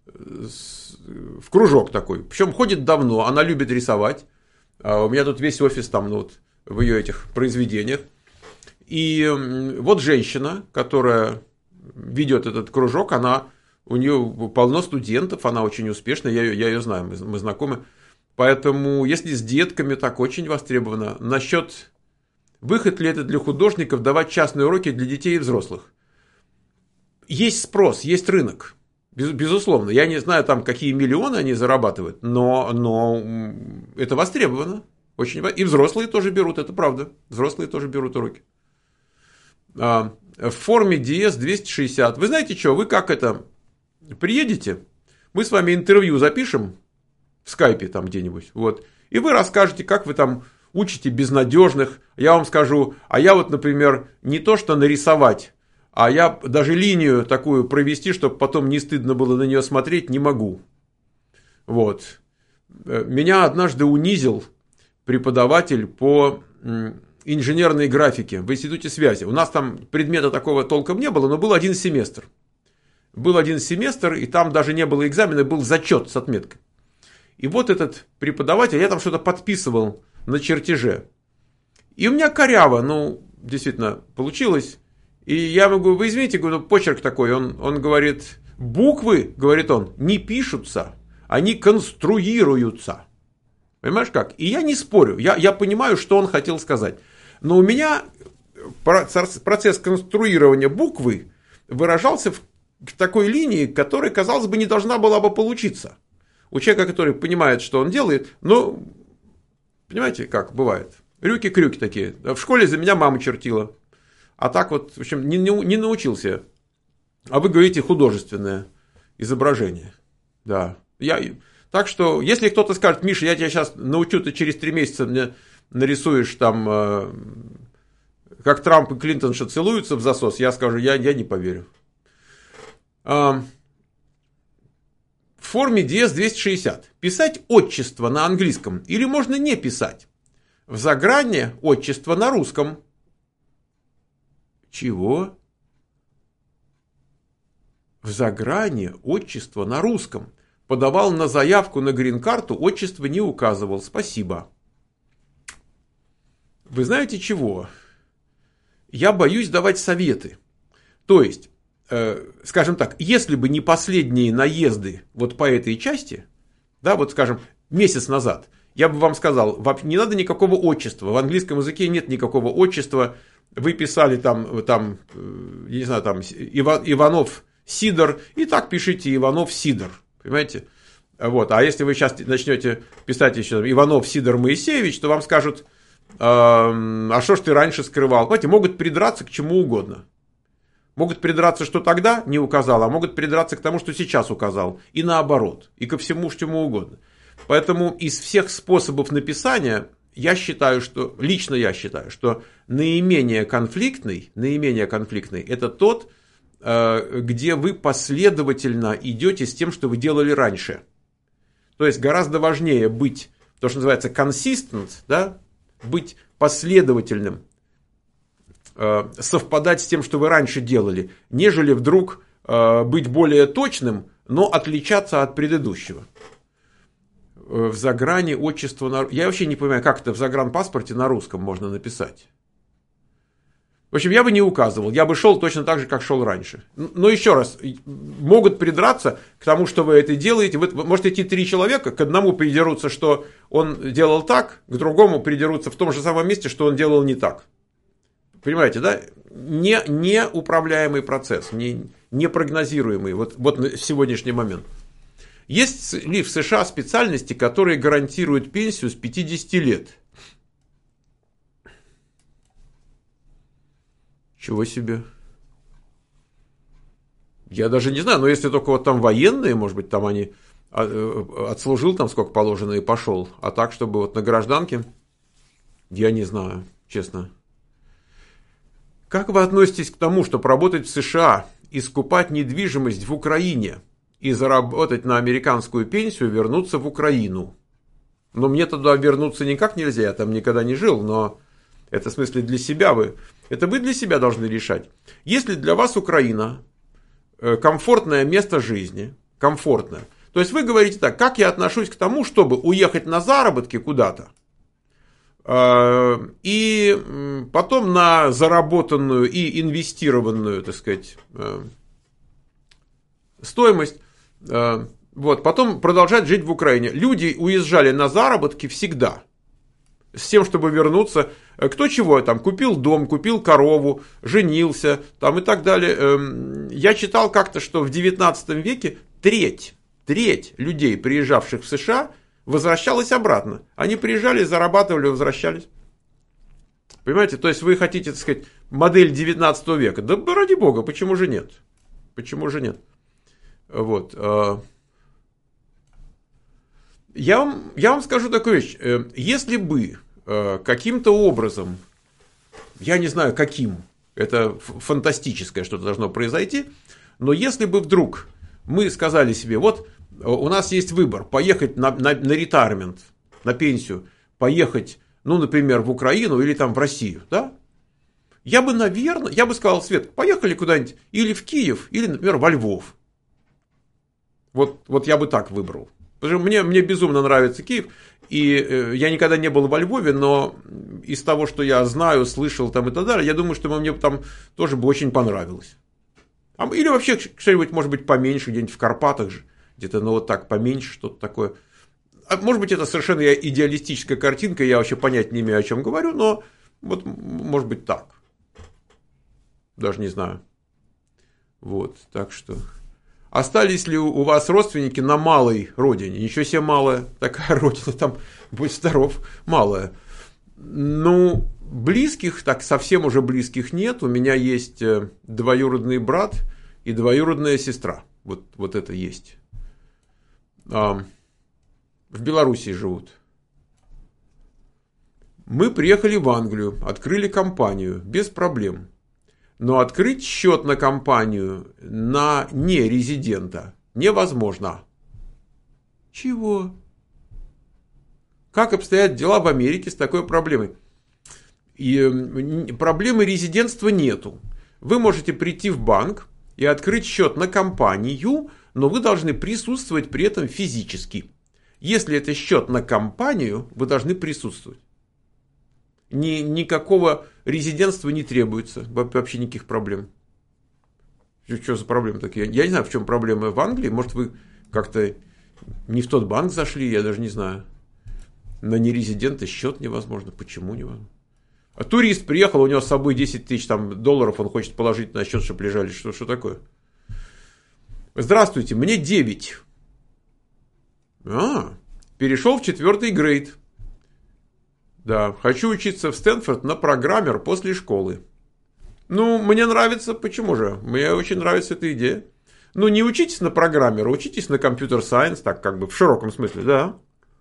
в кружок такой. Причем ходит давно, она любит рисовать. У меня тут весь офис там, ну вот, в ее этих произведениях. И вот женщина, которая ведет этот кружок, у нее полно студентов, она очень успешная, я ее знаю, мы знакомы. Поэтому, если с детками, так очень востребовано. Насчет выход ли это для художников давать частные уроки для детей и взрослых. Есть спрос, есть рынок, безусловно. Я не знаю, там, какие миллионы они зарабатывают, но это востребовано. Очень, и взрослые тоже берут, это правда. Взрослые тоже берут уроки. В форме DS-260. Вы знаете что, вы как это, приедете, мы с вами интервью запишем в скайпе там где-нибудь, вот, и вы расскажете, как вы там учите безнадежных. Я вам скажу, а я вот, например, не то что нарисовать, а я даже линию такую провести, чтобы потом не стыдно было на нее смотреть, не могу. Вот. Меня однажды унизил преподаватель по инженерной графике в институте связи. У нас там предмета такого толком не было, но был один семестр. Был один семестр, и там даже не было экзамена, был зачет с отметкой. И вот этот преподаватель, я там что-то подписывал на чертеже. И у меня коряво, ну, действительно, получилось. И я могу, вы извините, говорю, почерк такой. Он говорит, буквы, говорит он, не пишутся, они конструируются. Понимаешь как? И я не спорю, я понимаю, что он хотел сказать. Но у меня процесс конструирования буквы выражался в такой линии, которая, казалось бы, не должна была бы получиться. У человека, который понимает, что он делает, ну, понимаете, как бывает. Рюки-крюки такие. В школе за меня мама чертила. А так вот, в общем, не научился. А вы говорите художественное изображение. Да. Так что, если кто-то скажет, Миша, я тебя сейчас научу, ты через 3 месяца мне нарисуешь там, как Трамп и Клинтон целуются в засос, я скажу, я не поверю. в форме DS-260. Писать отчество на английском или можно не писать? В загране отчество на русском. Чего? В загране отчество на русском. Подавал на заявку на грин-карту, отчество не указывал. Спасибо. Вы знаете чего? Я боюсь давать советы. То есть, скажем так, если бы не последние наезды вот по этой части, да, вот скажем, месяц назад, я бы вам сказал, не надо никакого отчества, в английском языке нет никакого отчества, вы писали там я не знаю, там Иванов Сидор, и так пишите Иванов Сидор, понимаете? Вот. А если вы сейчас начнете писать еще Иванов Сидор Моисеевич, то вам скажут, а что ж ты раньше скрывал? Понимаете, могут придраться к чему угодно. Могут придраться, что тогда не указал, а могут придраться к тому, что сейчас указал. И наоборот. И ко всему, чему угодно. Поэтому из всех способов написания, лично я считаю, что наименее конфликтный это тот, где вы последовательно идете с тем, что вы делали раньше. То есть гораздо важнее быть, то, что называется consistent, да, быть последовательным, совпадать с тем, что вы раньше делали, нежели вдруг быть более точным, но отличаться от предыдущего. В загране отчество... Я вообще не понимаю, как это в загранпаспорте на русском можно написать. В общем, я бы не указывал, я бы шел точно так же, как шел раньше. Но еще раз, могут придраться к тому, что вы это делаете. Вы можете идти 3 человека, к одному придерутся, что он делал так, к другому придерутся в том же самом месте, что он делал не так. Понимаете, да? Неуправляемый процесс, непрогнозируемый вот в сегодняшний момент. Есть ли в США специальности, которые гарантируют пенсию с 50 лет? Чего себе? Я даже не знаю, но если только вот там военные, может быть, там они отслужил там сколько положено и пошел, а так, чтобы вот на гражданке, я не знаю, честно. Как вы относитесь к тому, чтобы работать в США и скупать недвижимость в Украине и заработать на американскую пенсию, вернуться в Украину? Но мне туда вернуться никак нельзя, я там никогда не жил, но это в смысле для себя это вы для себя должны решать. Если для вас Украина комфортное место жизни, комфортное, то есть вы говорите так, как я отношусь к тому, чтобы уехать на заработки куда-то, и потом на заработанную и инвестированную, так сказать, стоимость, вот, потом продолжать жить в Украине. Люди уезжали на заработки всегда, с тем, чтобы вернуться, кто чего там, купил дом, купил корову, женился, там и так далее. Я читал как-то, что в 19 веке треть людей, приезжавших в США, возвращалась обратно. Они приезжали, зарабатывали, возвращались. Понимаете, то есть вы хотите, так сказать, модель 19 века. Да ради бога, почему же нет? Почему же нет? Вот. Я вам скажу такую вещь. Если бы каким-то образом, я не знаю каким, это фантастическое что-то должно произойти, но если бы вдруг мы сказали себе, вот у нас есть выбор, поехать на ретайрмент, на пенсию, поехать, ну, например, в Украину или там в Россию, да? Я бы сказал, Свет, поехали куда-нибудь или в Киев, или, например, во Львов. Вот я бы так выбрал. Потому что мне безумно нравится Киев, и я никогда не был во Львове, но из того, что я знаю, слышал там и так далее, я думаю, что мне там тоже бы очень понравилось. Или вообще что-нибудь, может быть, поменьше, где-нибудь в Карпатах же, где-то, ну, вот так поменьше, что-то такое. Может быть, это совершенно идеалистическая картинка, я вообще понять не имею, о чем говорю, но вот, может быть, так. Даже не знаю. Вот, так что... Остались ли у вас родственники на малой родине? Ничего себе малая такая родина, там, будь здоров, малая. Ну, близких, так совсем уже близких нет. У меня есть двоюродный брат и двоюродная сестра. Вот это есть. В Белоруссии живут. Мы приехали в Англию, открыли компанию, без проблем. Но открыть счет на компанию на нерезидента невозможно. Чего? Как обстоят дела в Америке с такой проблемой? И проблемы резидентства нету. Вы можете прийти в банк и открыть счет на компанию, но вы должны присутствовать при этом физически. Если это счет на компанию, вы должны присутствовать. Никакого резидентства не требуется, вообще никаких проблем. Что за проблемы такие? Я не знаю, в чем проблема в Англии. Может, вы как-то не в тот банк зашли, я даже не знаю. На нерезидента счет невозможно. Почему невозможно? А турист приехал, у него с собой 10 тысяч долларов, он хочет положить на счет, чтобы лежали. Что такое? Здравствуйте, мне 9. Перешел в 4 грейд. Да, хочу учиться в Стэнфорд на программер после школы. Ну, мне нравится, почему же? Мне очень нравится эта идея. Ну, не учитесь на программера, учитесь на компьютер-сайенс, так как бы в широком смысле, да.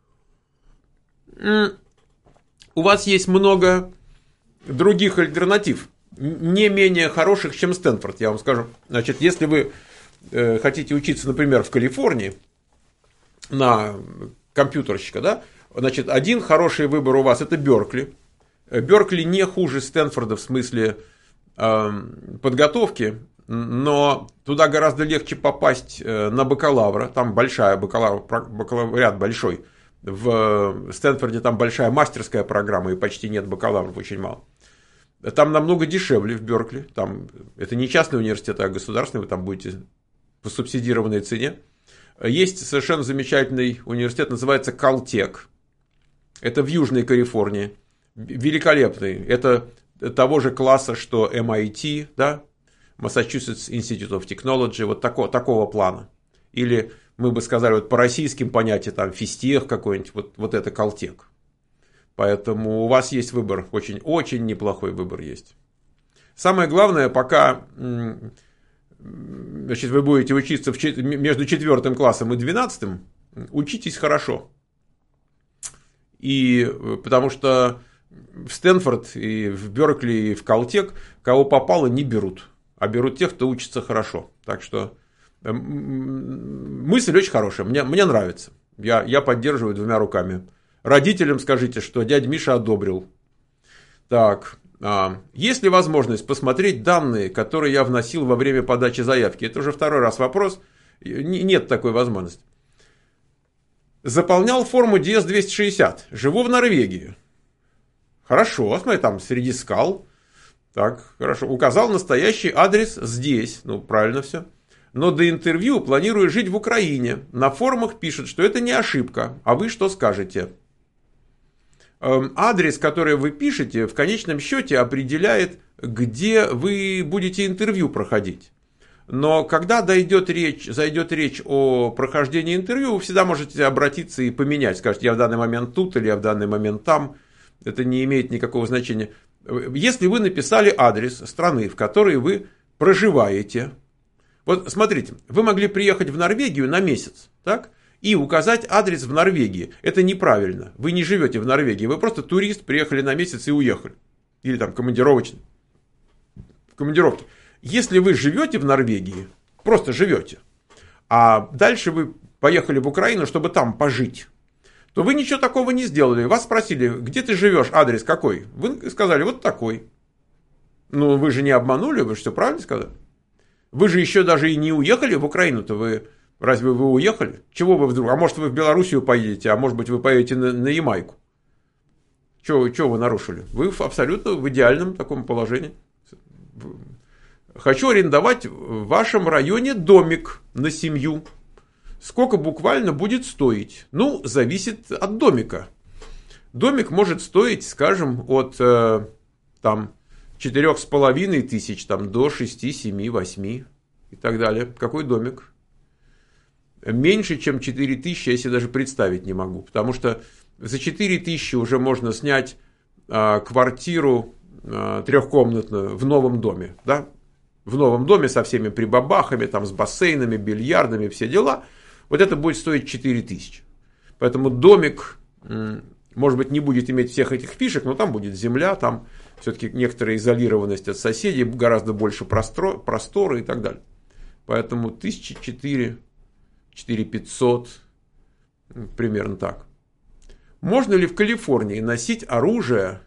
У вас есть много других альтернатив, не менее хороших, чем Стэнфорд, я вам скажу. Значит, если вы хотите учиться, например, в Калифорнии на компьютерщика, да, значит, один хороший выбор у вас – это Беркли. Беркли не хуже Стэнфорда в смысле подготовки, но туда гораздо легче попасть на бакалавра. Там большая бакалавриат большой. В Стэнфорде там большая мастерская программа, и почти нет бакалавров, очень мало. Там намного дешевле в Беркли. Там, это не частный университет, а государственный, вы там будете по субсидированной цене. Есть совершенно замечательный университет, называется Калтек. Это в Южной Калифорнии. Великолепный. Это того же класса, что MIT, да? Massachusetts Institute of Technology, вот такого плана. Или мы бы сказали, вот по российским понятиям, там, физтех какой-нибудь, вот это Калтек. Поэтому у вас есть выбор, очень неплохой выбор есть. Самое главное, пока значит, вы будете учиться между 4 классом и 12, учитесь хорошо. И потому что в Стэнфорд, и в Беркли, и в Калтек кого попало не берут, а берут тех, кто учится хорошо. Так что мысль очень хорошая, мне нравится. Я поддерживаю 2 руками. Родителям скажите, что дядя Миша одобрил. Так, есть ли возможность посмотреть данные, которые я вносил во время подачи заявки? Это уже 2-й раз вопрос. Нет такой возможности. Заполнял форму DS-260. Живу в Норвегии. Хорошо, смотри, там среди скал. Так, хорошо. Указал настоящий адрес здесь. Ну, правильно все. Но до интервью планирую жить в Украине. На форумах пишут, что это не ошибка. А вы что скажете? Адрес, который вы пишете, в конечном счете определяет, где вы будете интервью проходить. Но когда зайдет речь о прохождении интервью, вы всегда можете обратиться и поменять. Скажете, я в данный момент тут или я в данный момент там. Это не имеет никакого значения. Если вы написали адрес страны, в которой вы проживаете. Вот смотрите, вы могли приехать в Норвегию на месяц, так? И указать адрес в Норвегии. Это неправильно. Вы не живете в Норвегии. Вы просто турист, приехали на месяц и уехали. Или там командировочный. В командировке. Если вы живете в Норвегии, просто живете, а дальше вы поехали в Украину, чтобы там пожить, то вы ничего такого не сделали. Вас спросили, где ты живешь, адрес какой? Вы сказали, вот такой. Ну, вы же не обманули, вы же все правильно сказали. Вы же еще даже и не уехали в Украину-то, разве вы уехали? Чего вы вдруг? А может, вы в Белоруссию поедете, а может быть, вы поедете на Ямайку? Чего вы нарушили? Вы абсолютно в идеальном таком положении. Хочу арендовать в вашем районе домик на семью. Сколько буквально будет стоить? Ну, зависит от домика. Домик может стоить, скажем, от 4,5 тысяч до 6, 7, 8 и так далее. Какой домик? Меньше, чем 4 тысячи я себе даже представить не могу. Потому что за 4 тысячи уже можно снять квартиру 3-комнатную в новом доме. Да? В новом доме со всеми прибабахами, с бассейнами, бильярдами, все дела. Вот это будет стоить 4 тысячи. Поэтому домик, может быть, не будет иметь всех этих фишек, но там будет земля, там все-таки некоторая изолированность от соседей, гораздо больше простора и так далее. Поэтому 1004, 4500, Примерно так. Можно ли в Калифорнии носить оружие,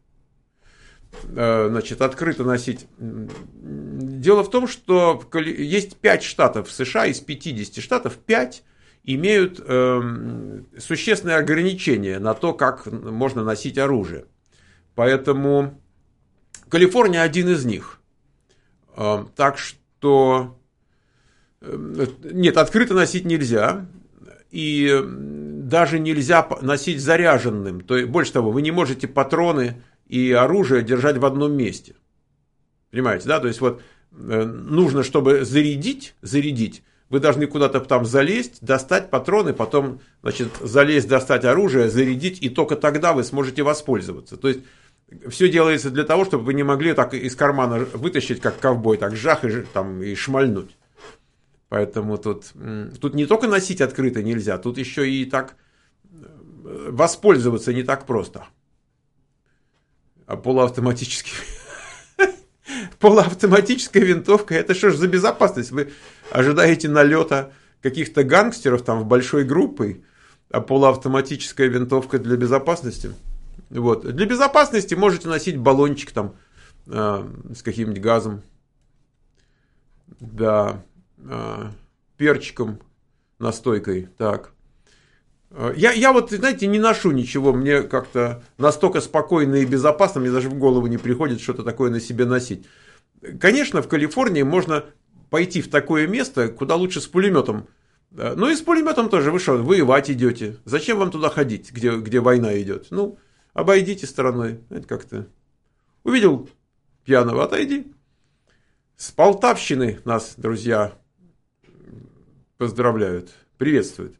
значит, открыто носить? Дело в том, что есть 5 штатов в США, из 50 штатов 5 имеют существенные ограничения на то, как можно носить оружие. Поэтому Калифорния один из них. Так что нет, открыто носить нельзя. И даже нельзя носить заряженным. То есть, больше того, вы не можете патроны и оружие держать в одном месте. Понимаете, да? То есть вот нужно, чтобы зарядить, вы должны куда-то там залезть, достать патроны, потом, значит, залезть, достать оружие, зарядить, и только тогда вы сможете воспользоваться. То есть все делается для того, чтобы вы не могли так из кармана вытащить, как ковбой, так жах и шмальнуть. Поэтому тут не только носить открыто нельзя, тут еще и так воспользоваться не так просто. А полуавтоматическая винтовка, это что ж за безопасность? Вы ожидаете налета каких-то гангстеров там в большой группой, а полуавтоматическая винтовка для безопасности? Вот. Для безопасности можете носить баллончик там с каким-нибудь газом, да, перчиком, настойкой, так. Я вот, знаете, не ношу ничего, мне как-то настолько спокойно и безопасно, мне даже в голову не приходит что-то такое на себе носить. Конечно, в Калифорнии можно пойти в такое место, куда лучше с пулеметом. Ну и с пулеметом тоже, вы что, воевать идете. Зачем вам туда ходить, где война идет? Ну, обойдите стороной, это как-то. Увидел пьяного, отойди. С Полтавщины нас, друзья, поздравляют, приветствуют.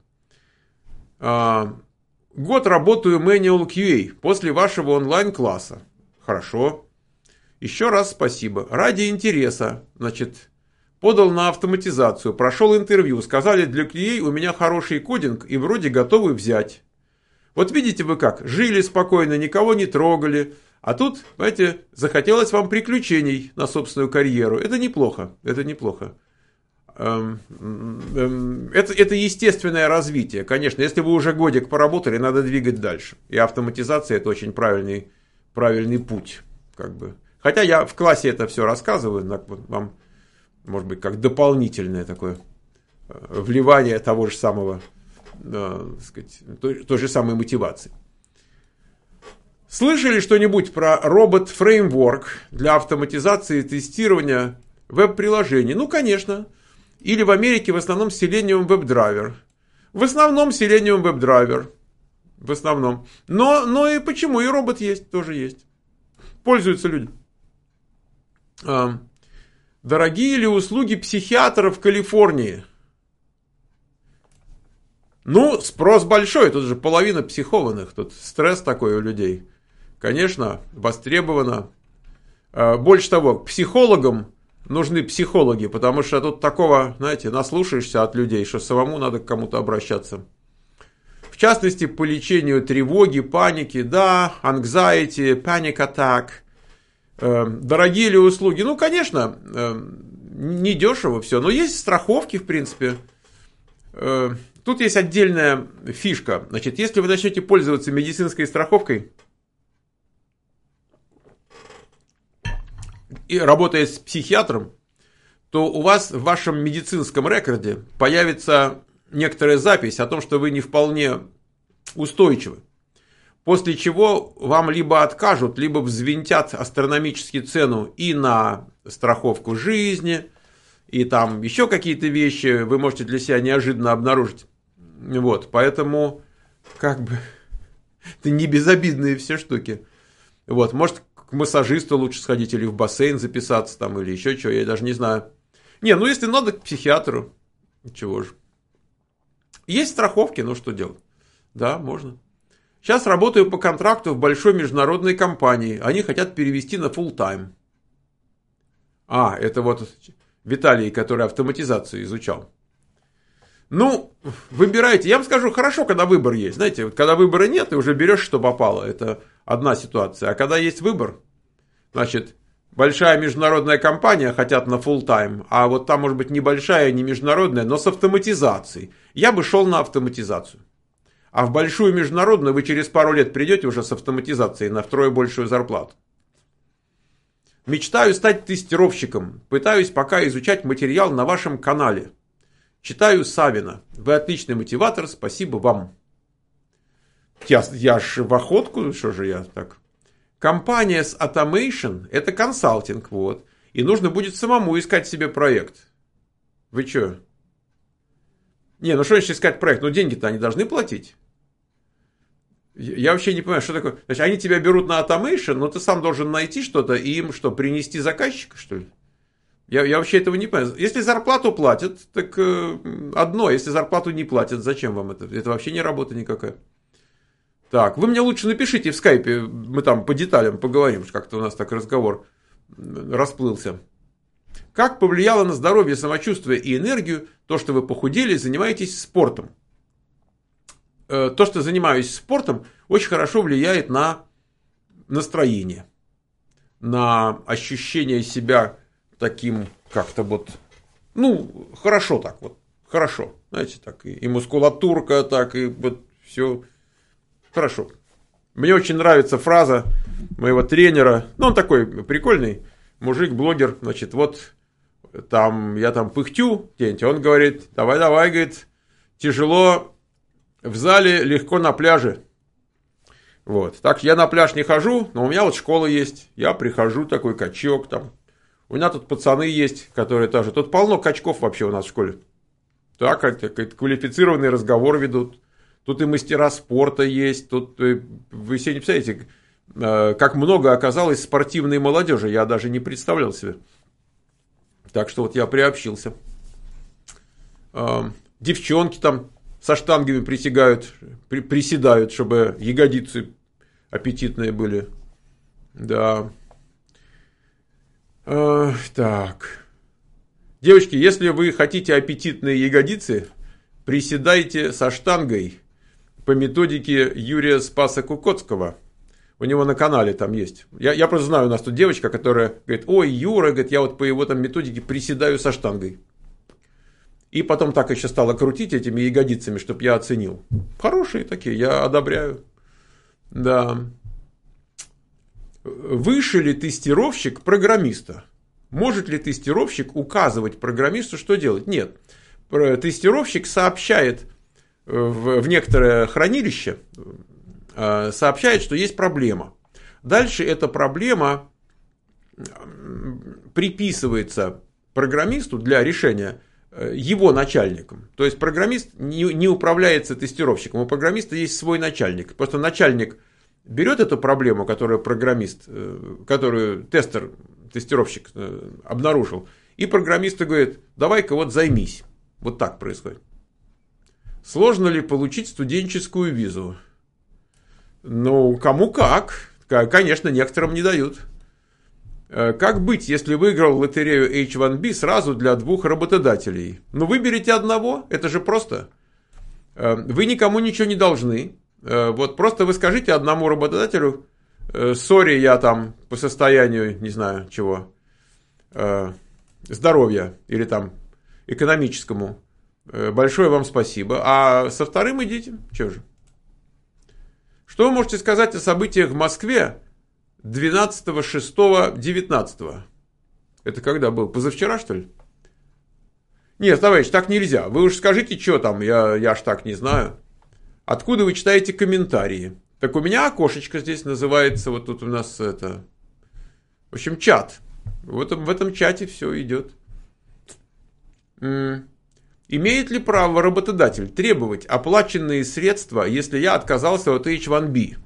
Год работаю Manual QA после вашего онлайн-класса. Хорошо. Еще раз спасибо. Ради интереса, значит, подал на автоматизацию, прошел интервью, сказали, для QA у меня хороший кодинг и вроде готовы взять. Вот видите вы как, жили спокойно, никого не трогали, а тут, знаете, захотелось вам приключений на собственную карьеру. Это неплохо, это неплохо. Это естественное развитие. Конечно, если вы уже годик поработали, надо двигать дальше. И автоматизация – это очень правильный путь. Как бы. Хотя я в классе это все рассказываю, вам, может быть, как дополнительное такое вливание того же самого, сказать, той же самой мотивации. Слышали что-нибудь про робот-фреймворк для автоматизации и тестирования веб-приложений? Ну, конечно. Или в Америке в основном Selenium WebDriver. В основном Selenium WebDriver. В основном. Но и почему? И робот есть, тоже есть. Пользуются люди. Дорогие ли услуги психиатров в Калифорнии? Ну, спрос большой. Тут же половина психованных. Тут стресс такой у людей. Конечно, востребовано. Больше того, к психологам нужны психологи, потому что тут такого, знаете, наслушаешься от людей, что самому надо к кому-то обращаться. В частности, по лечению тревоги, паники, да, anxiety, panic attack. Дорогие ли услуги? Ну, конечно, недешево все, но есть страховки, в принципе. Тут есть отдельная фишка. Значит, если вы начнете пользоваться медицинской страховкой, и работая с психиатром, то у вас в вашем медицинском рекорде появится некоторая запись о том, что вы не вполне устойчивы. После чего вам либо откажут, либо взвинтят астрономически цену и на страховку жизни, и там еще какие-то вещи вы можете для себя неожиданно обнаружить. Вот, поэтому как бы это не безобидные все штуки. Вот, может, к массажисту лучше сходить или в бассейн записаться там, или еще чего, я даже не знаю. Не, ну если надо, к психиатру. Чего же. Есть страховки, ну что делать? Да, можно. Сейчас работаю по контракту в большой международной компании. Они хотят перевести на full time. Это вот Виталий, который автоматизацию изучал. Ну, выбирайте. Я вам скажу, хорошо, когда выбор есть. Знаете, вот когда выбора нет, ты уже берешь, что попало. Это одна ситуация. А когда есть выбор, значит, большая международная компания хотят на full time, а вот там может быть небольшая, не международная, но с автоматизацией. Я бы шел на автоматизацию. А в большую международную вы через пару лет придете уже с автоматизацией на втрое большую зарплату. Мечтаю стать тестировщиком. Пытаюсь пока изучать материал на вашем канале. Читаю Савина. Вы отличный мотиватор, спасибо вам. Я ж в охотку, что же я так... Компания с Automation – это консалтинг, вот. И нужно будет самому искать себе проект. Вы что? Не, ну что значит искать проект? Ну деньги-то они должны платить. Я вообще не понимаю, что такое. Значит, они тебя берут на Automation, но ты сам должен найти что-то и им что, принести заказчика, что ли? Я вообще этого не понимаю. Если зарплату платят, так одно. Если зарплату не платят, зачем вам это? Это вообще не работа никакая. Так, вы мне лучше напишите в скайпе, мы там по деталям поговорим, как-то у нас так разговор расплылся. Как повлияло на здоровье, самочувствие и энергию то, что вы похудели и занимаетесь спортом? То, что занимаюсь спортом, очень хорошо влияет на настроение, на ощущение себя таким как-то вот, ну, хорошо так вот, хорошо, знаете, так и мускулатурка, так и вот все. Хорошо. Мне очень нравится фраза моего тренера. Ну, он такой прикольный мужик, блогер. Значит, вот там я там пыхтю, он говорит, давай, говорит, тяжело в зале, легко на пляже. Вот. Так я на пляж не хожу, но у меня вот школа есть. Я прихожу, такой качок там. У меня тут пацаны есть, которые тоже. Тут полно качков вообще у нас в школе. Так, квалифицированный разговор ведут. Тут и мастера спорта есть, тут вы себе не представляете, как много оказалось спортивной молодежи, я даже не представлял себе. Так что вот я приобщился. Девчонки там со штангами приседают, чтобы ягодицы аппетитные были. Да. Так. Девочки, если вы хотите аппетитные ягодицы, приседайте со штангой. По методике Юрия Спаса-Кукоцкого. У него на канале там есть. Я просто знаю, у нас тут девочка, которая говорит, ой, Юра, говорит, я вот по его там методике приседаю со штангой. И потом так еще стала крутить этими ягодицами, чтобы я оценил. Хорошие такие, я одобряю. Да. Выше ли тестировщик программиста? Может ли тестировщик указывать программисту, что делать? Нет. Тестировщик сообщает в некоторое хранилище, сообщает, что есть проблема. Дальше эта проблема приписывается программисту для решения его начальником. То есть программист не управляется тестировщиком, у программиста есть свой начальник. Просто начальник берет эту проблему, которую тестировщик обнаружил, и программисту говорит, давай-ка вот займись. Вот так происходит. Сложно ли получить студенческую визу? Ну, кому как. Конечно, некоторым не дают. Как быть, если выиграл лотерею H1B сразу для 2 работодателей? Ну, выберите одного, это же просто. Вы никому ничего не должны. Вот просто вы скажите одному работодателю, сори, я там по состоянию, не знаю чего, здоровья или там экономическому. Большое вам спасибо. А со вторым идите. Чего же? Что вы можете сказать о событиях в Москве 12.06.19? Это когда был? Позавчера, что ли? Нет, товарищ, так нельзя. Вы уж скажите, что там, я ж так не знаю. Откуда вы читаете комментарии? Так у меня окошечко здесь называется, вот тут у нас это... В общем, чат. Вот в этом чате все идет. Имеет ли право работодатель требовать оплаченные средства, если я отказался от H1B?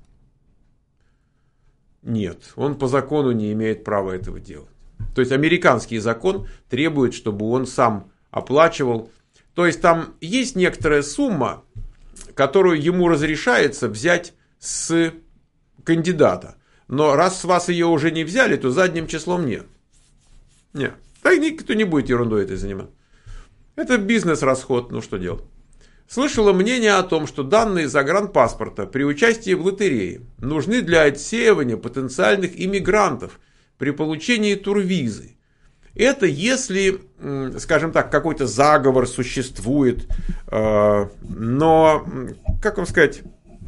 Нет, он по закону не имеет права этого делать. То есть американский закон требует, чтобы он сам оплачивал. То есть там есть некоторая сумма, которую ему разрешается взять с кандидата. Но раз с вас ее уже не взяли, то задним числом нет. Нет. Так никто не будет ерундой этой заниматься. Это бизнес-расход, ну что делать. Слышала мнение о том, что данные загранпаспорта при участии в лотерее нужны для отсеивания потенциальных иммигрантов при получении турвизы. Это если, скажем так, какой-то заговор существует, но, как вам сказать,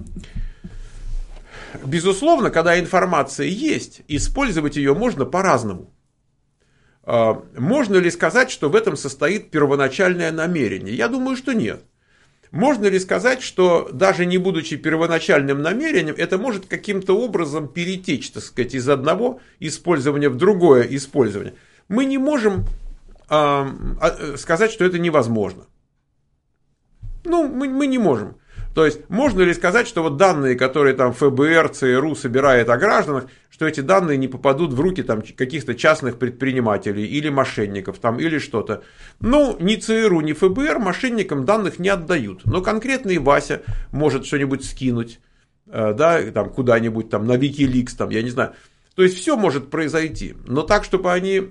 безусловно, когда информация есть, использовать ее можно по-разному. Можно ли сказать, что в этом состоит первоначальное намерение? Я думаю, что нет. Можно ли сказать, что даже не будучи первоначальным намерением, это может каким-то образом перетечь, так сказать, из одного использования в другое использование? Мы не можем сказать, что это невозможно. Ну, мы не можем. То есть, можно ли сказать, что вот данные, которые там ФБР, ЦРУ собирает о гражданах, что эти данные не попадут в руки там каких-то частных предпринимателей или мошенников там, или что-то. Ну, ни ЦРУ, ни ФБР мошенникам данных не отдают. Но конкретный Вася может что-нибудь скинуть, да, там куда-нибудь там на Wikileaks, там, я не знаю. То есть, все может произойти. Но так, чтобы они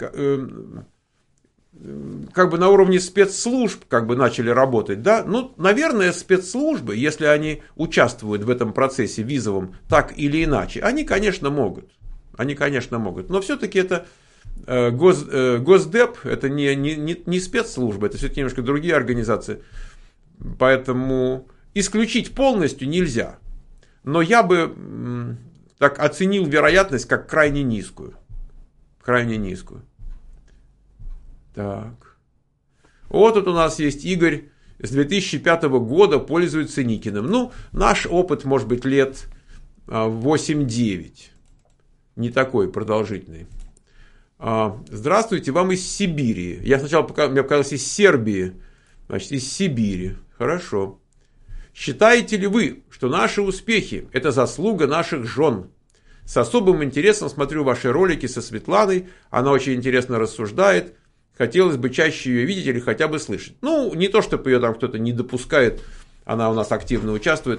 как бы на уровне спецслужб как бы начали работать, да, ну, наверное, спецслужбы, если они участвуют в этом процессе визовом так или иначе, они, конечно, могут, но все-таки это Госдеп, это не спецслужбы, это все-таки немножко другие организации, поэтому исключить полностью нельзя, но я бы так оценил вероятность как крайне низкую. Так. Вот тут у нас есть Игорь, с 2005 года пользуется Никиным. Ну, наш опыт, может быть, лет 8-9. Не такой продолжительный. Здравствуйте, вам из Сибири. Я сначала, мне показалось, из Сербии. Значит, из Сибири. Хорошо. Считаете ли вы, что наши успехи – это заслуга наших жен? С особым интересом смотрю ваши ролики со Светланой. Она очень интересно рассуждает. Хотелось бы чаще ее видеть или хотя бы слышать. Ну, не то, чтобы ее там кто-то не допускает, она у нас активно участвует.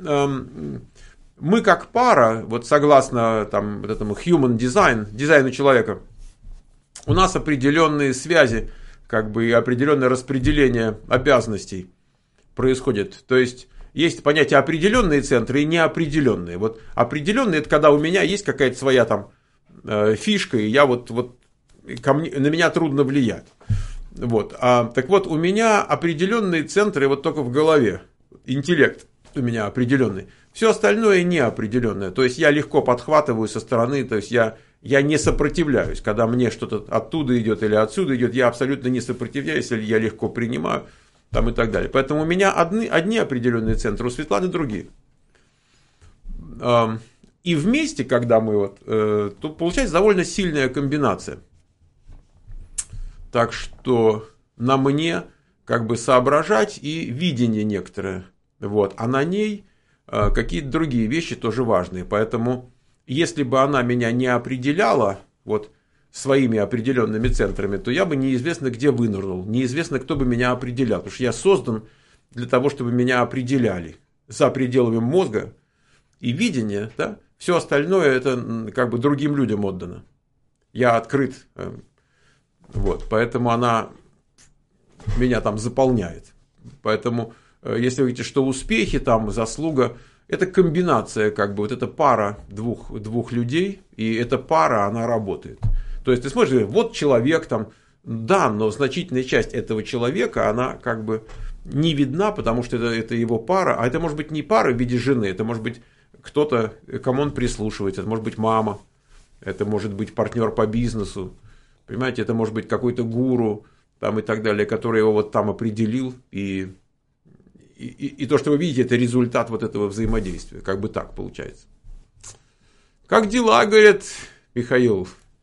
Мы как пара, вот согласно там, вот этому human design, дизайну человека, у нас определенные связи, как бы и определенное распределение обязанностей происходит. То есть, есть понятие определенные центры и неопределенные. Вот определенные, это когда у меня есть какая-то своя там фишка, и я вот на меня трудно влиять. Вот. Так вот, у меня определенные центры вот только в голове. Интеллект у меня определенный. Все остальное неопределенное. То есть, я легко подхватываю со стороны, то есть, я не сопротивляюсь. Когда мне что-то оттуда идет или отсюда идет, я абсолютно не сопротивляюсь, или я легко принимаю там, и так далее. Поэтому у меня одни определенные центры, у Светланы другие. И вместе, когда мы вот, то получается довольно сильная комбинация. Так что на мне как бы соображать и видение некоторое. Вот. А на ней какие-то другие вещи тоже важные. Поэтому, если бы она меня не определяла вот, своими определенными центрами, то я бы неизвестно где вынырнул. Неизвестно, кто бы меня определял. Потому что я создан для того, чтобы меня определяли. За пределами мозга и видения, да, все остальное это как бы другим людям отдано. Я открыт. Вот, поэтому она меня там заполняет. Поэтому, если вы говорите, что успехи, там, заслуга, это комбинация, как бы, вот эта пара двух людей, и эта пара, она работает. То есть, ты смотришь, вот человек там, да, но значительная часть этого человека, она как бы не видна, потому что это его пара, а это может быть не пара в виде жены, это может быть кто-то, кому он прислушивается, это может быть мама, это может быть партнер по бизнесу. Понимаете, это может быть какой-то гуру там, и так далее, который его вот там определил. И то, что вы видите, это результат вот этого взаимодействия. Как бы так получается. Как дела, говорит Михаил?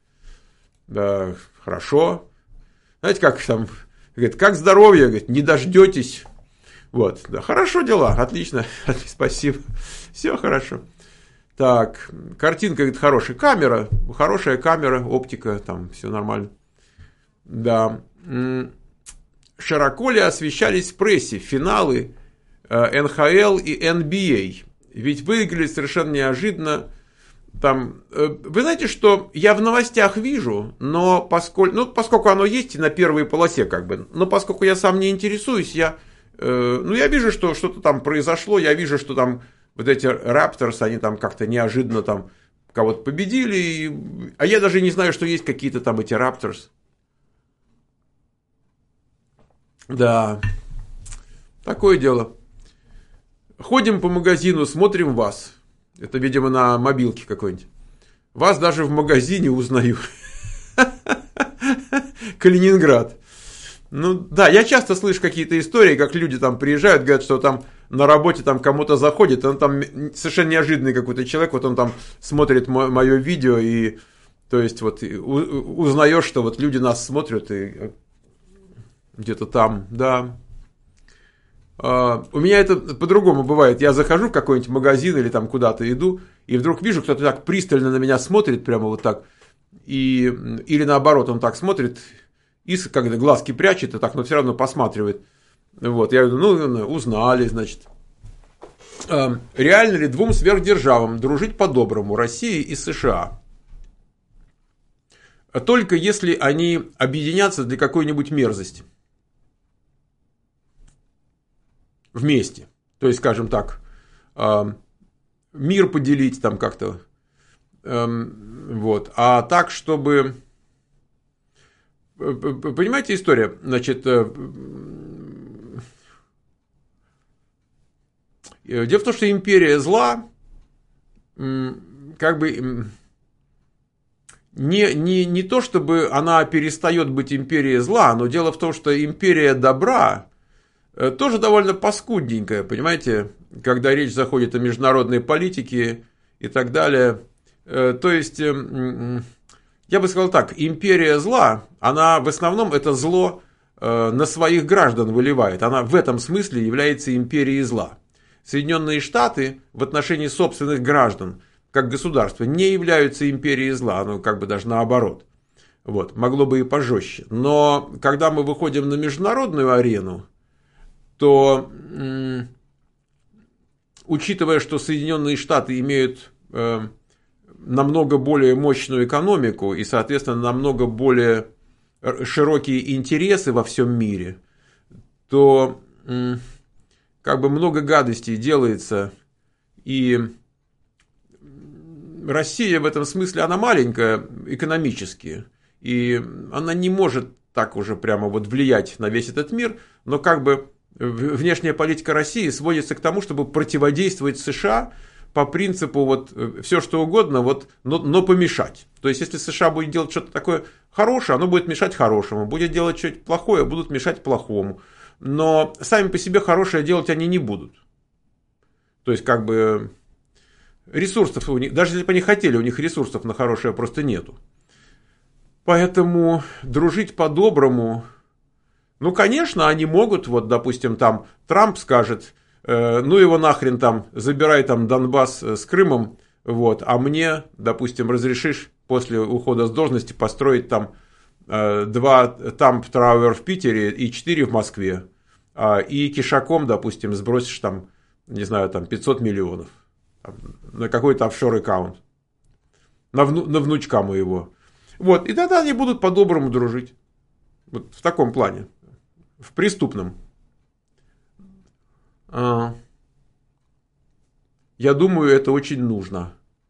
Да, хорошо. Знаете, как там, говорит, как здоровье? Говорит, не дождетесь. Вот, да, хорошо дела, отлично, спасибо. Все хорошо. Так, картинка, говорит, хорошая камера, оптика, там все нормально. Да. Широко ли освещались в прессе финалы НХЛ и NBA? Ведь выиграли совершенно неожиданно. Там, вы знаете, что я в новостях вижу, но поскольку оно есть и на первой полосе, как бы, но поскольку я сам не интересуюсь, я вижу, что что-то там произошло, я вижу, что там вот эти Raptors, они там как-то неожиданно там кого-то победили, а я даже не знаю, что есть какие-то там эти Raptors. Да, такое дело. Ходим по магазину, смотрим вас. Это, видимо, на мобилке какой-нибудь. Вас даже в магазине узнаю. Калининград. Ну да, я часто слышу какие-то истории, как люди там приезжают, говорят, что там на работе там кому-то заходит, он там совершенно неожиданный какой-то человек, вот он там смотрит мое видео, и то есть вот узнаешь, что вот люди нас смотрят, и где-то там, да. У меня это по-другому бывает. Я захожу в какой-нибудь магазин или там куда-то иду, и вдруг вижу, кто-то так пристально на меня смотрит, прямо вот так, или наоборот, он так смотрит, и когда глазки прячет, и так, но все равно посматривает. Вот, я говорю, ну, узнали, значит. Реально ли двум сверхдержавам дружить по-доброму, России и США? Только если они объединятся для какой-нибудь мерзости. Вместе. То есть, скажем так, мир поделить там как-то. Вот. А так, чтобы... Понимаете история? Значит, дело в том, что империя зла, как бы, не то, чтобы она перестает быть империей зла, но дело в том, что империя добра тоже довольно паскудненькая, понимаете, когда речь заходит о международной политике и так далее. То есть, я бы сказал так, империя зла, она в основном это зло на своих граждан выливает. Она в этом смысле является империей зла. Соединенные Штаты в отношении собственных граждан, как государства, не являются империей зла, оно как бы даже наоборот. Вот, могло бы и пожестче. Но когда мы выходим на международную арену, то, учитывая, что Соединенные Штаты имеют намного более мощную экономику и, соответственно, намного более широкие интересы во всем мире, то как бы много гадостей делается, и Россия в этом смысле, она маленькая экономически, и она не может так уже прямо вот влиять на весь этот мир, но как бы внешняя политика России сводится к тому, чтобы противодействовать США по принципу вот все что угодно, вот, но помешать. То есть, если США будет делать что-то такое хорошее, оно будет мешать хорошему, будет делать что-то плохое, будут мешать плохому. Но сами по себе хорошее делать они не будут. То есть, как бы, ресурсов у них, даже если бы они хотели, у них ресурсов на хорошее просто нету. Поэтому дружить по-доброму, ну, конечно, они могут, вот, допустим, там Трамп скажет, ну его нахрен там, забирай там Донбасс с Крымом, вот, а мне, допустим, разрешишь после ухода с должности построить там 2 Тамп Тауэр в Питере и 4 в Москве, и кишаком, допустим, сбросишь там, не знаю, там 500 миллионов на какой-то офшор-аккаунт, на внучка моего. Вот, и тогда они будут по-доброму дружить. Вот в таком плане, в преступном. Я думаю, это очень нужно.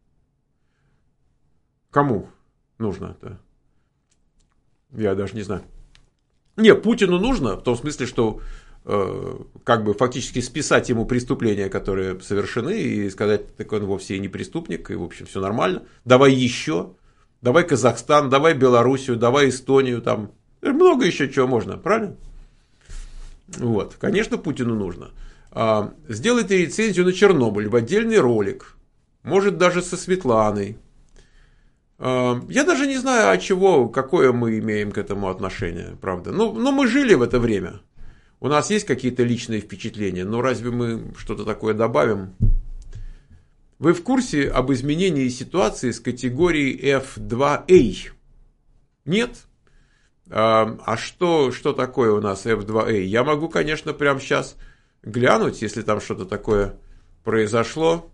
Кому нужно это? Я даже не знаю. Не, Путину нужно, в том смысле, что как бы фактически списать ему преступления, которые совершены, и сказать, так он вовсе и не преступник, и в общем все нормально. Давай еще, давай Казахстан, давай Белоруссию, давай Эстонию, там много еще чего можно, правильно? Вот, конечно, Путину нужно. Сделайте рецензию на Чернобыль в отдельный ролик, может даже со Светланой. Я даже не знаю, от чего, какое мы имеем к этому отношение, правда. Но мы жили в это время. У нас есть какие-то личные впечатления, но разве мы что-то такое добавим? Вы в курсе об изменении ситуации с категорией F2A? Нет? А что такое у нас F2A? Я могу, конечно, прямо сейчас глянуть, если там что-то такое произошло.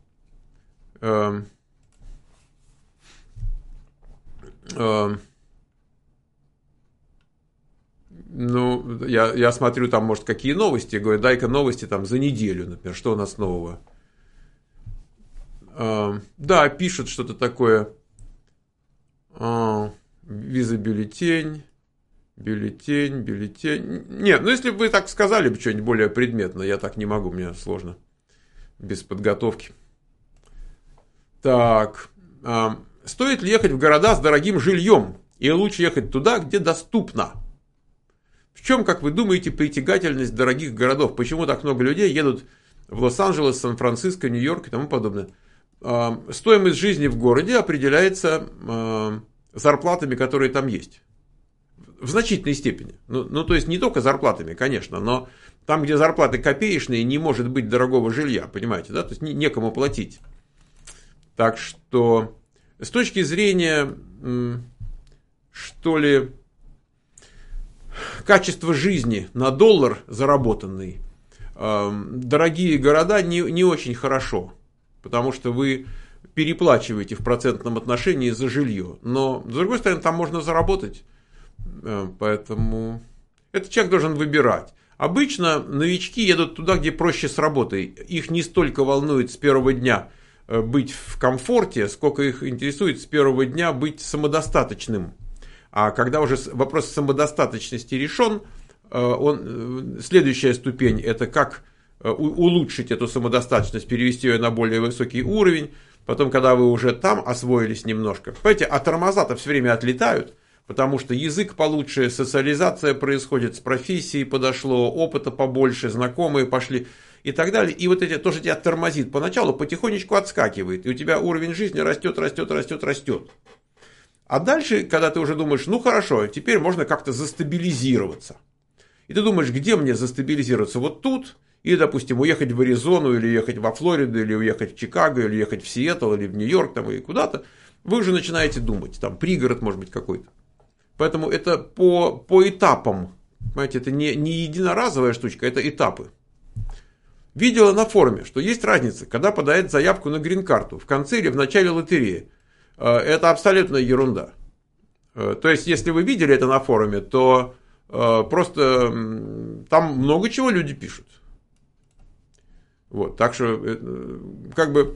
Ну, я смотрю, там, может, какие новости. Говорю, дай-ка новости там за неделю, например, что у нас нового. Да, пишут что-то такое. Виза-бюллетень, Бюллетень. Нет, ну если бы вы так сказали бы что-нибудь более предметно, я так не могу, мне сложно. Без подготовки. Так. Стоит ли ехать в города с дорогим жильем? Или лучше ехать туда, где доступно? В чем, как вы думаете, притягательность дорогих городов? Почему так много людей едут в Лос-Анджелес, Сан-Франциско, Нью-Йорк и тому подобное? Стоимость жизни в городе определяется зарплатами, которые там есть. В значительной степени. Ну, то есть не только зарплатами, конечно, но там, где зарплаты копеечные, не может быть дорогого жилья, понимаете, да? То есть некому платить. Так что с точки зрения, что ли, качества жизни на доллар заработанный, дорогие города не очень хорошо, потому что вы переплачиваете в процентном отношении за жилье. Но, с другой стороны, там можно заработать, поэтому этот человек должен выбирать. Обычно новички едут туда, где проще с работой. Их не столько волнует с первого дня быть в комфорте, сколько их интересует с первого дня быть самодостаточным. А когда уже вопрос самодостаточности решен, следующая ступень – это как улучшить эту самодостаточность, перевести ее на более высокий уровень. Потом, когда вы уже там освоились немножко, понимаете, а тормоза-то все время отлетают, потому что язык получше, социализация происходит, с профессией подошло, опыта побольше, знакомые пошли и так далее. И вот это тоже тебя тормозит. Поначалу потихонечку отскакивает, и у тебя уровень жизни растет. А дальше, когда ты уже думаешь, ну хорошо, теперь можно как-то застабилизироваться. И ты думаешь, где мне застабилизироваться? Вот тут, или, допустим, уехать в Аризону, или ехать во Флориду, или уехать в Чикаго, или ехать в Сиэтл, или в Нью-Йорк, там, или куда-то. Вы уже начинаете думать, там пригород может быть какой-то. Поэтому это по этапам. Понимаете, это не единоразовая штучка, это этапы. Видела на форуме, что есть разница, когда подает заявку на грин-карту, в конце или в начале лотереи. Это абсолютная ерунда. То есть, если вы видели это на форуме, то просто там много чего люди пишут. Вот, так что, как бы,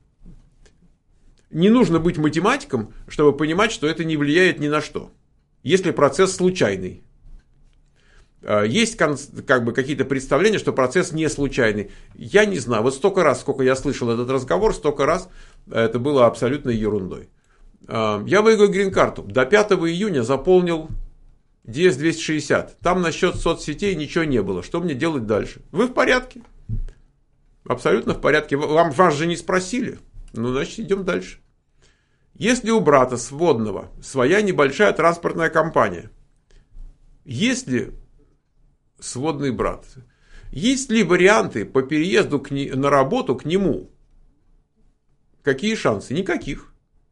не нужно быть математиком, чтобы понимать, что это не влияет ни на что, если процесс случайный. Есть как бы какие-то представления, что процесс не случайный. Я не знаю, вот столько раз, сколько я слышал этот разговор, столько раз это было абсолютной ерундой. Я выиграл грин-карту. До 5 июня заполнил DS-260. Там насчет соцсетей ничего не было. Что мне делать дальше? Вы в порядке? Абсолютно в порядке. Вас же не спросили. Ну, значит, идем дальше. Если у брата сводного своя небольшая транспортная компания, есть ли сводный брат? Есть ли варианты по переезду на работу к нему? Какие шансы? Никаких.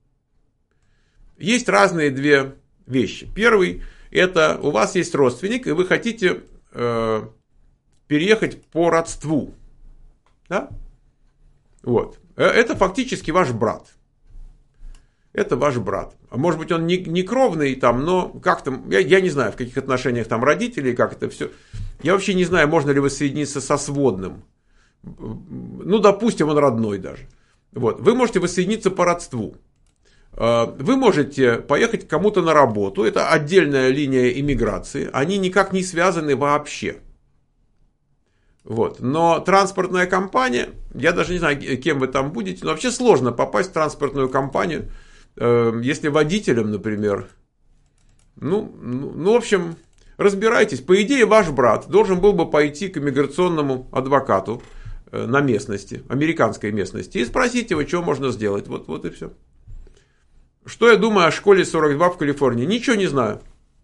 Есть разные две вещи. Первый – это у вас есть родственник, и вы хотите переехать по родству. Да? Вот. Это фактически ваш брат. Это ваш брат. Может быть, он не кровный, там, но как-то, я не знаю, в каких отношениях там родители, как это все. Я вообще не знаю, можно ли воссоединиться со сводным. Ну, допустим, он родной даже. Вот. Вы можете воссоединиться по родству. Вы можете поехать к кому-то на работу. Это отдельная линия иммиграции. Они никак не связаны вообще. Вот. Но транспортная компания, я даже не знаю, кем вы там будете, но вообще сложно попасть в транспортную компанию, если водителем, например. Ну, в общем, разбирайтесь. По идее, ваш брат должен был бы пойти к иммиграционному адвокату на местности, американской местности, и спросить его, что можно сделать. Вот и все. Что я думаю о школе 42 в Калифорнии? Ничего не знаю.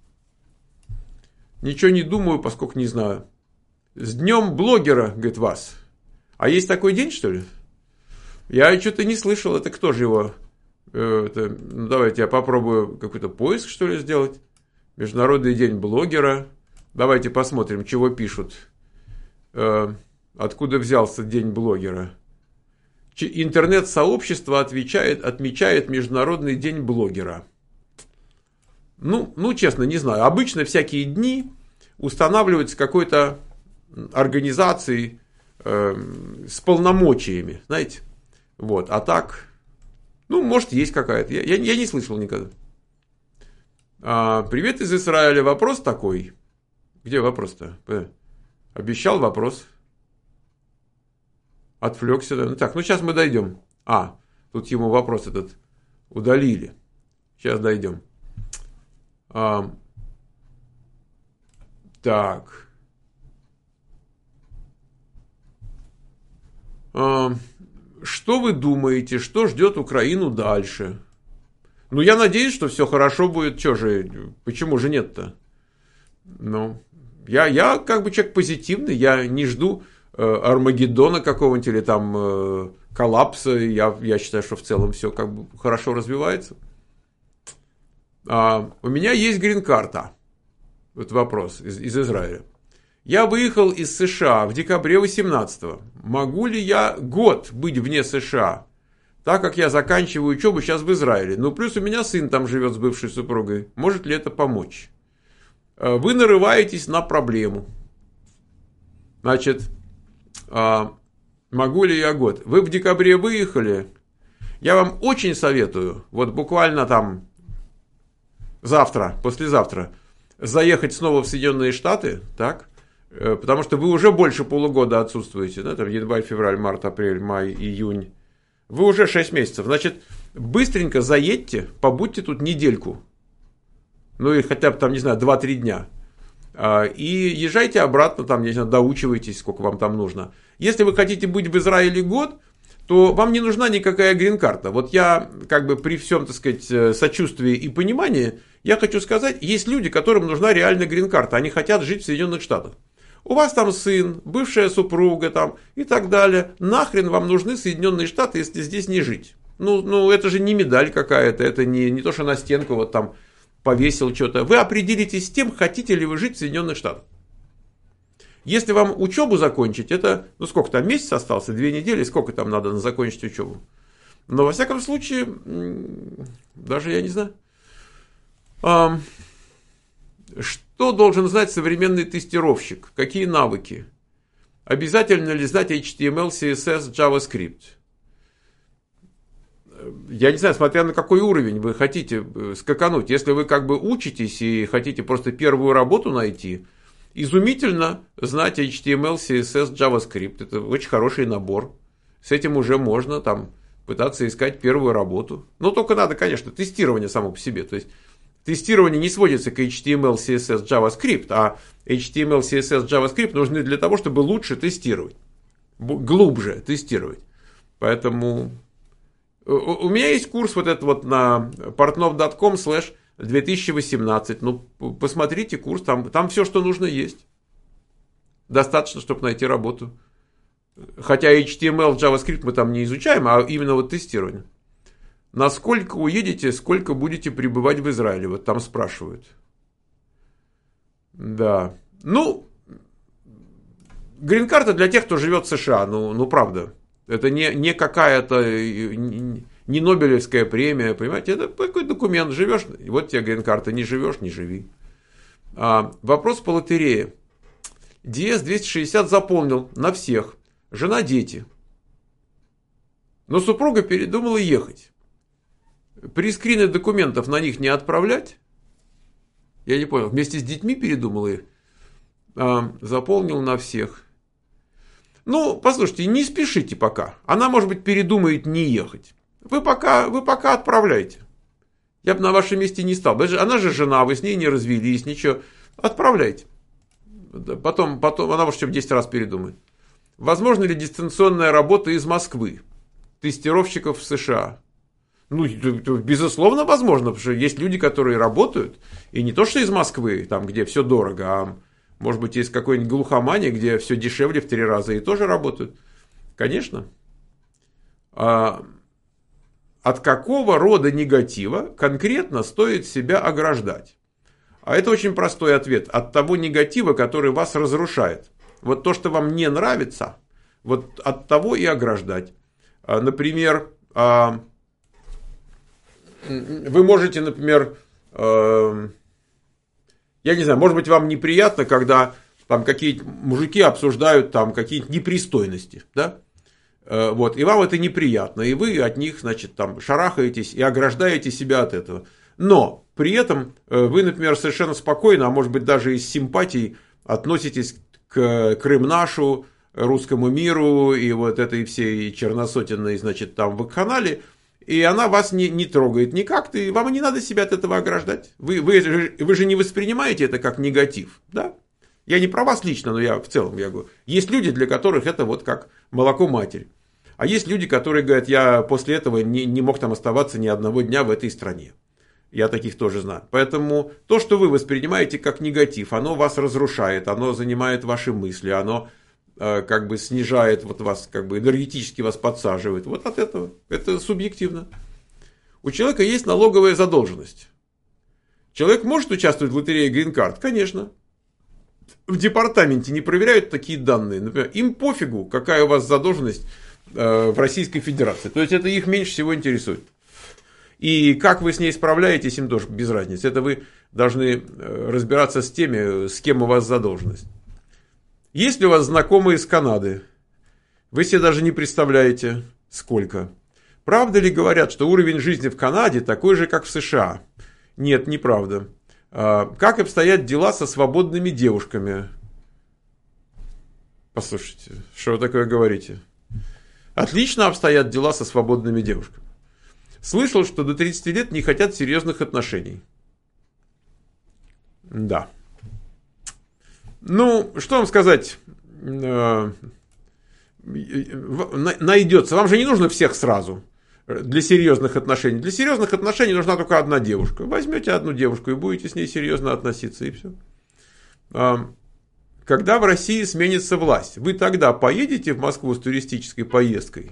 Ничего не думаю, поскольку не знаю. С днем блогера, говорит, вас. А есть такой день, что ли? Я что-то не слышал. Это кто же его? Давайте я попробую какой-то поиск, что ли, сделать. Международный день блогера. Давайте посмотрим, чего пишут. Откуда взялся день блогера. Интернет-сообщество отмечает Международный день блогера. Ну, честно, не знаю. Обычно всякие дни устанавливаются какой-то организацией с полномочиями, знаете. Вот, а так, ну, может, есть какая-то. Я не слышал никогда. Привет из Израиля. Вопрос такой. Где вопрос-то? Обещал вопрос. Отвлекся. Ну так, ну сейчас мы дойдем. Тут ему вопрос этот удалили. Сейчас дойдем. Так. Что вы думаете, что ждет Украину дальше? Ну, я надеюсь, что все хорошо будет. Чё же, почему же нет-то? Ну, я как бы человек позитивный, я не жду Армагеддона какого-нибудь или там коллапса. Я считаю, что в целом все как бы хорошо развивается. У меня есть грин-карта. Вот вопрос из Израиля. Я выехал из США в декабре 18-го. Могу ли я год быть вне США, так как я заканчиваю учебу сейчас в Израиле? Ну, плюс у меня сын там живет с бывшей супругой. Может ли это помочь? Вы нарываетесь на проблему. Значит, могу ли я год? Вы в декабре выехали. Я вам очень советую, вот буквально там завтра, послезавтра, заехать снова в Соединенные Штаты, так? Потому что вы уже больше полугода отсутствуете, да, там январь, февраль, март, апрель, май, июнь. Вы уже 6 месяцев. Значит, быстренько заедьте, побудьте тут недельку. Ну и хотя бы там, не знаю, 2-3 дня. И езжайте обратно, там, не знаю, доучивайтесь, сколько вам там нужно. Если вы хотите быть в Израиле год, то вам не нужна никакая грин-карта. Вот я, как бы при всем, так сказать, сочувствии и понимании, я хочу сказать, есть люди, которым нужна реальная грин-карта. Они хотят жить в Соединенных Штатах. У вас там сын, бывшая супруга там и так далее. Нахрен вам нужны Соединенные Штаты, если здесь не жить? Ну это же не медаль какая-то, это не то, что на стенку вот там повесил что-то. Вы определитесь с тем, хотите ли вы жить в Соединенных Штатах. Если вам учебу закончить, это, ну сколько там, месяц остался, 2 недели, сколько там надо закончить учебу. Но во всяком случае, даже я не знаю. Что должен знать современный тестировщик? Какие навыки? Обязательно ли знать HTML, CSS, JavaScript? Я не знаю, смотря на какой уровень вы хотите скакануть. Если вы как бы учитесь и хотите просто первую работу найти, изумительно знать HTML, CSS, JavaScript. Это очень хороший набор. С этим уже можно там пытаться искать первую работу. Но только надо, конечно, тестирование само по себе. То есть тестирование не сводится к HTML, CSS, JavaScript, а HTML, CSS, JavaScript нужны для того, чтобы лучше тестировать, глубже тестировать. Поэтому у меня есть курс вот этот вот на portnov.com/2018. Ну, посмотрите курс, там все, что нужно, есть. Достаточно, чтобы найти работу. Хотя HTML, JavaScript мы там не изучаем, а именно вот тестирование. Насколько уедете, сколько будете пребывать в Израиле? Вот там спрашивают. Да. Ну, грин-карта для тех, кто живет в США. Ну правда. Это не какая-то, не Нобелевская премия, понимаете? Это какой документ. Живешь, вот тебе грин-карта. Не живешь, не живи. Вопрос по лотерее. DS-260 заполнил на всех. Жена, дети. Но супруга передумала ехать. Прискрины документов на них не отправлять? Я не понял. Вместе с детьми передумала их? Заполнил на всех. Ну, послушайте, не спешите пока. Она, может быть, передумает не ехать. Вы пока отправляйте. Я бы на вашем месте не стал. Она же жена, вы с ней не развелись, ничего. Отправляйте. Потом она, может, в 10 раз передумает. Возможно ли дистанционная работа из Москвы? Тестировщиков в США? Ну, безусловно, возможно, потому что есть люди, которые работают, и не то, что из Москвы, там, где все дорого, а может быть, из какой-нибудь глухомании, где все дешевле в 3 раза, и тоже работают. Конечно. От какого рода негатива конкретно стоит себя ограждать? А это очень простой ответ. От того негатива, который вас разрушает. Вот то, что вам не нравится, вот от того и ограждать. Например, вы можете, например, я не знаю, может быть, вам неприятно, когда там какие-то мужики обсуждают там какие-то непристойности, да? Вот, и вам это неприятно, и вы от них, значит, там шарахаетесь и ограждаете себя от этого. Но при этом вы, например, совершенно спокойно, а может быть даже и с симпатией относитесь к Крым-Нашу, Русскому миру и вот этой всей черносотенной, значит, там вакханалии, и она вас не трогает никак, вам не надо себя от этого ограждать. Вы же не воспринимаете это как негатив, да? Я не про вас лично, но я в целом я говорю. Есть люди, для которых это вот как молоко матери. А есть люди, которые говорят, я после этого не мог там оставаться ни одного дня в этой стране. Я таких тоже знаю. Поэтому то, что вы воспринимаете как негатив, оно вас разрушает, оно занимает ваши мысли, оно как бы снижает вот вас, как бы энергетически вас подсаживает. Вот от этого. Это субъективно. У человека есть налоговая задолженность. Человек может участвовать в лотерее Green Card? Конечно. В департаменте не проверяют такие данные. Например, им пофигу, какая у вас задолженность в Российской Федерации. То есть это их меньше всего интересует. И как вы с ней справляетесь, им тоже без разницы. Это вы должны разбираться с теми, с кем у вас задолженность. Есть ли у вас знакомые из Канады? Вы себе даже не представляете, сколько. Правда ли говорят, что уровень жизни в Канаде такой же, как в США? Нет, неправда. Как обстоят дела со свободными девушками? Послушайте, что вы такое говорите? Отлично обстоят дела со свободными девушками. Слышал, что до 30 лет не хотят серьезных отношений. Да. Ну, что вам сказать? Найдется. Вам же не нужно всех сразу для серьезных отношений. Для серьезных отношений нужна только одна девушка. Возьмете одну девушку и будете с ней серьезно относиться, и все. Когда в России сменится власть, вы тогда поедете в Москву с туристической поездкой?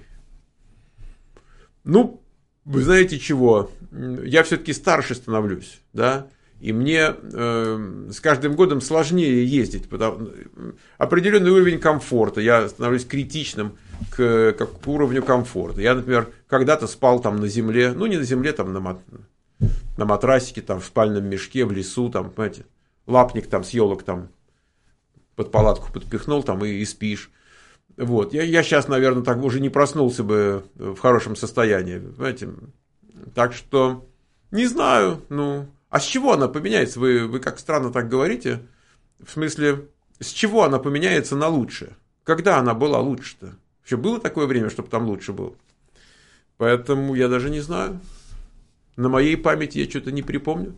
Ну, вы знаете чего? Я все-таки старше становлусь, да? И мне с каждым годом сложнее ездить. Определенный уровень комфорта. Я становлюсь критичным к уровню комфорта. Я, например, когда-то спал там на земле. Ну, не на земле, там на матрасике, там в спальном мешке, в лесу. Там, понимаете, лапник там с елок там под палатку подпихнул там и спишь. Вот. Я сейчас, наверное, так уже не проснулся бы в хорошем состоянии. Понимаете? Так что, не знаю, ну... А с чего она поменяется? Вы как странно так говорите. В смысле, с чего она поменяется на лучше? Когда она была лучше-то? Вообще было такое время, чтобы там лучше было? Поэтому я даже не знаю. На моей памяти я что-то не припомню.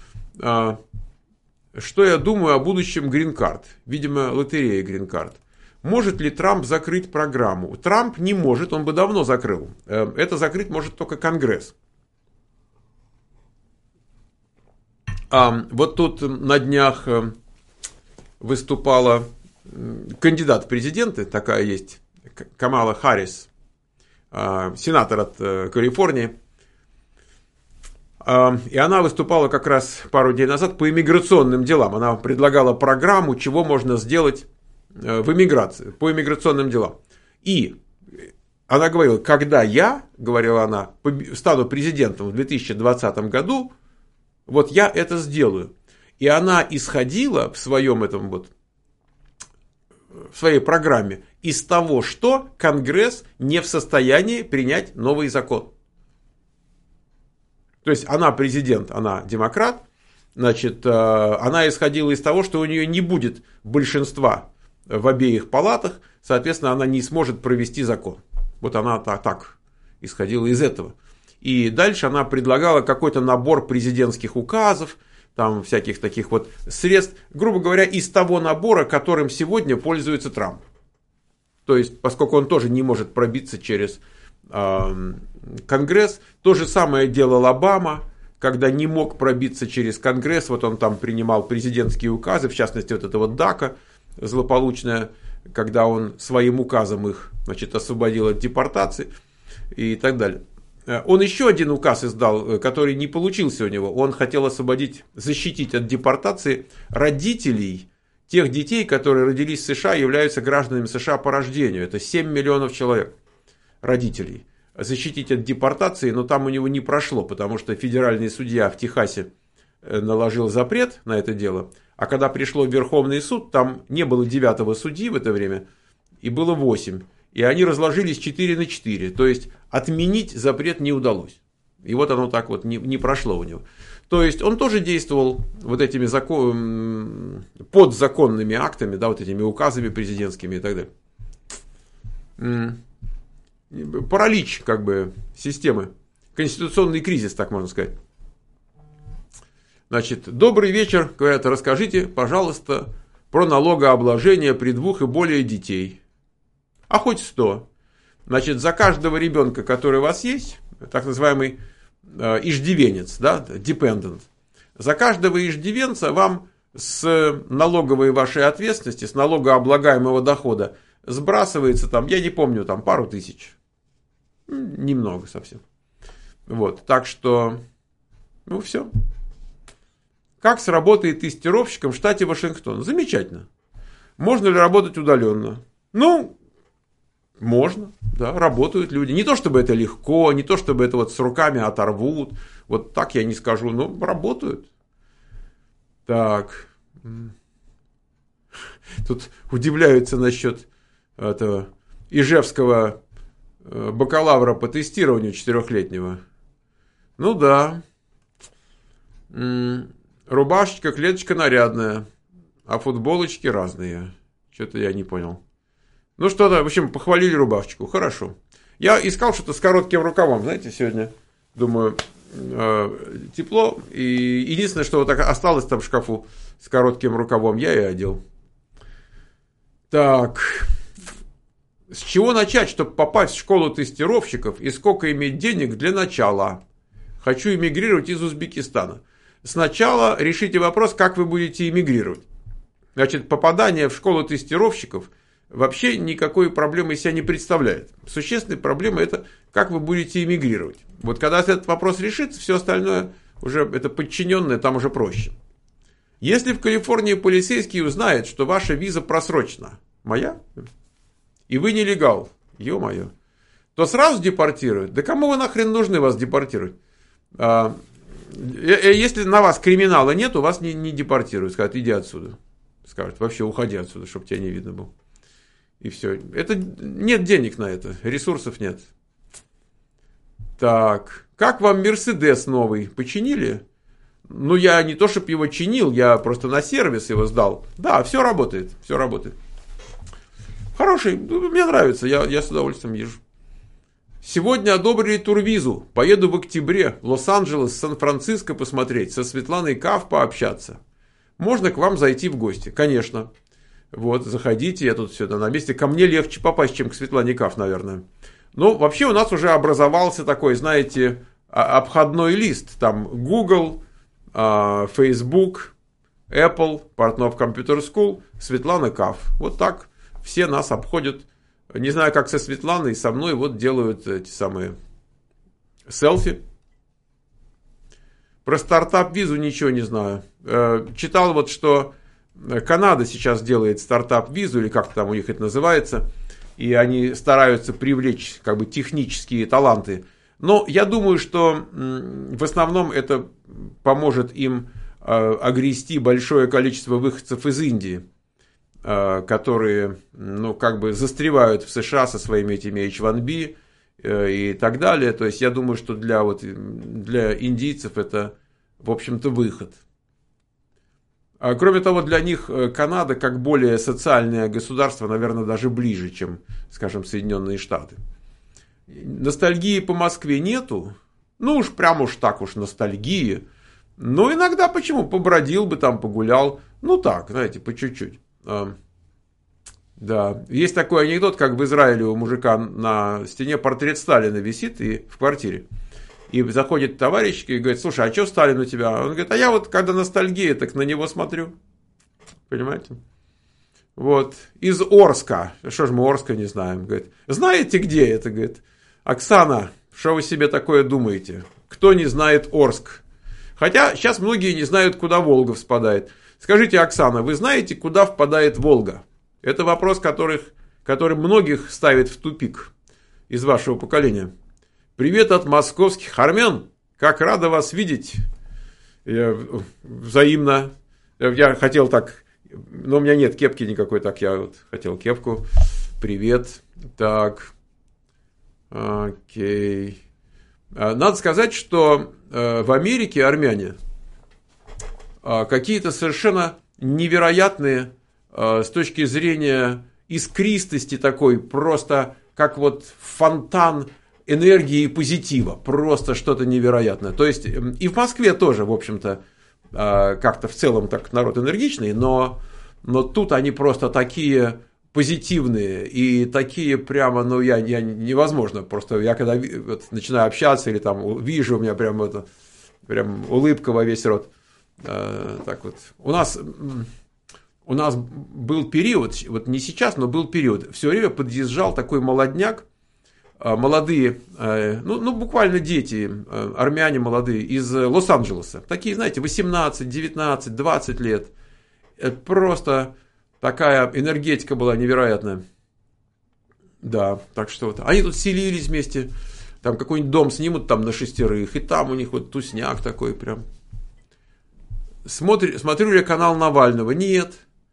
Что я думаю о будущем Green Card? Видимо, лотерея Green Card. Может ли Трамп закрыть программу? Трамп не может, он бы давно закрыл. Это закрыть может только Конгресс. Вот тут на днях выступала кандидат в президенты, такая есть, Камала Харрис, сенатор от Калифорнии. И она выступала как раз пару дней назад по иммиграционным делам. Она предлагала программу, чего можно сделать в иммиграции, по иммиграционным делам. И она говорила, когда я, говорила она, стану президентом в 2020 году, вот я это сделаю. И она исходила в своем этом вот, в своей программе из того, что Конгресс не в состоянии принять новый закон. То есть она президент, она демократ, значит, она исходила из того, что у нее не будет большинства в обеих палатах, соответственно, она не сможет провести закон. Вот она так исходила из этого. И дальше она предлагала какой-то набор президентских указов, там всяких таких вот средств, грубо говоря, из того набора, которым сегодня пользуется Трамп. То есть, поскольку он тоже не может пробиться через Конгресс, то же самое делал Обама, когда не мог пробиться через Конгресс, вот он там принимал президентские указы, в частности, вот это вот ДАКА злополучная, когда он своим указом их, значит, освободил от депортации и так далее. Он еще один указ издал, который не получился у него. Он хотел освободить, защитить от депортации родителей тех детей, которые родились в США и являются гражданами США по рождению. Это 7 миллионов человек, родителей. Защитить от депортации, но там у него не прошло, потому что федеральный судья в Техасе наложил запрет на это дело. А когда пришло в Верховный суд, там не было 9-го судьи в это время, и было 8. И они разложились 4-4. То есть отменить запрет не удалось. И вот оно так вот не прошло у него. То есть он тоже действовал вот этими подзаконными актами, да, вот этими указами президентскими и так далее. Паралич, как бы, системы. Конституционный кризис, так можно сказать. Значит, добрый вечер, говорят, расскажите, пожалуйста, про налогообложение при 2 и более детей. А хоть 100. Значит, за каждого ребенка, который у вас есть, так называемый иждивенец, да, dependent, за каждого иждивенца вам с налоговой вашей ответственности, с налогооблагаемого дохода сбрасывается там, я не помню, там пару тысяч. Немного совсем. Вот, так что, ну все. Как сработает тестировщиком в штате Вашингтон? Замечательно. Можно ли работать удаленно? Ну, можно, да, работают люди. Не то, чтобы это легко, не то, чтобы это вот с руками оторвут. Вот так я не скажу, но работают. Так. Тут удивляются насчет этого ижевского бакалавра по тестированию 4-летнего. Ну да. Рубашечка, клеточка нарядная, а футболочки разные. Что-то я не понял. Ну что-то, в общем, похвалили рубашечку. Хорошо. Я искал что-то с коротким рукавом, знаете, сегодня. Думаю, тепло. И единственное, что вот так осталось там в шкафу с коротким рукавом, я и одел. Так. С чего начать, чтобы попасть в школу тестировщиков и сколько иметь денег для начала? Хочу эмигрировать из Узбекистана. Сначала решите вопрос, как вы будете эмигрировать. Значит, попадание в школу тестировщиков вообще никакой проблемы из себя не представляет. Существенная проблема это, как вы будете эмигрировать. Вот когда этот вопрос решится, все остальное уже это подчиненное, там уже проще. Если в Калифорнии полицейский узнает, что ваша виза просрочена, моя, и вы нелегал, ё-моё, то сразу депортируют. Да кому вы нахрен нужны вас депортировать? Если на вас криминала нет, у вас не депортируют. Скажут, иди отсюда. Скажут, вообще уходи отсюда, чтобы тебя не видно было. И все. Это нет денег на это, ресурсов нет. Так, как вам Мерседес новый? Починили? Ну, я не то, чтобы его чинил, я просто на сервис его сдал. Да, все работает, все работает. Хороший, мне нравится, я с удовольствием езжу. Сегодня одобрили турвизу. Поеду в октябре в Лос-Анджелес, Сан-Франциско посмотреть, со Светланой Каф пообщаться. Можно к вам зайти в гости? Конечно. Вот, заходите, я тут все это на месте. Ко мне легче попасть, чем к Светлане Каф, наверное. Ну, вообще у нас уже образовался такой, знаете, обходной лист. Там Google, Facebook, Apple, Портнов Computer School, Светлана Каф. Вот так все нас обходят. Не знаю, как со Светланой, со мной вот делают эти самые селфи. Про стартап-визу ничего не знаю. Читал вот, что Канада сейчас делает стартап-визу, или как там у них это называется, и они стараются привлечь как бы технические таланты. Но я думаю, что в основном это поможет им огрести большое количество выходцев из Индии, которые, ну, как бы застревают в США со своими этими H1B и так далее. То есть я думаю, что для индийцев это, в общем-то, выход. Кроме того, для них Канада как более социальное государство, наверное, даже ближе, чем, скажем, Соединенные Штаты. Ностальгии по Москве нету. Ну уж прям уж так уж ностальгии. Но иногда почему? Побродил бы там, погулял. Ну так, знаете, по чуть-чуть. Да, есть такой анекдот, как в Израиле у мужика на стене портрет Сталина висит и в квартире. И заходит товарищ и говорит: слушай, а что Сталин у тебя? Он говорит: а я вот когда ностальгия, так на него смотрю. Понимаете? Вот. Из Орска. Что ж мы Орска не знаем? Говорит: знаете, где это? Говорит: Оксана, что вы себе такое думаете? Кто не знает Орск? Хотя сейчас многие не знают, куда Волга впадает. Скажите, Оксана, вы знаете, куда впадает Волга? Это вопрос, который многих ставит в тупик из вашего поколения. Привет от московских армян. Как рада вас видеть. Взаимно. Я хотел так, но у меня нет кепки никакой, так я вот хотел кепку. Привет. Так. Окей. Надо сказать, что в Америке армяне какие-то совершенно невероятные с точки зрения искристости такой, просто как вот фонтан энергии и позитива, просто что-то невероятное. То есть и в Москве тоже, в общем-то, как-то в целом так народ энергичный, но тут они просто такие позитивные и такие прямо, ну, я невозможно, просто я когда вот начинаю общаться или там вижу, у меня прям улыбка во весь рот. Так вот. У нас был период, вот не сейчас, но был период, все время подъезжал такой молодняк, молодые, ну буквально дети, армяне молодые из Лос-Анджелеса. Такие, знаете, 18, 19, 20 лет. Просто такая энергетика была невероятная. Да, так что вот. Они тут селились вместе, там какой-нибудь дом снимут там на 6, и там у них вот тусняк такой прям. Смотрю ли я канал Навального? Нет.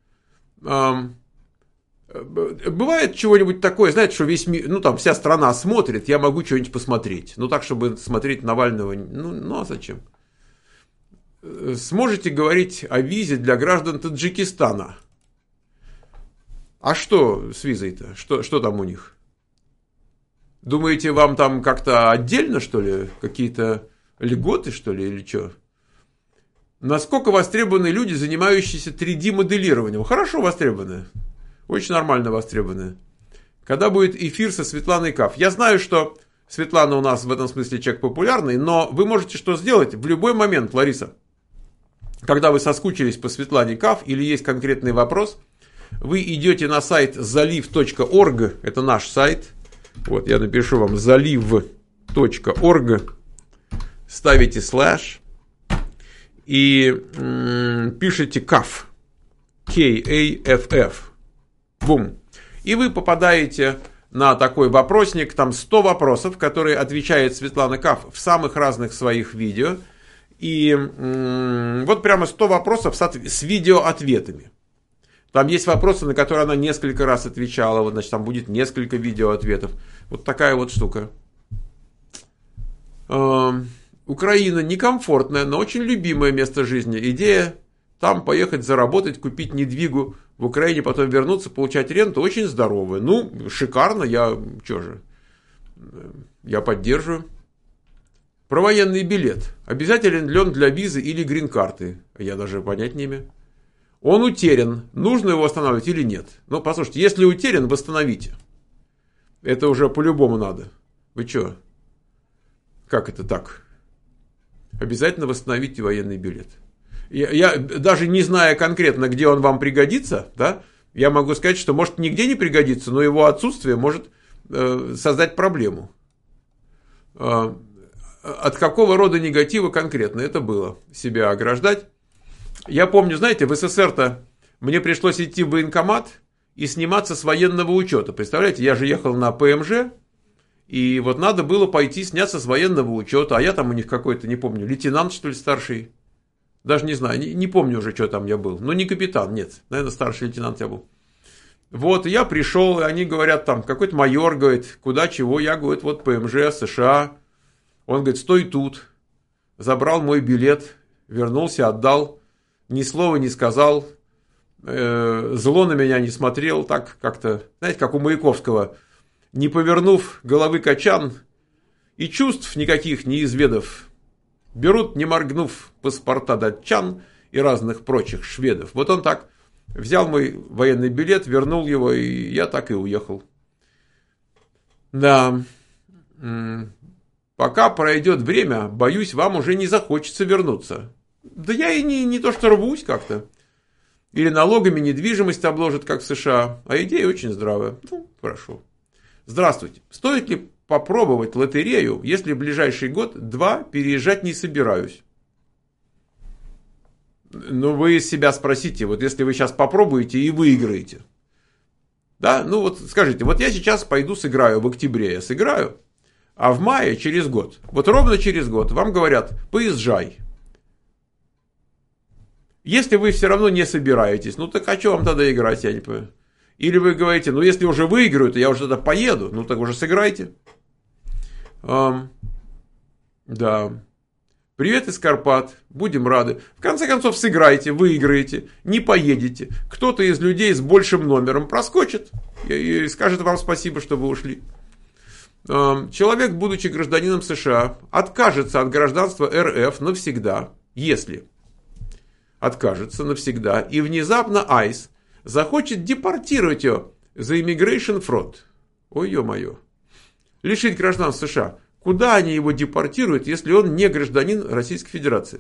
Бывает чего-нибудь такое, знаете, что весь мир, ну там вся страна смотрит, я могу что-нибудь посмотреть. Ну так, чтобы смотреть Навального, ну а зачем? Сможете говорить о визе для граждан Таджикистана? А что с визой-то? Что там у них? Думаете, вам там как-то отдельно, что ли, какие-то льготы, что ли, или что? Насколько востребованы люди, занимающиеся 3D-моделированием? Хорошо востребованы. Очень нормально востребованы. Когда будет эфир со Светланой Каф? Я знаю, что Светлана у нас в этом смысле человек популярный, но вы можете что сделать в любой момент, Лариса. Когда вы соскучились по Светлане Каф или есть конкретный вопрос, вы идете на сайт zaliv.org, это наш сайт. Вот, я напишу вам zaliv.org, ставите слэш и пишите Каф, K-A-F-F. Бум. И вы попадаете на такой вопросник, там 100 вопросов, которые отвечает Светлана Каф в самых разных своих видео. И вот прямо 100 вопросов с видеоответами. Там есть вопросы, на которые она несколько раз отвечала. Вот, значит, там будет несколько видеоответов. Вот такая вот штука. Украина некомфортное, но очень любимое место жизни. Идея там поехать заработать, купить недвигу в Украине, потом вернуться, получать ренту, очень здоровая. Ну, шикарно, я поддерживаю. Про военный билет. Обязателен ли он для визы или грин-карты? Я даже понять не имею. Он утерян. Нужно его восстанавливать или нет? Ну, послушайте, если утерян, восстановите. Это уже по-любому надо. Вы что? Как это так? Обязательно восстановите военный билет. Я даже не зная конкретно, где он вам пригодится, да, я могу сказать, что может нигде не пригодится, но его отсутствие может создать проблему. От какого рода негатива конкретно это было? Себя ограждать. Я помню, знаете, в СССР-то мне пришлось идти в военкомат и сниматься с военного учета. Представляете, я же ехал на ПМЖ, и вот надо было пойти сняться с военного учета, а я там у них какой-то, не помню, лейтенант, что ли, старший. Даже не знаю, не помню уже, что там я был. Но не капитан, нет, наверное, старший лейтенант я был. Вот, я пришел, и они говорят, там, какой-то майор, говорит, куда, чего, я, говорит, вот ПМЖ, США. Он говорит, стой тут. Забрал мой билет, вернулся, отдал, ни слова не сказал, зло на меня не смотрел, так как-то, знаете, как у Маяковского, не повернув головы качан и чувств никаких не изведав, берут, не моргнув, паспорта датчан и разных прочих шведов. Вот он так взял мой военный билет, вернул его, и я так и уехал. Да, пока пройдет время, боюсь, вам уже не захочется вернуться. Да я и не то что рвусь как-то. Или налогами недвижимость обложат, как в США. А идея очень здравая. Ну, хорошо. Здравствуйте. Стоит ли попробовать лотерею, если в ближайший год-два переезжать не собираюсь? Ну, вы себя спросите, вот если вы сейчас попробуете и выиграете. Да, ну вот скажите, вот я сейчас пойду сыграю в октябре, я сыграю, а в мае через год, вот ровно через год вам говорят, поезжай. Если вы все равно не собираетесь, ну так а что вам тогда играть, я не понимаю. Или вы говорите, ну если уже выиграю, то я уже тогда поеду, ну так уже сыграйте. Да. Привет из Карпат, будем рады. В конце концов, сыграете, выиграете, не поедете. Кто-то из людей с большим номером проскочит и скажет вам спасибо, что вы ушли. Человек, будучи гражданином США, откажется от гражданства РФ навсегда, если откажется навсегда, и внезапно ICE захочет депортировать его за immigration fraud. Ой, ё-моё. Лишить гражданства США. Куда они его депортируют, если он не гражданин Российской Федерации?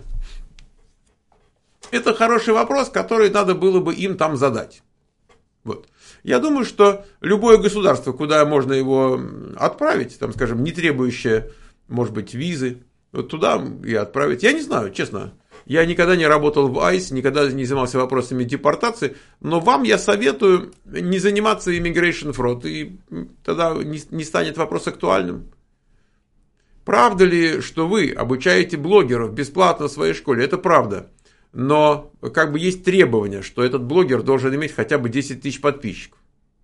Это хороший вопрос, который надо было бы им там задать. Вот. Я думаю, что любое государство, куда можно его отправить, там, скажем, не требующее, может быть, визы, вот туда и отправить. Я не знаю, честно. Я никогда не работал в ICE, никогда не занимался вопросами депортации, но вам я советую не заниматься immigration fraud, и тогда не станет вопрос актуальным. Правда ли, что вы обучаете блогеров бесплатно в своей школе? Это правда. Но как бы есть требование, что этот блогер должен иметь хотя бы 10 тысяч подписчиков.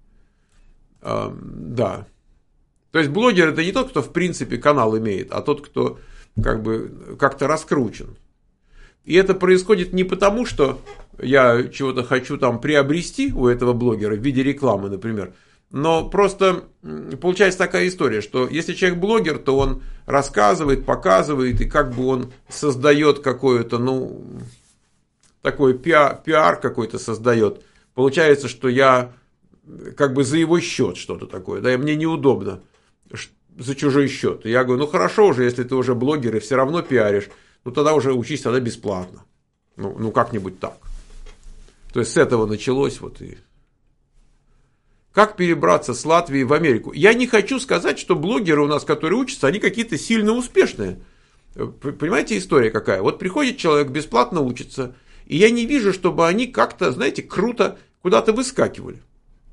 Да. То есть блогер это не тот, кто в принципе канал имеет, а тот, кто как бы как-то раскручен. И это происходит не потому, что я чего-то хочу там приобрести у этого блогера в виде рекламы, например. Но просто получается такая история, что если человек блогер, то он рассказывает, показывает, и как бы он создает какое-то, такой пиар какой-то создает. Получается, что я как бы за его счет что-то такое, да, и мне неудобно за чужой счет. И я говорю, хорошо уже, если ты уже блогер и все равно пиаришь, тогда уже учись тогда бесплатно. Как-нибудь так. То есть с этого началось вот и... Как перебраться с Латвии в Америку? Я не хочу сказать, что блогеры у нас, которые учатся, они какие-то сильно успешные. Понимаете, история какая? Вот приходит человек, бесплатно учится, и я не вижу, чтобы они как-то, знаете, круто куда-то выскакивали.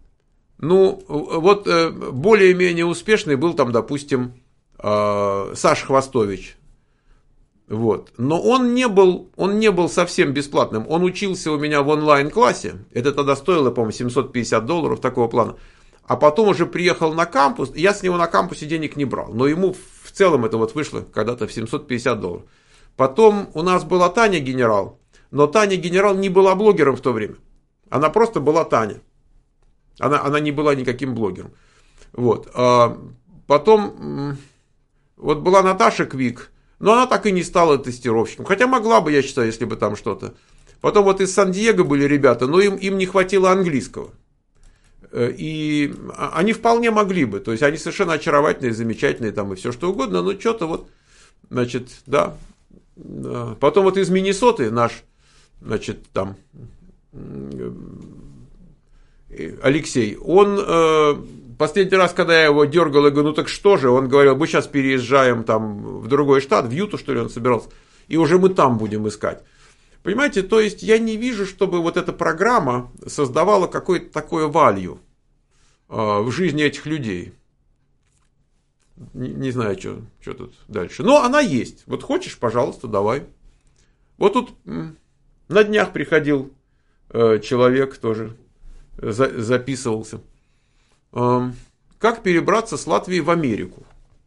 Вот более-менее успешный был там, допустим, Саша Хвостович. Вот. Но он не был совсем бесплатным. Он учился у меня в онлайн-классе. Это тогда стоило, по-моему, $750 такого плана. А потом уже приехал на кампус. Я с него на кампусе денег не брал. Но ему в целом это вот вышло когда-то в $750. Потом у нас была Таня Генерал. Но Таня Генерал не была блогером в то время. Она просто была Таня. Она не была никаким блогером. Вот. Потом вот была Наташа Квик. Но она так и не стала тестировщиком. Хотя могла бы, я считаю, если бы там что-то. Потом вот из Сан-Диего были ребята, но им не хватило английского. И они вполне могли бы. То есть они совершенно очаровательные, замечательные там и все что угодно. Но что-то вот, значит, да. Потом вот из Миннесоты наш, значит, там Алексей, он... Последний раз, когда я его дергал, я говорю, так что же? Он говорил, мы сейчас переезжаем там в другой штат, в Юту, что ли, он собирался, и уже мы там будем искать. Понимаете, то есть я не вижу, чтобы вот эта программа создавала какое-то такое value в жизни этих людей. Не знаю, что тут дальше. Но она есть. Вот хочешь, пожалуйста, давай. Вот тут на днях приходил человек тоже, записывался. Как перебраться с Латвии в Америку?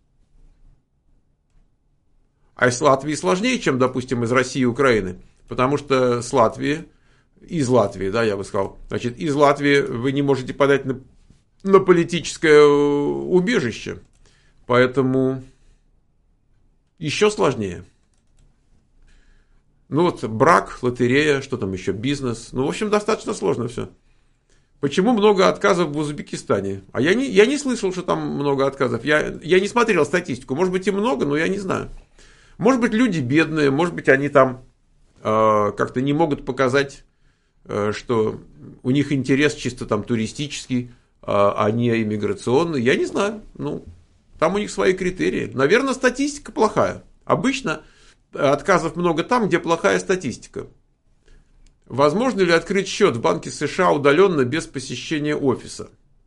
А из Латвии сложнее, чем, допустим, из России и Украины. Потому что из Латвии, да, я бы сказал, значит, из Латвии вы не можете подать на политическое убежище. Поэтому еще сложнее. Вот брак, лотерея, что там еще, бизнес. В общем, достаточно сложно все. Почему много отказов в Узбекистане? А я не слышал, что там много отказов. Я не смотрел статистику. Может быть и много, но я не знаю. Может быть люди бедные, может быть они там как-то не могут показать, что у них интерес чисто там туристический, а не иммиграционный. Я не знаю. Там у них свои критерии. Наверное, статистика плохая. Обычно отказов много там, где плохая статистика. Возможно ли открыть счет в Банке США удаленно без посещения офиса?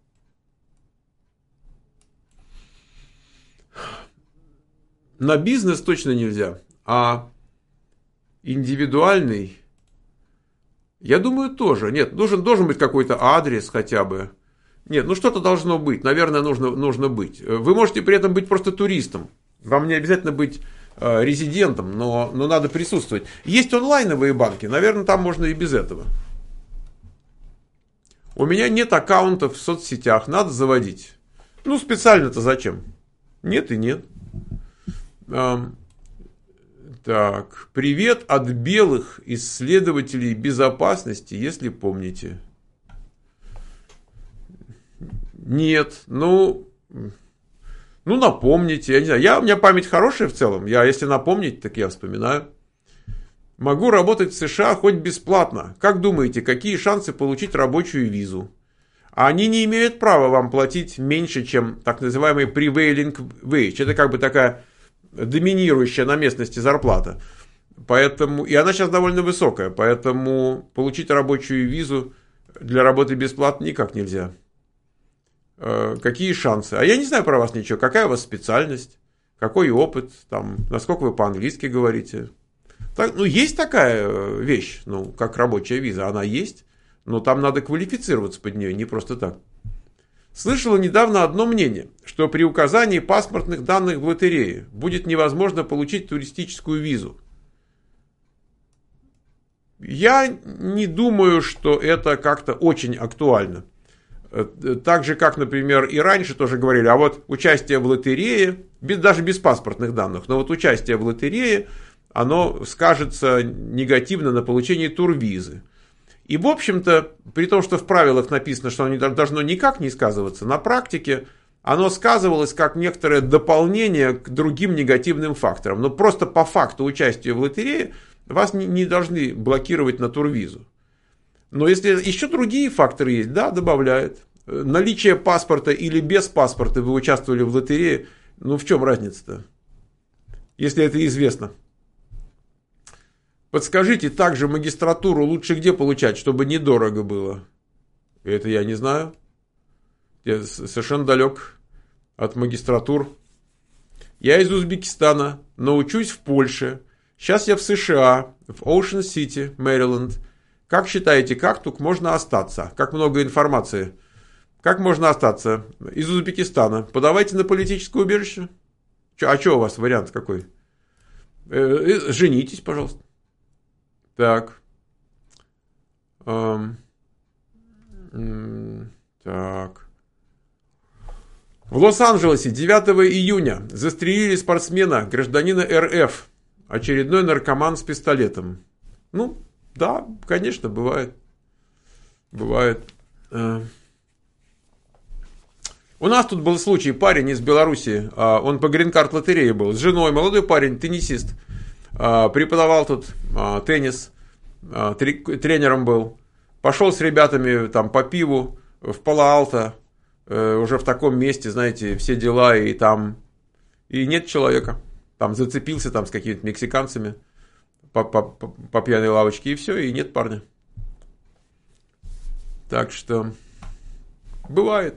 На бизнес точно нельзя, а индивидуальный, я думаю, тоже. Нет, должен быть какой-то адрес хотя бы. Нет, что-то должно быть. Наверное, нужно быть. Вы можете при этом быть просто туристом. Вам не обязательно быть резидентом, но надо присутствовать. Есть онлайновые банки, наверное, там можно и без этого. У меня нет аккаунтов в соцсетях, надо заводить. Ну, специально-то зачем? Нет и нет. Так, привет от белых исследователей безопасности, если помните. Нет, ну напомните, я не знаю, у меня память хорошая в целом, если напомнить, так я вспоминаю. Могу работать в США хоть бесплатно. Как думаете, какие шансы получить рабочую визу? Они не имеют права вам платить меньше, чем так называемый prevailing wage. Это как бы такая доминирующая на местности зарплата. Поэтому, и она сейчас довольно высокая, поэтому получить рабочую визу для работы бесплатно никак нельзя. Какие шансы? А я не знаю про вас ничего. Какая у вас специальность? Какой опыт? Там, насколько вы по-английски говорите? Так, есть такая вещь, как рабочая виза. Она есть, но там надо квалифицироваться под нее, не просто так. Слышала недавно одно мнение, что при указании паспортных данных в лотерее будет невозможно получить туристическую визу. Я не думаю, что это как-то очень актуально. Так же, как, например, и раньше тоже говорили, а вот участие в лотерее, даже без паспортных данных, но вот участие в лотерее, оно скажется негативно на получении турвизы. И, в общем-то, при том, что в правилах написано, что оно должно никак не сказываться, на практике оно сказывалось как некоторое дополнение к другим негативным факторам. Но просто по факту участия в лотерее вас не должны блокировать на турвизу. Но если еще другие факторы есть, да, добавляют. Наличие паспорта или без паспорта вы участвовали в лотерее, в чем разница-то? Если это известно. Подскажите, также магистратуру лучше где получать, чтобы недорого было? Это я не знаю. Я совершенно далек от магистратур. Я из Узбекистана, но учусь в Польше. Сейчас я в США, в Оушен-Сити, Мэриленд. Как считаете, как тут можно остаться? Как много информации. Как можно остаться из Узбекистана? Подавайте на политическое убежище. А что у вас вариант какой? Женитесь, пожалуйста. Так. Так. В Лос-Анджелесе 9 июня застрелили спортсмена, гражданина РФ. Очередной наркоман с пистолетом. Да, конечно, бывает. Бывает. У нас тут был случай, парень из Белоруссии, он по грин-карт лотерее был, с женой, молодой парень, теннисист, преподавал тут теннис, тренером был, пошел с ребятами там по пиву в Пало-Алто, уже в таком месте, знаете, все дела, и там, и нет человека, там зацепился там с какими-то мексиканцами по пьяной лавочке, и все, и нет парня. Так что бывает.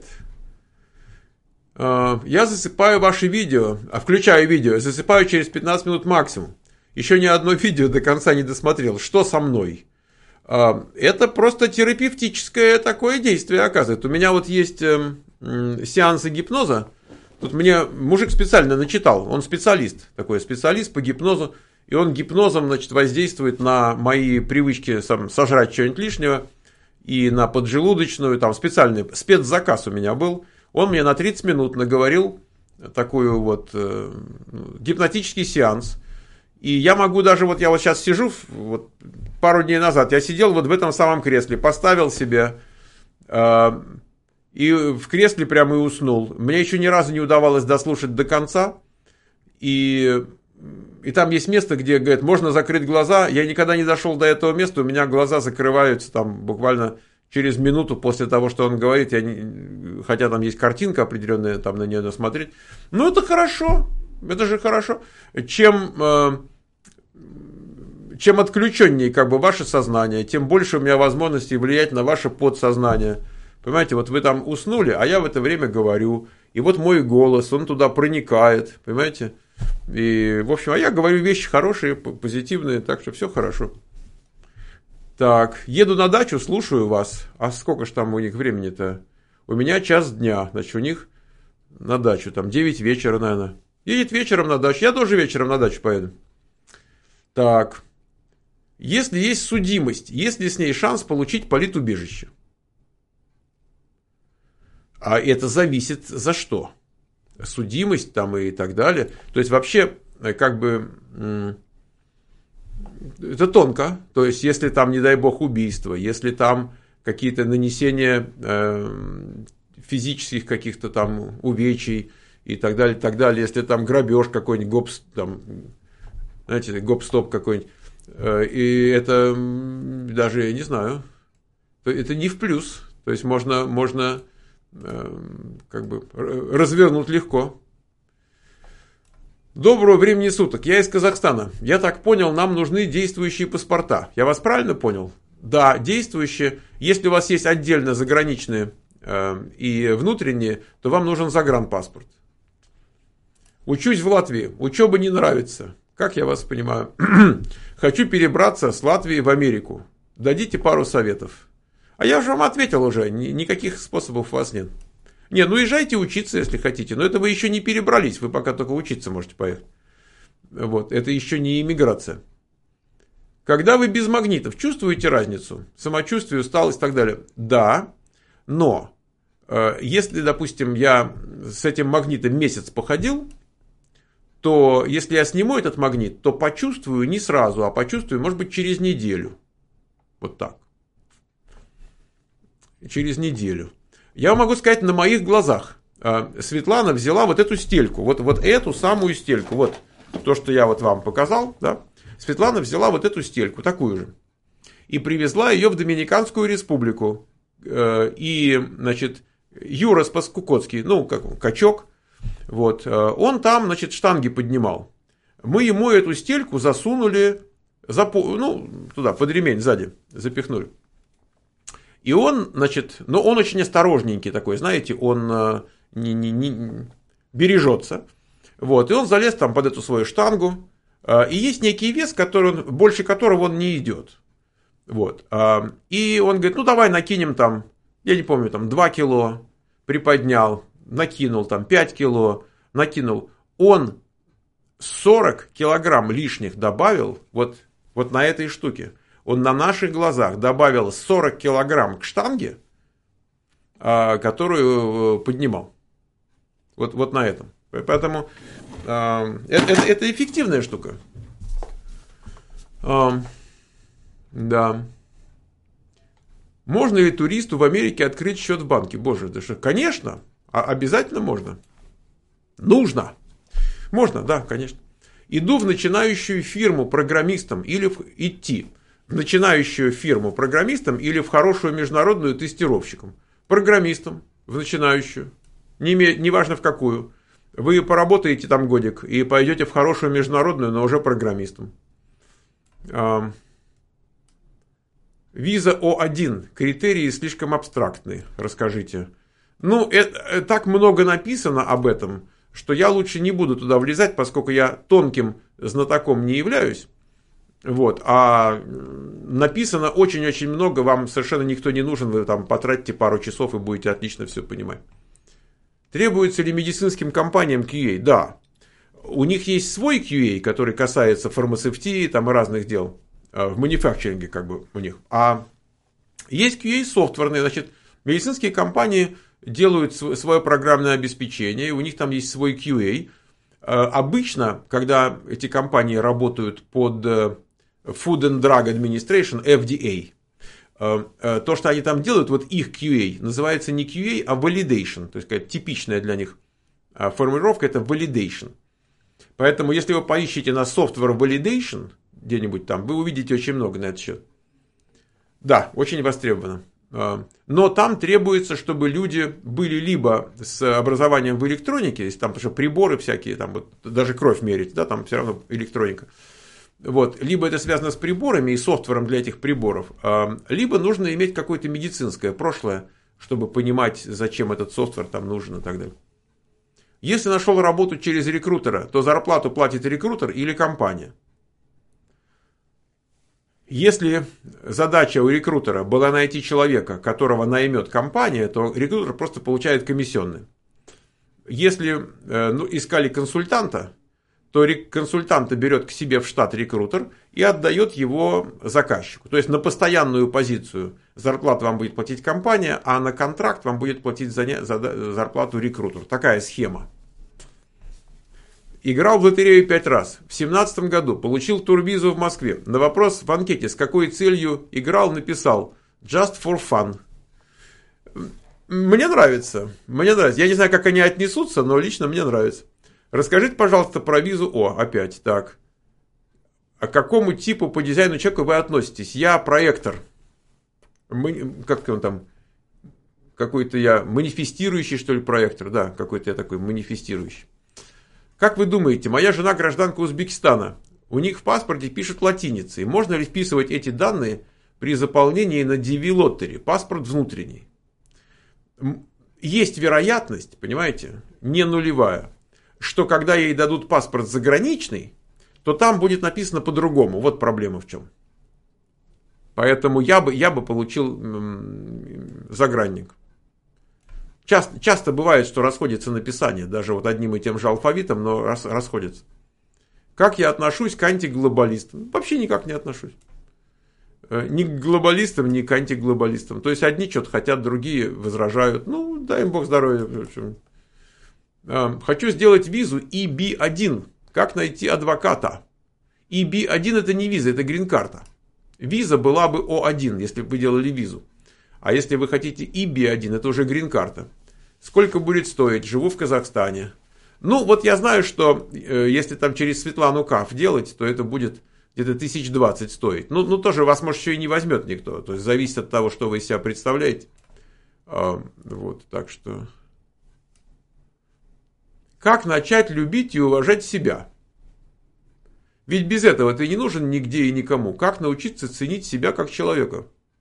Я засыпаю ваши видео, включаю видео, засыпаю через 15 минут максимум. Еще ни одно видео до конца не досмотрел. Что со мной? Это просто терапевтическое такое действие оказывает. У меня вот есть сеансы гипноза. Тут мне мужик специально начитал. Он специалист, такой специалист по гипнозу. И он гипнозом, значит, воздействует на мои привычки сожрать что-нибудь лишнего. И на поджелудочную, там специальный спецзаказ у меня был. Он мне на 30 минут наговорил такой вот гипнотический сеанс. И я могу даже, вот я вот сейчас сижу, вот пару дней назад, я сидел вот в этом самом кресле, поставил себе, и в кресле прямо и уснул. Мне еще ни разу не удавалось дослушать до конца. И там есть место, где, говорят, можно закрыть глаза. Я никогда не дошел до этого места, у меня глаза закрываются там буквально через минуту после того, что он говорит, хотя там есть картинка определенная, там на нее надо смотреть. Ну, это хорошо, это же хорошо. Чем отключеннее как бы ваше сознание, тем больше у меня возможностей влиять на ваше подсознание. Понимаете, вот вы там уснули, а я в это время говорю. И вот мой голос, он туда проникает, понимаете? И, в общем, а я говорю вещи хорошие, позитивные, так что все хорошо. Так, еду на дачу, слушаю вас. А сколько ж там у них времени-то? У меня час дня, значит, у них на дачу, там 9 вечера, наверное. Едет вечером на дачу. Я тоже вечером на дачу поеду. Так. Если есть судимость, есть ли с ней шанс получить политубежище? А это зависит за что? Судимость там и так далее. То есть вообще, как бы, это тонко. То есть если там, не дай бог, убийство, если там какие-то нанесения физических каких-то там увечий и так далее, если там грабеж какой-нибудь, гоп-стоп какой-нибудь, и это даже, я не знаю, это не в плюс. То есть можно как бы развернуть легко. Доброго времени суток. Я из Казахстана. Я так понял, нам нужны действующие паспорта. Я вас правильно понял? Да, действующие. Если у вас есть отдельно заграничные и внутренние, то вам нужен загранпаспорт. Учусь в Латвии. Учеба не нравится. Как я вас понимаю? Хочу перебраться с Латвии в Америку. Дадите пару советов. А я же вам ответил уже. Никаких способов у вас нет. Не, ну езжайте учиться, если хотите. Но это вы еще не перебрались. Вы пока только учиться можете поехать. Вот. Это еще не иммиграция. Когда вы без магнитов, чувствуете разницу? Самочувствие, усталость и так далее? Да. Но если, допустим, я с этим магнитом месяц походил, то если я сниму этот магнит, то почувствую не сразу, а почувствую, может быть, через неделю. Вот так. Через неделю. Я могу сказать, на моих глазах Светлана взяла вот эту стельку, вот эту самую стельку, вот то, что я вот вам показал, да? Светлана взяла вот эту стельку, такую же, и привезла ее в Доминиканскую республику. И, значит, Юра Спаскукоцкий, ну, как он, качок, вот, он там, значит, штанги поднимал. Мы ему эту стельку засунули, туда, под ремень сзади запихнули. И он, значит, ну, он очень осторожненький такой, знаете, он не бережется. Вот, и он залез там под эту свою штангу. И есть некий вес, больше которого он не идет. Вот. И он говорит, ну, давай накинем там, я не помню, там 2 кило, приподнял, накинул там 5 кило, накинул. Он 40 килограмм лишних добавил вот на этой штуке. Он на наших глазах добавил 40 килограмм к штанге, которую поднимал. Вот на этом. Поэтому это эффективная штука. Да. Можно ли туристу в Америке открыть счет в банке? Боже, да что? Конечно, обязательно можно. Нужно. Можно, да, конечно. Иду в начинающую фирму программистом или идти в начинающую фирму программистом или в хорошую международную тестировщиком. Программистом в начинающую. Неважно в какую. Вы поработаете там годик и пойдете в хорошую международную, но уже программистом. Виза О1. Критерии слишком абстрактные. Расскажите. Ну, так много написано об этом, что я лучше не буду туда влезать, поскольку я тонким знатоком не являюсь. Вот, а написано очень-очень много, вам совершенно никто не нужен, вы там потратите пару часов и будете отлично все понимать. Требуется ли медицинским компаниям QA? Да. У них есть свой QA, который касается фармацевтии там, и разных дел. В мануфакчеринге как бы у них. А есть QA софтверный, значит, медицинские компании делают свое программное обеспечение, у них там есть свой QA. Обычно, когда эти компании работают под Food and Drug Administration, FDA, то, что они там делают, вот их QA, называется не QA, а Validation. То есть, какая-то типичная для них формулировка, это Validation. Поэтому, если вы поищете на Software Validation, где-нибудь там, вы увидите очень много на этот счет. Да, очень востребовано. Но там требуется, чтобы люди были либо с образованием в электронике, если там, потому что приборы всякие, там вот, даже кровь мерить, да, там все равно электроника. Вот, либо это связано с приборами и софтвером для этих приборов, либо нужно иметь какое-то медицинское прошлое, чтобы понимать, зачем этот софтвер там нужен и так далее. Если нашел работу через рекрутера, то зарплату платит рекрутер или компания. Если задача у рекрутера была найти человека, которого наймет компания, то рекрутер просто получает комиссионные. если искали консультанта, то консультанта берет к себе в штат рекрутер и отдает его заказчику. То есть на постоянную позицию зарплату вам будет платить компания, а на контракт вам будет платить за зарплату рекрутер. Такая схема. Играл в лотерею 5 раз. В 2017 году получил турвизу в Москве. На вопрос в анкете, с какой целью играл, написал «Just for fun». Мне нравится. Я не знаю, как они отнесутся, но лично мне нравится. Расскажите, пожалуйста, про визу О. Опять, так. А к какому типу по дизайну человека вы относитесь? Я проектор. Как он там? Какой-то я манифестирующий, что ли, проектор. Да, какой-то я такой манифестирующий. Как вы думаете, моя жена гражданка Узбекистана. У них в паспорте пишут латиницей. Можно ли вписывать эти данные при заполнении на DV-лоттере? Паспорт внутренний. Есть вероятность, понимаете, не нулевая, что когда ей дадут паспорт заграничный, то там будет написано по-другому. Вот проблема в чем. Поэтому я бы получил загранник. Часто бывает, что расходится написание, даже вот одним и тем же алфавитом, но расходится. Как я отношусь к антиглобалистам? Вообще никак не отношусь. Ни к глобалистам, ни к антиглобалистам. То есть одни что-то хотят, другие возражают. Ну, дай им Бог здоровья. Хочу сделать визу EB-1. Как найти адвоката? EB-1 это не виза, это грин-карта. Виза была бы О1, если бы вы делали визу. А если вы хотите EB-1, это уже грин-карта. Сколько будет стоить? Живу в Казахстане. Ну, вот я знаю, что если там через Светлану Каф делать, то это будет где-то 1020 стоить. Ну, тоже вас, может, еще и не возьмет никто. То есть, зависит от того, что вы из себя представляете. Вот, так что... Как начать любить и уважать себя? Ведь без этого ты не нужен нигде и никому. Как научиться ценить себя как человека?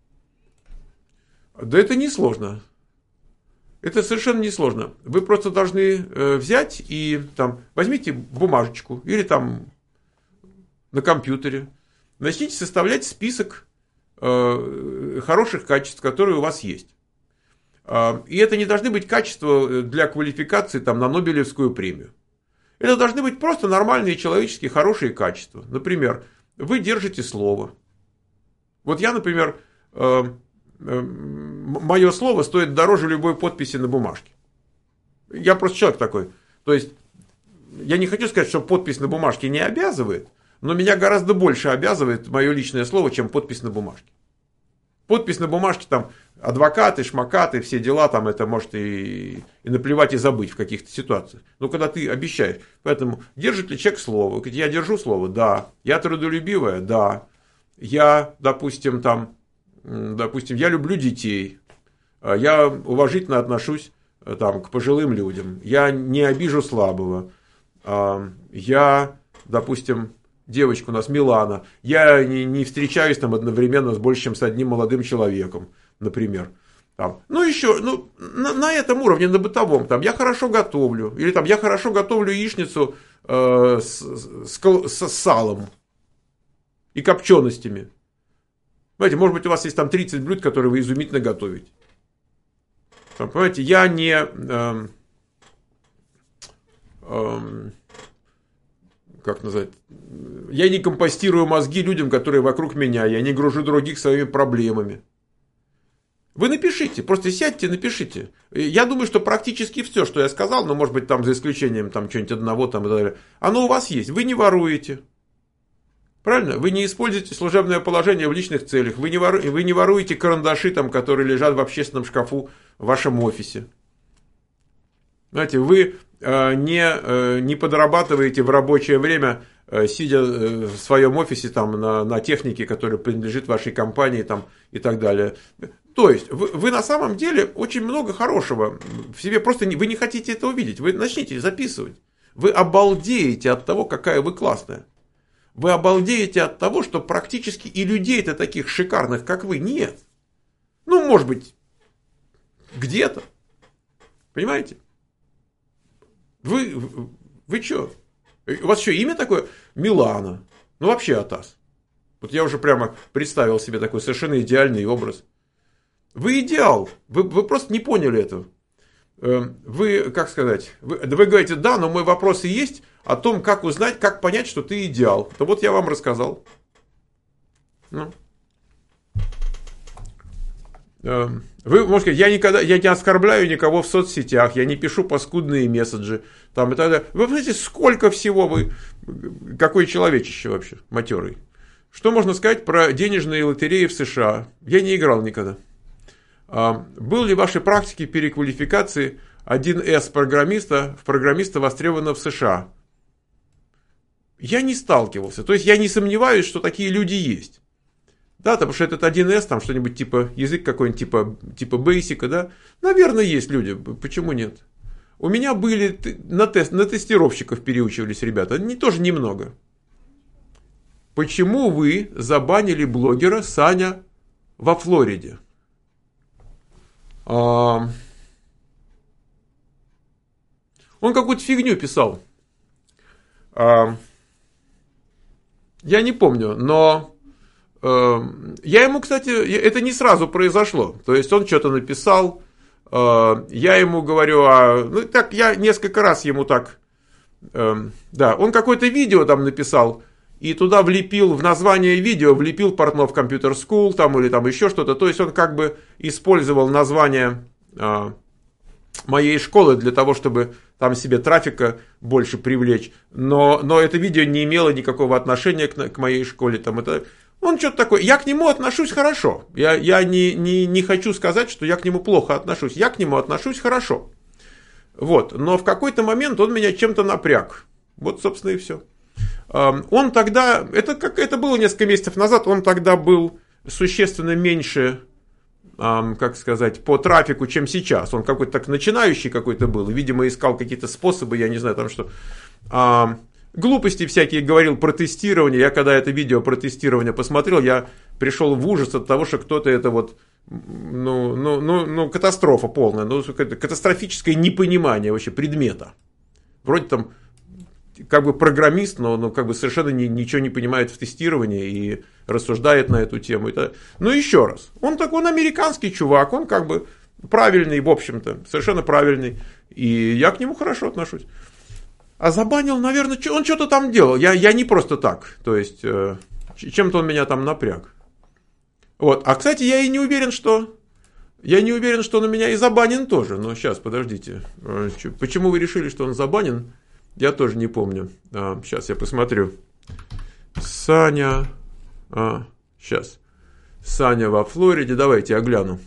Да это несложно. Это совершенно несложно. Вы просто должны взять и там возьмите бумажечку или там на компьютере. Начните составлять список хороших качеств, которые у вас есть. И это не должны быть качества для квалификации там, на Нобелевскую премию. Это должны быть просто нормальные человеческие хорошие качества. Например, вы держите слово. Вот я, например, мое слово стоит дороже любой подписи на бумажке. Я просто человек такой. То есть, я не хочу сказать, что подпись на бумажке не обязывает, но меня гораздо больше обязывает мое личное слово, чем подпись на бумажке. Подпись на бумажке, там, адвокаты, шмакаты, все дела, там, это может и наплевать, и забыть в каких-то ситуациях. Но когда ты обещаешь, поэтому, держит ли человек слово? Я держу слово, да. Я трудолюбивая, да. Я, допустим, я люблю детей. Я уважительно отношусь там, к пожилым людям. Я не обижу слабого. Я, допустим, девочка у нас Милана. Я не встречаюсь там одновременно с больше, чем с одним молодым человеком, например. Там. Ну, еще, на этом уровне, на бытовом. Там, я хорошо готовлю. Или там, я хорошо готовлю яичницу с салом и копченостями. Понимаете, может быть, у вас есть там 30 блюд, которые вы изумительно готовите. Там, понимаете, я не... как назвать? Я не компостирую мозги людям, которые вокруг меня. Я не гружу других своими проблемами. Вы напишите, просто сядьте, напишите. Я думаю, что практически все, что я сказал, но может быть там за исключением там чего-нибудь одного там и так далее, оно у вас есть. Вы не воруете. Правильно? Вы не используете служебное положение в личных целях. Вы не воруете карандаши, там, которые лежат в общественном шкафу в вашем офисе. Знаете, вы не подрабатываете в рабочее время, сидя в своем офисе там, на технике, которая принадлежит вашей компании там, и так далее. То есть, вы на самом деле очень много хорошего в себе, просто вы не хотите это увидеть. Вы начните записывать. Вы обалдеете от того, какая вы классная. Вы обалдеете от того, что практически и людей-то таких шикарных, как вы, нет. Ну, может быть, где-то. Понимаете? Вы что? У вас что, имя такое? Милана. Ну, вообще Атас. Вот я уже прямо представил себе такой совершенно идеальный образ. Вы идеал. Вы просто не поняли этого. Вы, как сказать, вы говорите, да, но мой вопрос и есть о том, как узнать, как понять, что ты идеал. То вот я вам рассказал. Ну. Вы можете сказать, я не оскорбляю никого в соцсетях, я не пишу паскудные месседжи, там и так далее. Вы знаете, сколько всего вы, какой человечище вообще, матерый. Что можно сказать про денежные лотереи в США? Я не играл никогда. Был ли в вашей практике переквалификации 1С программиста в программиста, востребованного в США? Я не сталкивался. То есть я не сомневаюсь, что такие люди есть. Да, потому что этот 1С, там что-нибудь типа язык какой-нибудь типа Basic, да. Наверное, есть люди. Почему нет? У меня были на тестировщиков переучивались ребята. Тоже немного. Почему вы забанили блогера Саня во Флориде? Он какую-то фигню писал. Я не помню, но я ему, кстати, это не сразу произошло. То есть он что-то написал, я ему говорю, так я несколько раз ему так, да, он какое-то видео там написал, и туда влепил, в название видео влепил Портнов Computer School, там или там еще что-то. То есть он как бы использовал название моей школы для того, чтобы там себе трафика больше привлечь. Но это видео не имело никакого отношения к моей школе. Там это, он что-то такое. Я к нему отношусь хорошо. Я не хочу сказать, что я к нему плохо отношусь. Я к нему отношусь хорошо. Вот. Но в какой-то момент он меня чем-то напряг. Вот, собственно, и все. Он тогда, это было несколько месяцев назад, он тогда был существенно меньше, как сказать, по трафику, чем сейчас. Он какой-то так начинающий какой-то был, видимо, искал какие-то способы, я не знаю, там что. Глупости всякие говорил про тестирование. Я когда это видео про тестирование посмотрел, я пришел в ужас от того, что кто-то это вот, катастрофа полная, катастрофическое непонимание вообще предмета. Вроде там как бы программист, но как бы совершенно ничего не понимает в тестировании и рассуждает на эту тему. Ну, еще раз, он американский чувак, он как бы правильный, в общем-то, совершенно правильный, и я к нему хорошо отношусь. А забанил, наверное, он что-то там делал, я не просто так, то есть, чем-то он меня там напряг. Вот, а, кстати, я не уверен, что он у меня и забанен тоже, но сейчас, подождите, почему вы решили, что он забанен? Я тоже не помню. Сейчас я посмотрю. Саня. Сейчас. Саня во Флориде. Давайте я гляну.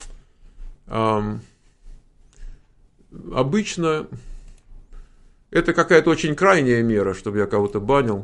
Обычно это какая-то очень крайняя мера, чтобы я кого-то банил.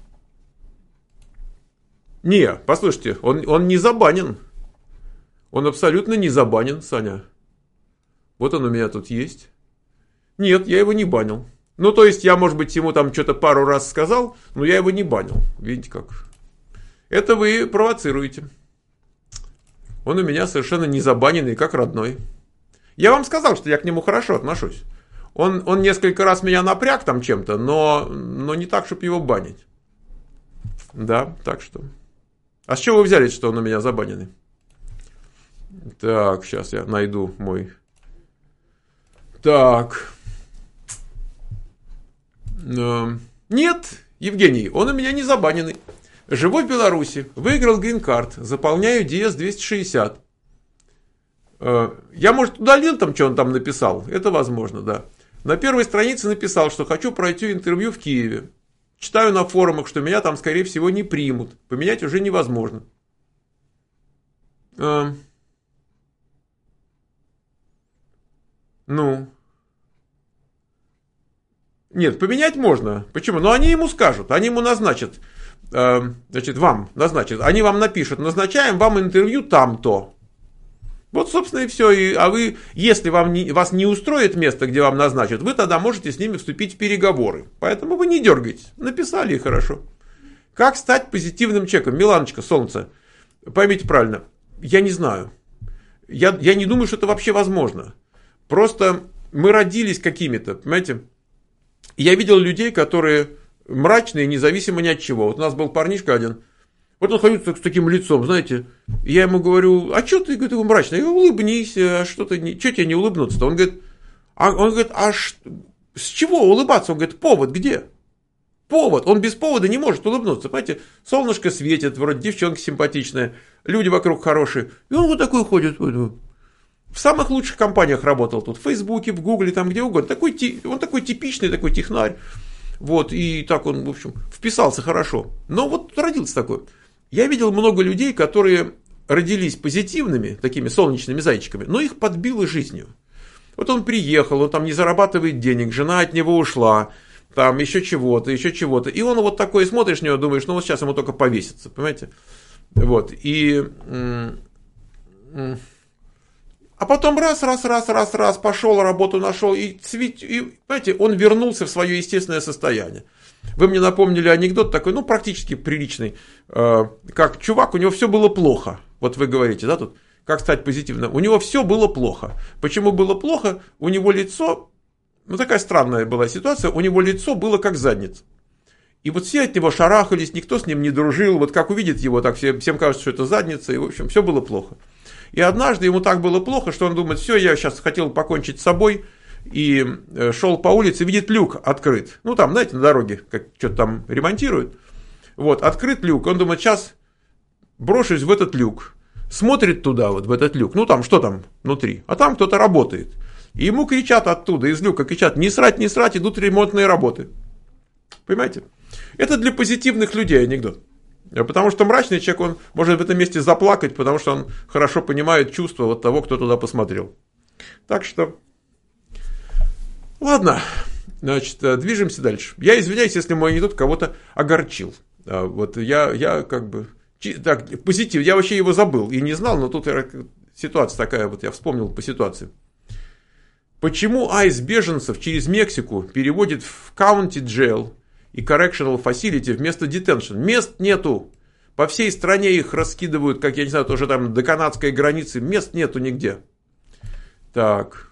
Не, послушайте, он не забанен. Он абсолютно не забанен, Саня. Вот он у меня тут есть. Нет, я его не банил. Ну, то есть, я, может быть, ему там что-то пару раз сказал, но я его не банил. Видите как? Это вы провоцируете. Он у меня совершенно не забаненный, как родной. Я вам сказал, что я к нему хорошо отношусь. Он несколько раз меня напряг там чем-то, но не так, чтобы его банить. Да, так что. А с чего вы взяли, что он у меня забаненный? Так, сейчас я найду мой. Так. Нет, Евгений, он у меня не забаненный. Живу в Беларуси, выиграл грин-карт, заполняю DS-260. Я, может, удалил там, что он там написал. Это возможно, да. На первой странице написал, что хочу пройти интервью в Киеве. Читаю на форумах, что меня там, скорее всего, не примут. Поменять уже невозможно. Нет, поменять можно. Почему? Но они ему скажут, они ему назначат. Значит, вам назначат. Они вам напишут, назначаем вам интервью там-то. Вот, собственно, и все. А вы, если вас не устроит место, где вам назначат, вы тогда можете с ними вступить в переговоры. Поэтому вы не дергаетесь. Написали и хорошо. Как стать позитивным человеком? Миланочка, солнце, поймите правильно, я не знаю. Я не думаю, что это вообще возможно. Просто мы родились какими-то, понимаете? Я видел людей, которые мрачные, независимо ни от чего. Вот у нас был парнишка один. Вот он ходит с таким лицом, знаете. Я ему говорю, а что ты, говорит, его мрачный? Я говорю, улыбнись, что тебе не улыбнуться-то? Он говорит, А он говорит, с чего улыбаться? Он говорит, повод где? Повод. Он без повода не может улыбнуться. Понимаете, солнышко светит, вроде девчонка симпатичная, люди вокруг хорошие. И он вот такой ходит. В самых лучших компаниях работал тут. В Фейсбуке, в Гугле, там где угодно. Он такой типичный, такой технарь. Вот, и так он, в общем, вписался хорошо. Но вот родился такой. Я видел много людей, которые родились позитивными, такими солнечными зайчиками, но их подбило жизнью. Вот он приехал, он там не зарабатывает денег, жена от него ушла, там еще чего-то. И он вот такой смотришь на него, думаешь, ну вот сейчас ему только повесится, понимаете? Вот, а потом раз, пошел, работу нашел, и, понимаете, он вернулся в свое естественное состояние. Вы мне напомнили анекдот такой, ну, практически приличный, как чувак, у него все было плохо. Вот вы говорите, да, тут, как стать позитивным. У него все было плохо. Почему было плохо? У него лицо, ну, такая странная была ситуация, у него лицо было как задница. И вот все от него шарахались, никто с ним не дружил, вот как увидит его, так всем кажется, что это задница, и, в общем, все было плохо. И однажды ему так было плохо, что он думает, все, я сейчас хотел покончить с собой, и шел по улице, видит люк открыт. Ну, там, знаете, на дороге, как что-то там ремонтируют. Вот, открыт люк, он думает, сейчас брошусь в этот люк. Смотрит туда, вот в этот люк, ну, там, что там внутри? А там кто-то работает. И ему кричат оттуда, из люка кричат, не срать, идут ремонтные работы. Понимаете? Это для позитивных людей анекдот. Потому что мрачный человек, он может в этом месте заплакать, потому что он хорошо понимает чувства вот того, кто туда посмотрел. Так что, ладно, значит, движемся дальше. Я извиняюсь, если мой анекдот кого-то огорчил. Вот я как бы, так, позитив, я вообще его забыл и не знал, но тут ситуация такая, вот я вспомнил по ситуации. Почему айс беженцев через Мексику переводит в county jail и correctional facility вместо detention? Мест нету. По всей стране их раскидывают, как я не знаю, тоже там до канадской границы. Мест нету нигде. Так.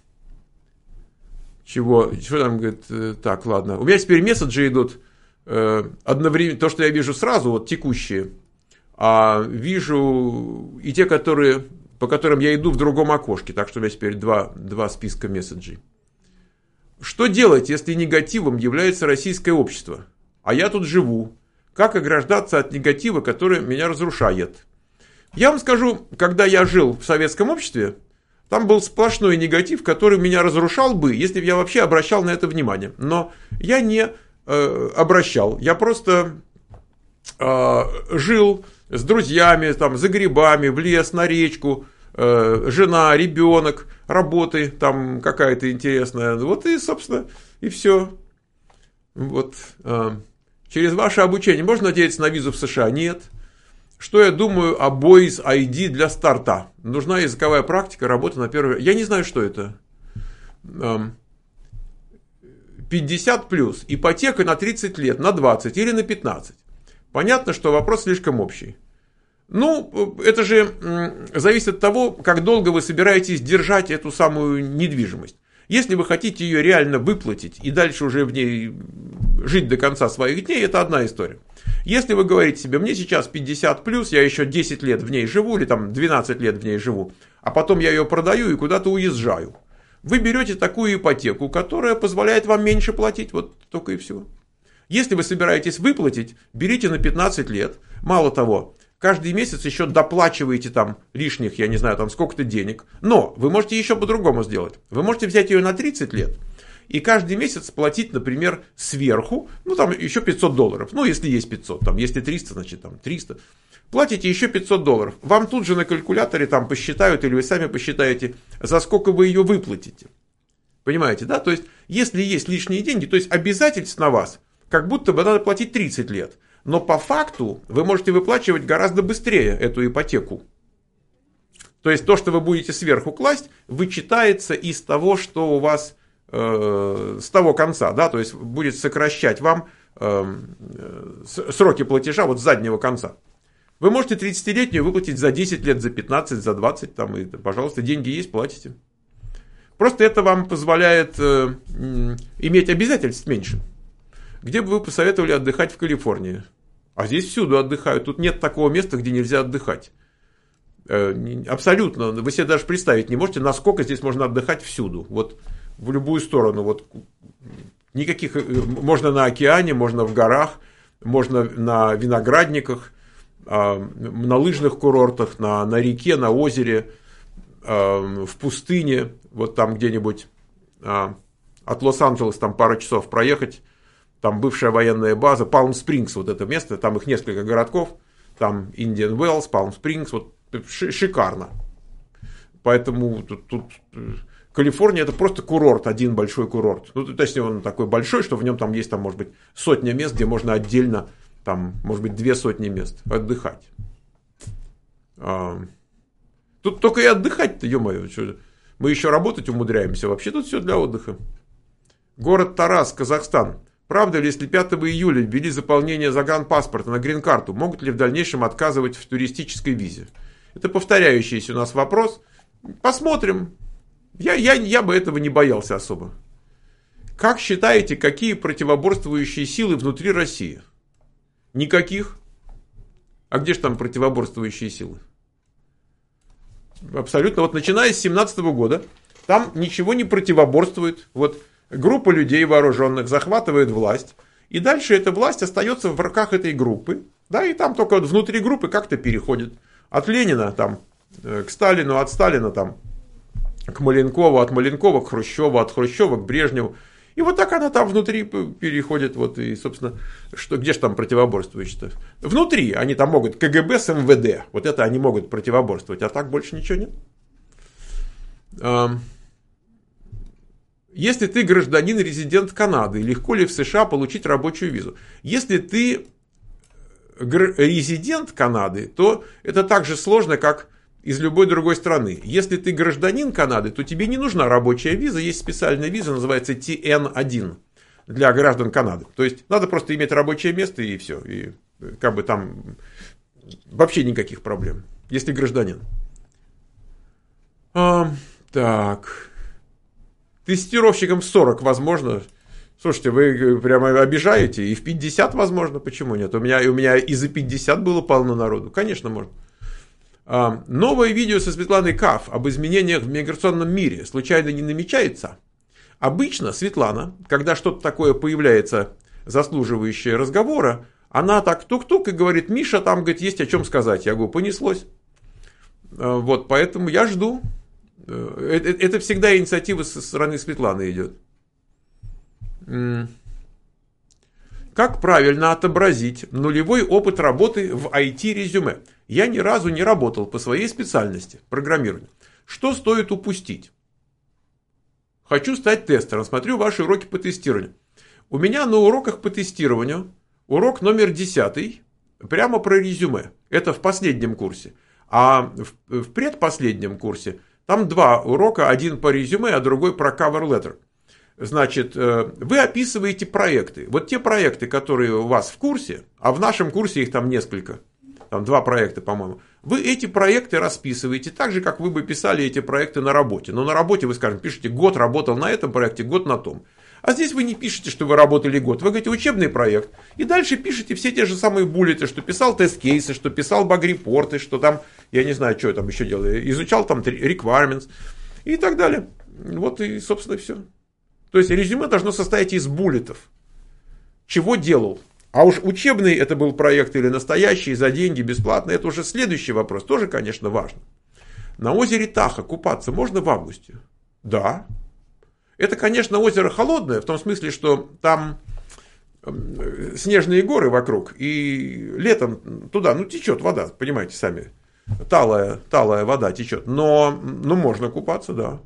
Чего там, говорит, так, ладно. У меня теперь месседжи идут одновременно. То, что я вижу сразу, вот текущие. А вижу и те, по которым я иду в другом окошке. Так что у меня теперь два списка месседжей. Что делать, если негативом является российское общество? А я тут живу. Как ограждаться от негатива, который меня разрушает? Я вам скажу, когда я жил в советском обществе, там был сплошной негатив, который меня разрушал бы, если бы я вообще обращал на это внимание. Но я не обращал. Я просто жил с друзьями, там, за грибами, в лес, на речку, жена, ребенок, работы там какая-то интересная. Вот и, собственно, и все. Вот. Через ваше обучение можно надеяться на визу в США? Нет. Что я думаю о Boys ID для старта? Нужна языковая практика, работа на первое. Я не знаю, что это. 50 плюс. Ипотека на 30 лет, на 20 или на 15. Понятно, что вопрос слишком общий. Ну, это же зависит от того, как долго вы собираетесь держать эту самую недвижимость. Если вы хотите ее реально выплатить и дальше уже в ней жить до конца своих дней, это одна история. Если вы говорите себе, мне сейчас 50 плюс, я еще 10 лет в ней живу, или там 12 лет в ней живу, а потом я ее продаю и куда-то уезжаю. Вы берете такую ипотеку, которая позволяет вам меньше платить, вот только и все. Если вы собираетесь выплатить, берите на 15 лет, мало того, каждый месяц еще доплачиваете там лишних, я не знаю, там сколько-то денег. Но вы можете еще по-другому сделать. Вы можете взять ее на 30 лет и каждый месяц платить, например, сверху, ну там еще $500. Ну, если есть 500, там, если 300, значит там 300. Платите еще $500. Вам тут же на калькуляторе там посчитают, или вы сами посчитаете, за сколько вы ее выплатите. Понимаете, да? То есть, если есть лишние деньги, то есть обязательств на вас, как будто бы надо платить 30 лет. Но по факту вы можете выплачивать гораздо быстрее эту ипотеку. То есть то, что вы будете сверху класть, вычитается из того, что у вас с того конца. Да? То есть будет сокращать вам сроки платежа вот с заднего конца. Вы можете 30-летнюю выплатить за 10 лет, за 15, за 20. Там, и, пожалуйста, деньги есть, платите. Просто это вам позволяет иметь обязательств меньше. Где бы вы посоветовали отдыхать в Калифорнии? А здесь всюду отдыхают. Тут нет такого места, где нельзя отдыхать. Абсолютно. Вы себе даже представить не можете, насколько здесь можно отдыхать всюду. Вот в любую сторону. Вот никаких, можно на океане, можно в горах, можно на виноградниках, на лыжных курортах, на реке, на озере, в пустыне, вот там где-нибудь от Лос-Анджелеса там пара часов проехать, там бывшая военная база, Палм-Спрингс, вот это место, там их несколько городков, там Индиан Уэллс, Палм-Спрингс, вот шикарно. Поэтому тут Калифорния это просто курорт, один большой курорт. Ну, точнее, он такой большой, что в нем там есть, там, может быть, сотня мест, где можно отдельно, там, может быть, 200 мест отдыхать. Тут только и отдыхать-то, ё-моё, мы еще работать умудряемся, вообще тут все для отдыха. Город Тарас, Казахстан. Правда ли, если 5 июля ввели заполнение загранпаспорта на грин-карту, могут ли в дальнейшем отказывать в туристической визе? Это повторяющийся у нас вопрос. Посмотрим. Я бы этого не боялся особо. Как считаете, какие противоборствующие силы внутри России? Никаких. А где же там противоборствующие силы? Абсолютно. Вот начиная с 2017 года, там ничего не противоборствует. Вот группа людей вооруженных захватывает власть. И дальше эта власть остается в руках этой группы. Да, и там только вот внутри группы как-то переходит. От Ленина там, к Сталину, от Сталина там, к Маленкову, от Маленкова к Хрущеву, от Хрущева к Брежневу. И вот так она там внутри переходит. Вот, и, собственно, где же там противоборствующие-то? Внутри они там могут КГБ с МВД. Вот это они могут противоборствовать. А так больше ничего нет. Если ты гражданин, резидент Канады, легко ли в США получить рабочую визу? Если ты резидент Канады, то это так же сложно, как из любой другой страны. Если ты гражданин Канады, то тебе не нужна рабочая виза. Есть специальная виза, называется TN1 для граждан Канады. То есть надо просто иметь рабочее место и все. И как бы там вообще никаких проблем, если гражданин. Так. Тестировщикам в 40 возможно. Слушайте, вы прямо обижаете. И в 50 возможно. Почему нет? У меня и за 50 было полно народу. Конечно, можно. Новое видео со Светланой Каф об изменениях в миграционном мире случайно не намечается? Обычно Светлана, когда что-то такое появляется, заслуживающее разговора, она так тук-тук и говорит: Миша, там, говорит, есть о чем сказать. Я говорю: понеслось. Вот, поэтому я жду. Это всегда инициатива со стороны Светланы идет. Как правильно отобразить нулевой опыт работы в IT-резюме? Я ни разу не работал по своей специальности, программированию. Что стоит упустить? Хочу стать тестером, смотрю ваши уроки по тестированию. У меня на уроках по тестированию урок номер 10, прямо про резюме. Это в последнем курсе. А в предпоследнем курсе там 2 урока, один по резюме, а другой про cover letter. Значит, вы описываете проекты. Вот те проекты, которые у вас в курсе, а в нашем курсе их там несколько, там 2 проекта, по-моему, вы эти проекты расписываете так же, как вы бы писали эти проекты на работе. Но на работе вы, скажем, пишете: год работал на этом проекте, год на том. А здесь вы не пишете, что вы работали год. Вы говорите: учебный проект. И дальше пишете все те же самые буллеты, что писал тест-кейсы, что писал баг-репорты, что там, я не знаю, что я там еще делал, изучал там requirements и так далее. Вот и, собственно, все. То есть резюме должно состоять из буллетов. Чего делал? А уж учебный это был проект или настоящий, за деньги, бесплатно, это уже следующий вопрос. Тоже, конечно, важно. На озере Таха купаться можно в августе? Да. Это, конечно, озеро холодное, в том смысле, что там снежные горы вокруг, и летом туда, течет вода, понимаете сами. Талая вода течет. Но можно купаться, да.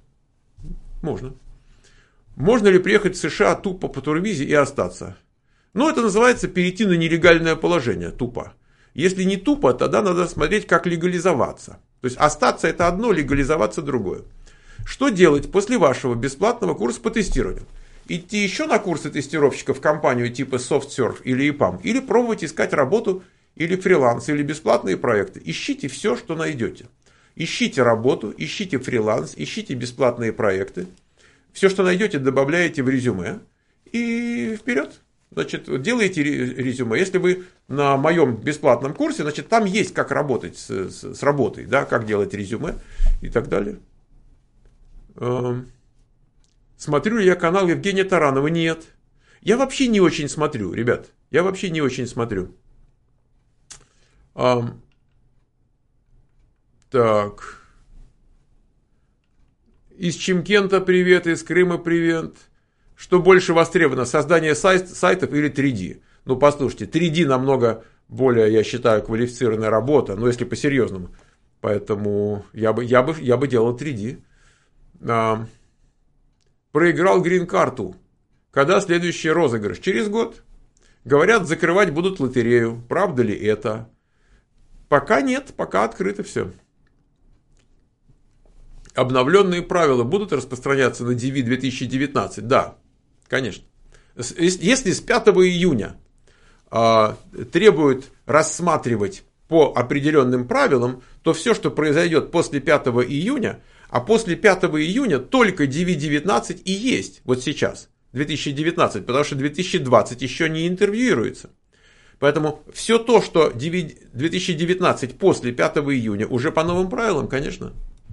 Можно. Можно ли приехать в США тупо по турвизе и остаться? Это называется перейти на нелегальное положение, тупо. Если не тупо, тогда надо смотреть, как легализоваться. То есть остаться это одно, легализоваться другое. Что делать после вашего бесплатного курса по тестированию? Идти еще на курсы тестировщиков в компанию типа SoftServe или EPAM? Или пробовать искать работу, или фриланс, или бесплатные проекты? Ищите все, что найдете. Ищите работу, ищите фриланс, ищите бесплатные проекты. Все, что найдете, добавляете в резюме. И вперед. Значит, делаете резюме. Если вы на моем бесплатном курсе, значит, там есть как работать с работой, да, как делать резюме и так далее. Смотрю ли я канал Евгения Таранова? Нет. Я вообще не очень смотрю, ребят. Я вообще не очень смотрю. Так. Из Чимкента привет, из Крыма привет. Что больше востребовано, создание сайтов или 3D? Ну, послушайте, 3D намного более, я считаю, квалифицированная работа, но если по-серьезному. Поэтому я бы делал 3D. Проиграл грин-карту. Когда следующий розыгрыш? Через год. Говорят, закрывать будут лотерею. Правда ли это? Пока нет, пока открыто все. Обновленные правила будут распространяться на DV 2019? Да, конечно. Если с 5 июня требуют рассматривать по определенным правилам, то все, что произойдет после 5 июня, а после 5 июня только DV19 и есть вот сейчас, 2019, потому что 2020 еще не интервьюируется. Поэтому все то, что 2019 после 5 июня, уже по новым правилам, конечно.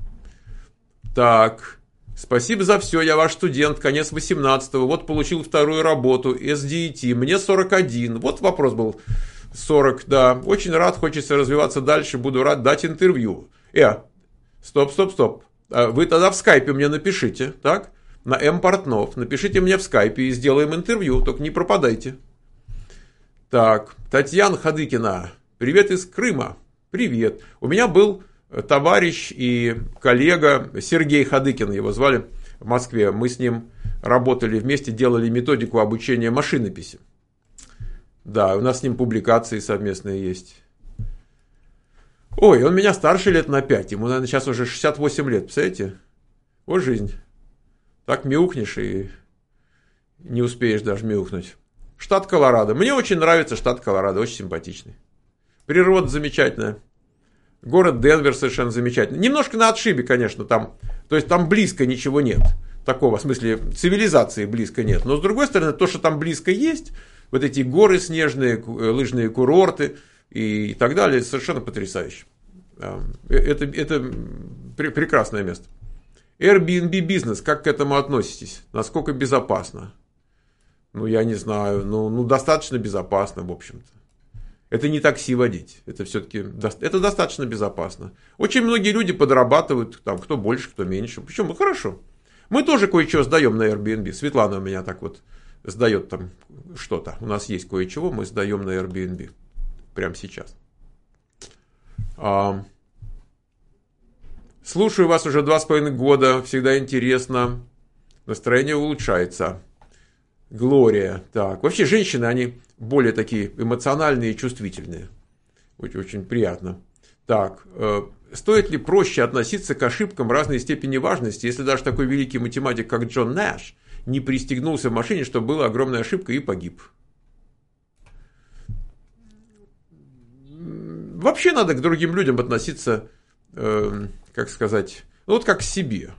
Так, спасибо за все, я ваш студент, конец 18-го, вот получил вторую работу, SDET, мне 41, вот вопрос был 40, да, очень рад, хочется развиваться дальше, буду рад дать интервью. Стоп, вы тогда в скайпе мне напишите, так, на М-Портнов, напишите мне в скайпе и сделаем интервью, только не пропадайте. Так, Татьяна Хадыкина, привет из Крыма, привет, у меня был товарищ и коллега Сергей Хадыкин, его звали, в Москве. Мы с ним работали вместе, делали методику обучения машинописи. Да, у нас с ним публикации совместные есть. Ой, он меня старше лет на 5, ему, наверное, сейчас уже 68 лет, представляете? Вот жизнь. Так мяукнешь и не успеешь даже мяукнуть. Штат Колорадо. Мне очень нравится штат Колорадо, очень симпатичный. Природа замечательная. Город Денвер совершенно замечательный. Немножко на отшибе, конечно, там. То есть там близко ничего нет. Такого, в смысле, цивилизации близко нет. Но с другой стороны, то, что там близко есть, вот эти горы снежные, лыжные курорты и так далее, совершенно потрясающе. Это прекрасное место. Airbnb бизнес, как к этому относитесь? Насколько безопасно? Ну, я не знаю. Ну, достаточно безопасно, в общем-то. Это не такси водить, это все-таки это достаточно безопасно. Очень многие люди подрабатывают, там, кто больше, кто меньше. Почему? Хорошо. Мы тоже кое-что сдаем на Airbnb. Светлана у меня так вот сдает там что-то. У нас есть кое-чего, мы сдаем на Airbnb. Прямо сейчас. Слушаю вас уже 2,5 года. Всегда интересно. Настроение улучшается. Глория. Так, вообще женщины, они более такие эмоциональные и чувствительные. Очень, очень приятно. Так, стоит ли проще относиться к ошибкам разной степени важности, если даже такой великий математик, как Джон Нэш, не пристегнулся в машине, что была огромная ошибка и погиб? Вообще надо к другим людям относиться, как сказать, ну вот как к себе.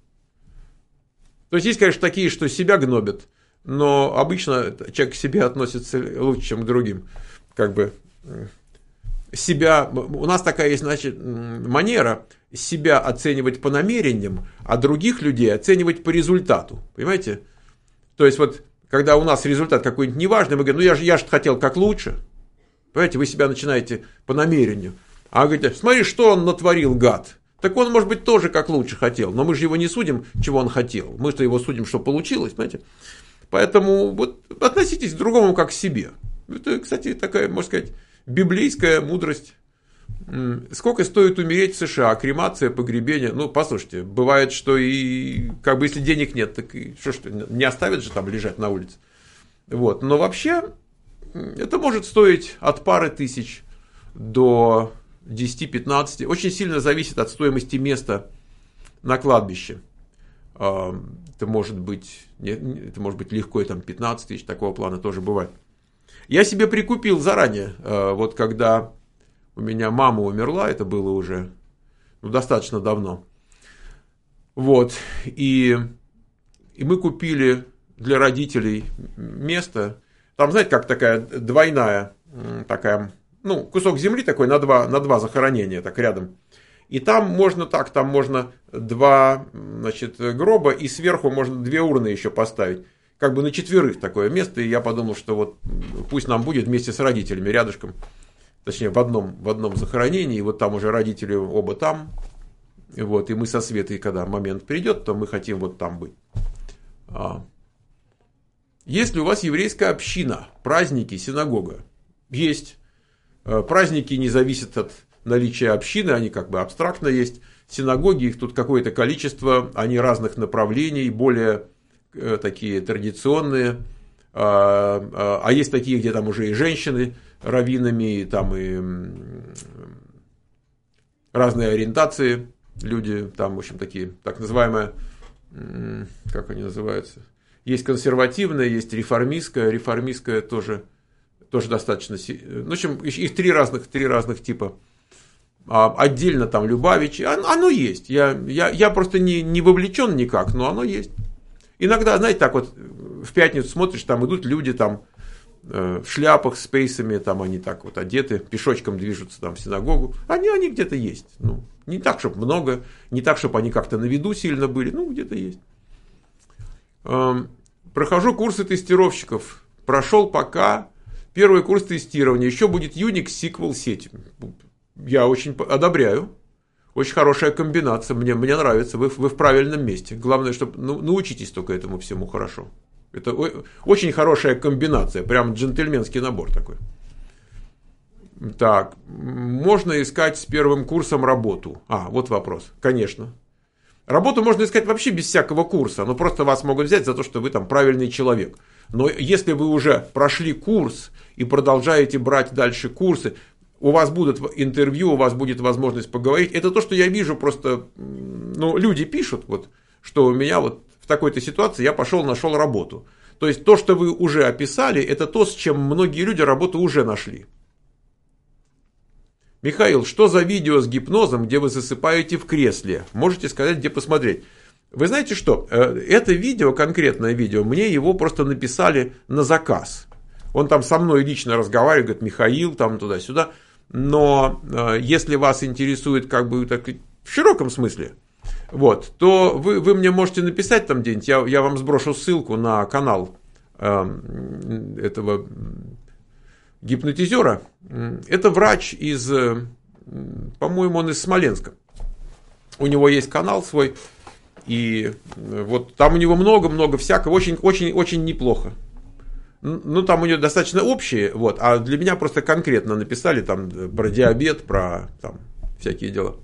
То есть, конечно, такие, что себя гнобят, но обычно человек к себе относится лучше, чем к другим. Как бы себя, у нас такая есть, значит, манера себя оценивать по намерениям, а других людей оценивать по результату. Понимаете? То есть, вот, когда у нас результат какой-нибудь неважный, мы говорим, ну я же хотел как лучше. Понимаете, вы себя начинаете по намерению. А вы говорите, смотри, что он натворил, гад. Так он, может быть, тоже как лучше хотел. Но мы же его не судим, чего он хотел. Мы-то его судим, что получилось, понимаете? Поэтому вот относитесь к другому как к себе. Это, кстати, такая, можно сказать, библейская мудрость. Сколько стоит умереть в США? Кремация, погребение. Ну, послушайте, бывает, что и как бы если денег нет, так и что не оставят же там лежать на улице. Вот. Но вообще это может стоить от пары тысяч до 10-15. Очень сильно зависит от стоимости места на кладбище. Это может быть легко, и там 15 тысяч, такого плана тоже бывает. Я себе прикупил заранее, вот когда у меня мама умерла, это было уже достаточно давно. Вот, и мы купили для родителей место, там, знаете, как такая двойная, такая, ну, кусок земли такой на два захоронения, так рядом. И там можно два, значит, гроба, и сверху можно 2 урны еще поставить. Как бы на 4 такое место, и я подумал, что вот пусть нам будет вместе с родителями рядышком, точнее в одном захоронении, и вот там уже родители оба там, вот, и мы со Светой, когда момент придет, то мы хотим вот там быть. Есть ли у вас еврейская община, праздники, синагога? Есть. Праздники не зависят от наличия общины, они как бы абстрактно есть. Синагоги, их тут какое-то количество, они разных направлений, более такие традиционные. А есть такие, где там уже и женщины раввинами, и там и разные ориентации люди, там, в общем, такие, так называемые, как они называются? Есть консервативная, есть реформистская. Реформистская тоже достаточно... В общем, их три разных типа. Отдельно там Любавичи. Оно есть. Я просто не вовлечен никак, но оно есть. Иногда, знаете, так вот в пятницу смотришь, там идут люди там в шляпах с пейсами, там они так вот одеты, пешочком движутся там в синагогу. Они где-то есть. Ну, не так, чтобы много, не так, чтобы они как-то на виду сильно были, ну, где-то есть. Прохожу курсы тестировщиков. Прошел пока первый курс тестирования. Еще будет Unix SQL сеть. Я очень одобряю. Очень хорошая комбинация. Мне нравится. Вы в правильном месте. Главное, чтобы научитесь только этому всему хорошо. Это очень хорошая комбинация. Прям джентльменский набор такой. Так. Можно искать с первым курсом работу? Вот вопрос. Конечно. Работу можно искать вообще без всякого курса, но просто вас могут взять за то, что вы там правильный человек. Но если вы уже прошли курс и продолжаете брать дальше курсы, у вас будут интервью, у вас будет возможность поговорить. Это то, что я вижу просто, люди пишут, вот, что у меня вот в такой-то ситуации я нашел работу. То есть то, что вы уже описали, это то, с чем многие люди работу уже нашли. Михаил, что за видео с гипнозом, где вы засыпаете в кресле? Можете сказать, где посмотреть? Вы знаете что? Это видео, конкретное видео, мне его просто написали на заказ. Он там со мной лично разговаривает, говорит, Михаил, там туда-сюда. Но если вас интересует как бы так, в широком смысле, вот, то вы мне можете написать там где-нибудь. Я вам сброшу ссылку на канал этого гипнотизера. Это врач из, по-моему, он из Смоленска. У него есть канал свой, и вот там у него много всякого, очень неплохо. Ну, там у него достаточно общие, вот, а для меня просто конкретно написали там про диабет, про там всякие дела.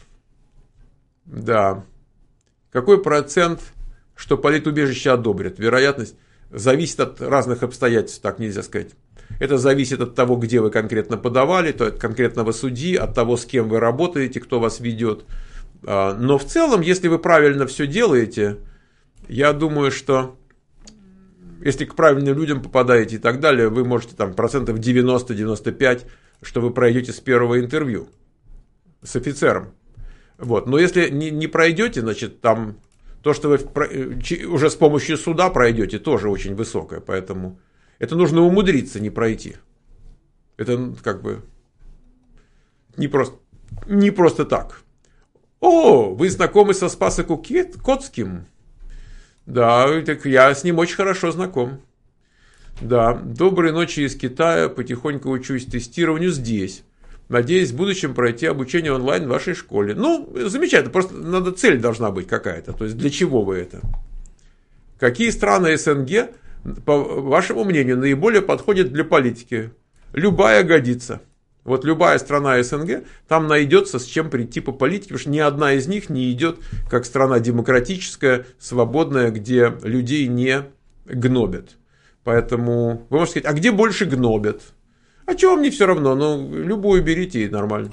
Да. Какой процент, что политубежище одобрят? Вероятность зависит от разных обстоятельств, так нельзя сказать. Это зависит от того, где вы конкретно подавали, то от конкретного судьи, от того, с кем вы работаете, кто вас ведет. Но в целом, если вы правильно все делаете, я думаю, что если к правильным людям попадаете и так далее, вы можете там 90-95%, что вы пройдете с первого интервью с офицером. Вот. Но если не пройдете, значит, там то, что вы уже с помощью суда пройдете, тоже очень высокое. Поэтому это нужно умудриться не пройти. Это как бы не просто так. О, вы знакомы со Спасо-Куткотским? Да, так я с ним очень хорошо знаком. Да, доброй ночи из Китая, потихоньку учусь тестированию здесь. Надеюсь, в будущем пройти обучение онлайн в вашей школе. Ну, замечательно, просто цель должна быть какая-то. То есть, для чего вы это? Какие страны СНГ, по вашему мнению, наиболее подходят для политики? Любая годится. Вот любая страна СНГ, там найдется с чем прийти по политике, потому что ни одна из них не идет как страна демократическая, свободная, где людей не гнобят. Поэтому вы можете сказать, а где больше гнобят? А чего вам не все равно? Ну, любую берите и нормально.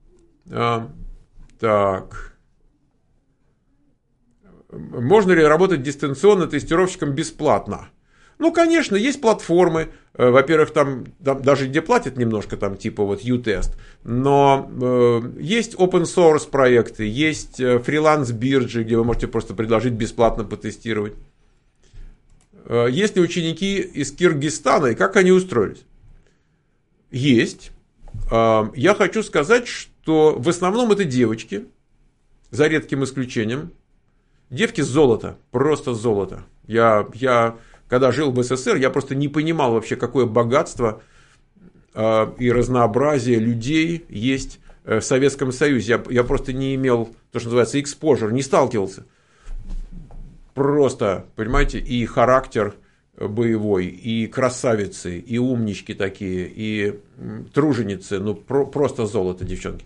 Так. Можно ли работать дистанционно тестировщиком бесплатно? Ну, конечно, есть платформы, во-первых, там даже где платят немножко, там типа вот U-Test, но есть open source проекты, есть фриланс-биржи, где вы можете просто предложить бесплатно потестировать. Есть ли ученики из Киргизстана и как они устроились? Есть. Я хочу сказать, что в основном это девочки. за редким исключением. Девки золото, просто золото. Я когда жил в СССР, я просто не понимал вообще, какое богатство и разнообразие людей есть в Советском Союзе. Я просто не имел, то, что называется, exposure, не сталкивался. Просто, понимаете, и характер боевой, и красавицы, и умнички такие, и труженицы, ну просто золото, девчонки.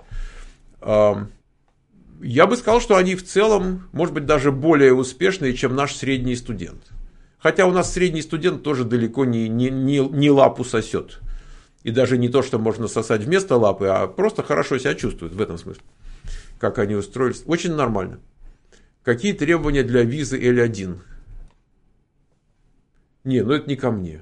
Я бы сказал, что они в целом, может быть, даже более успешные, чем наш средний студент. Хотя у нас средний студент тоже далеко не лапу сосет. И даже не то, что можно сосать вместо лапы, а просто хорошо себя чувствует в этом смысле. Как они устроились. Очень нормально. Какие требования для визы L1? Не, ну это не ко мне.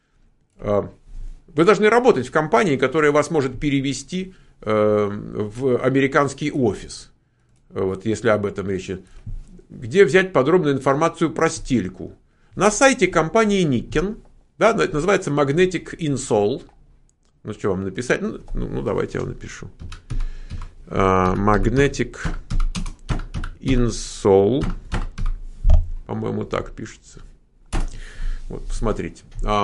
Вы должны работать в компании, которая вас может перевести в американский офис. Вот если об этом речь. Где взять подробную информацию про стельку? На сайте компании Nikken, да, это называется Magnetic Insole. Ну, что вам написать? Ну, давайте я вам напишу. Magnetic Insole. По-моему, так пишется. Вот, посмотрите.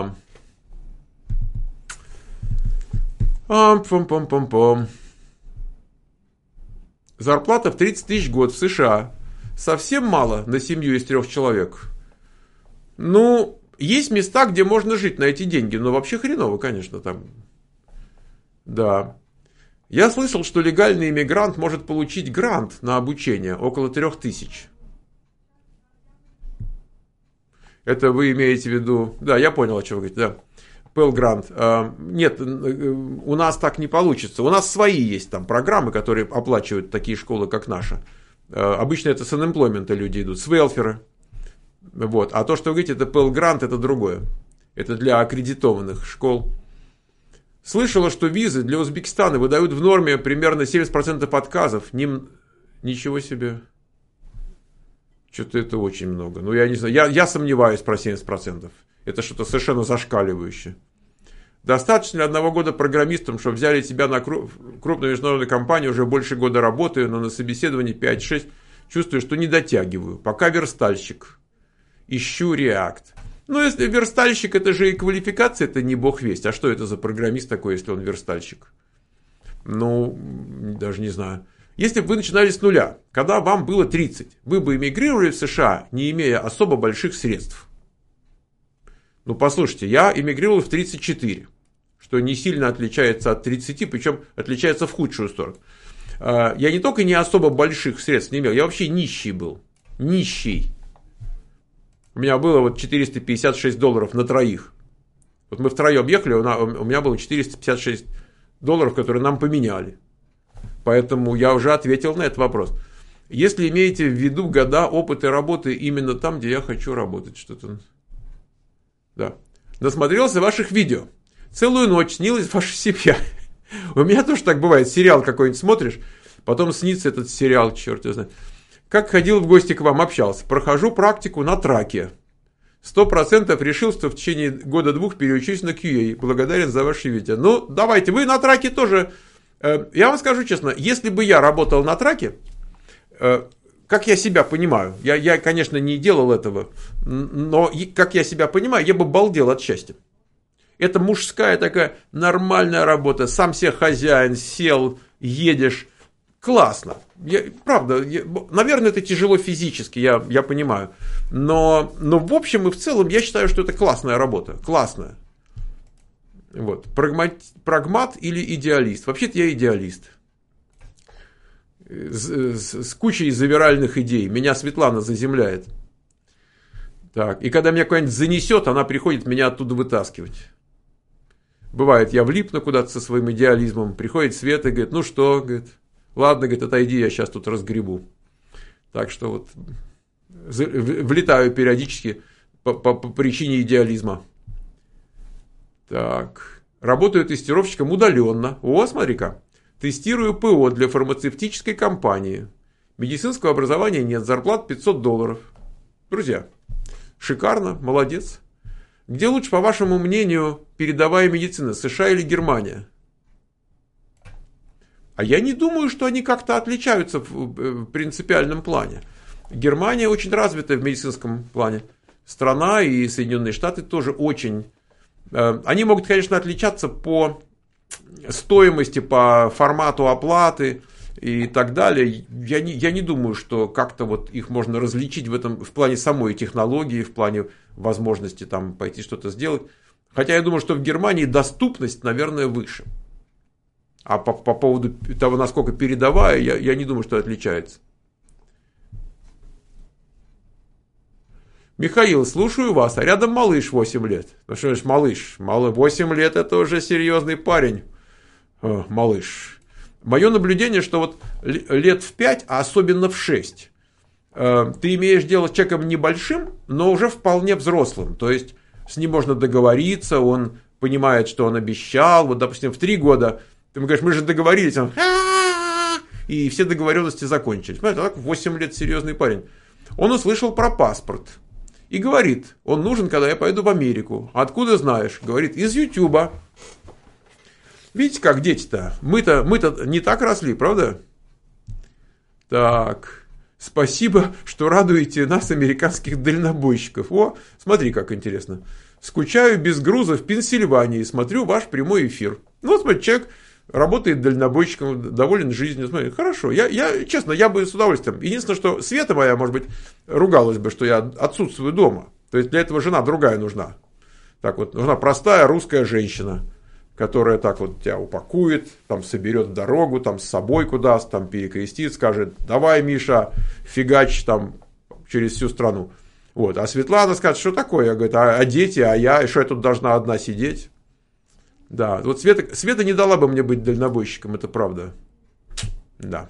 Зарплата в 30 тысяч в год в США. Совсем мало на семью из 3 человек. Ну, есть места, где можно жить на эти деньги, но вообще хреново, конечно, там. Да. Я слышал, что легальный иммигрант может получить грант на обучение около 3000. Это вы имеете в виду... Да, я понял, о чем вы говорите, да. Pell Grant. Нет, у нас так не получится. У нас свои есть там программы, которые оплачивают такие школы, как наша. Обычно это с unemployment люди идут, с welfare. Вот. А то, что вы говорите, это Pell Grant, это другое. Это для аккредитованных школ. Слышала, что визы для Узбекистана выдают в норме примерно 70% отказов. Ничего себе. Что-то это очень много. Ну, я не знаю. Я сомневаюсь про 70%. Это что-то совершенно зашкаливающее. Достаточно ли 1 года программистом, чтобы взяли тебя на крупную международную компанию, уже больше года работаю, но на собеседовании 5-6 чувствую, что не дотягиваю. Пока верстальщик. Ищу React. Ну, если верстальщик, это же и квалификация, это не бог весть. А что это за программист такой, если он верстальщик? Ну, даже не знаю. Если бы вы начинали с нуля, когда вам было 30, вы бы эмигрировали в США, не имея особо больших средств. Ну, послушайте, я эмигрировал в 34, что не сильно отличается от 30, причем отличается в худшую сторону. Я не только не особо больших средств не имел, я вообще нищий был. Нищий. У меня было вот $456 на троих. Вот мы втроем ехали, у меня было $456, которые нам поменяли. Поэтому я уже ответил на этот вопрос. Если имеете в виду года опыта работы именно там, где я хочу работать, что-то... Да. Насмотрелся ваших видео. Целую ночь снилась ваша семья. У меня тоже так бывает. Сериал какой-нибудь смотришь, потом снится этот сериал, черт его знает. Как ходил в гости к вам, общался. Прохожу практику на траке. 100% решил, что в течение года-двух переучусь на QA. Благодарен за ваши видео. Ну, давайте, вы на траке тоже... Я вам скажу честно, если бы я работал на траке, как я себя понимаю, я, конечно, не делал этого, но как я себя понимаю, я бы балдел от счастья. Это мужская такая нормальная работа, сам себе хозяин, сел, едешь, классно. Правда, наверное, это тяжело физически, я понимаю, но в общем и в целом я считаю, что это классная работа, классная. Вот. Прагмат или идеалист? Вообще-то я идеалист. С кучей завиральных идей. Меня Светлана заземляет. Так. И когда меня куда-нибудь занесет, она приходит меня оттуда вытаскивать. Бывает, я влипну куда-то со своим идеализмом. Приходит Света и говорит, ну что, говорит, ладно, говорит, отойди, я сейчас тут разгребу. Так что вот влетаю периодически по причине идеализма. Так, работаю тестировщиком удаленно. О, смотри-ка. Тестирую ПО для фармацевтической компании. Медицинского образования нет, зарплат $500. Друзья, шикарно, молодец. Где лучше, по вашему мнению, передовая медицина, США или Германия? А я не думаю, что они как-то отличаются в принципиальном плане. Германия очень развитая в медицинском плане страна, и Соединенные Штаты тоже очень. Они могут, конечно, отличаться по стоимости, по формату оплаты и так далее. Я не думаю, что как-то вот их можно различить в плане самой технологии, в плане возможности там пойти что-то сделать. Хотя я думаю, что в Германии доступность, наверное, выше. А по поводу того, насколько передовая, я не думаю, что отличается. Михаил, слушаю вас, а рядом малыш 8 лет. Ну что ж, малыш, 8 лет это уже серьезный парень. Малыш. Мое наблюдение, что вот лет в 5, а особенно в 6, ты имеешь дело с человеком небольшим, но уже вполне взрослым. То есть с ним можно договориться, он понимает, что он обещал. Вот, допустим, в 3 года ты ему говоришь, мы же договорились, он и все договоренности закончились. Понимаете, так 8 лет серьезный парень. Он услышал про паспорт. И говорит, он нужен, когда я пойду в Америку. Откуда знаешь? Говорит, из Ютуба. Видите, как дети-то? Мы-то не так росли, правда? Так, спасибо, что радуете нас, американских дальнобойщиков. О, смотри, как интересно. Скучаю без груза в Пенсильвании, смотрю ваш прямой эфир. Ну, смотри, человек работает дальнобойщиком, доволен жизнью. Смотри, хорошо, честно, я бы с удовольствием. Единственное, что Света моя, может быть, ругалась бы, что я отсутствую дома. То есть для этого жена другая нужна. Так вот, нужна простая русская женщина, которая так вот тебя упакует, там соберет в дорогу, там с собойку даст, там перекрестит, скажет, давай, Миша, фигач там через всю страну. Вот. А Светлана скажет, что такое? Я говорю, а дети, а я, и что я тут должна одна сидеть? Да, вот Света не дала бы мне быть дальнобойщиком, это правда. Да.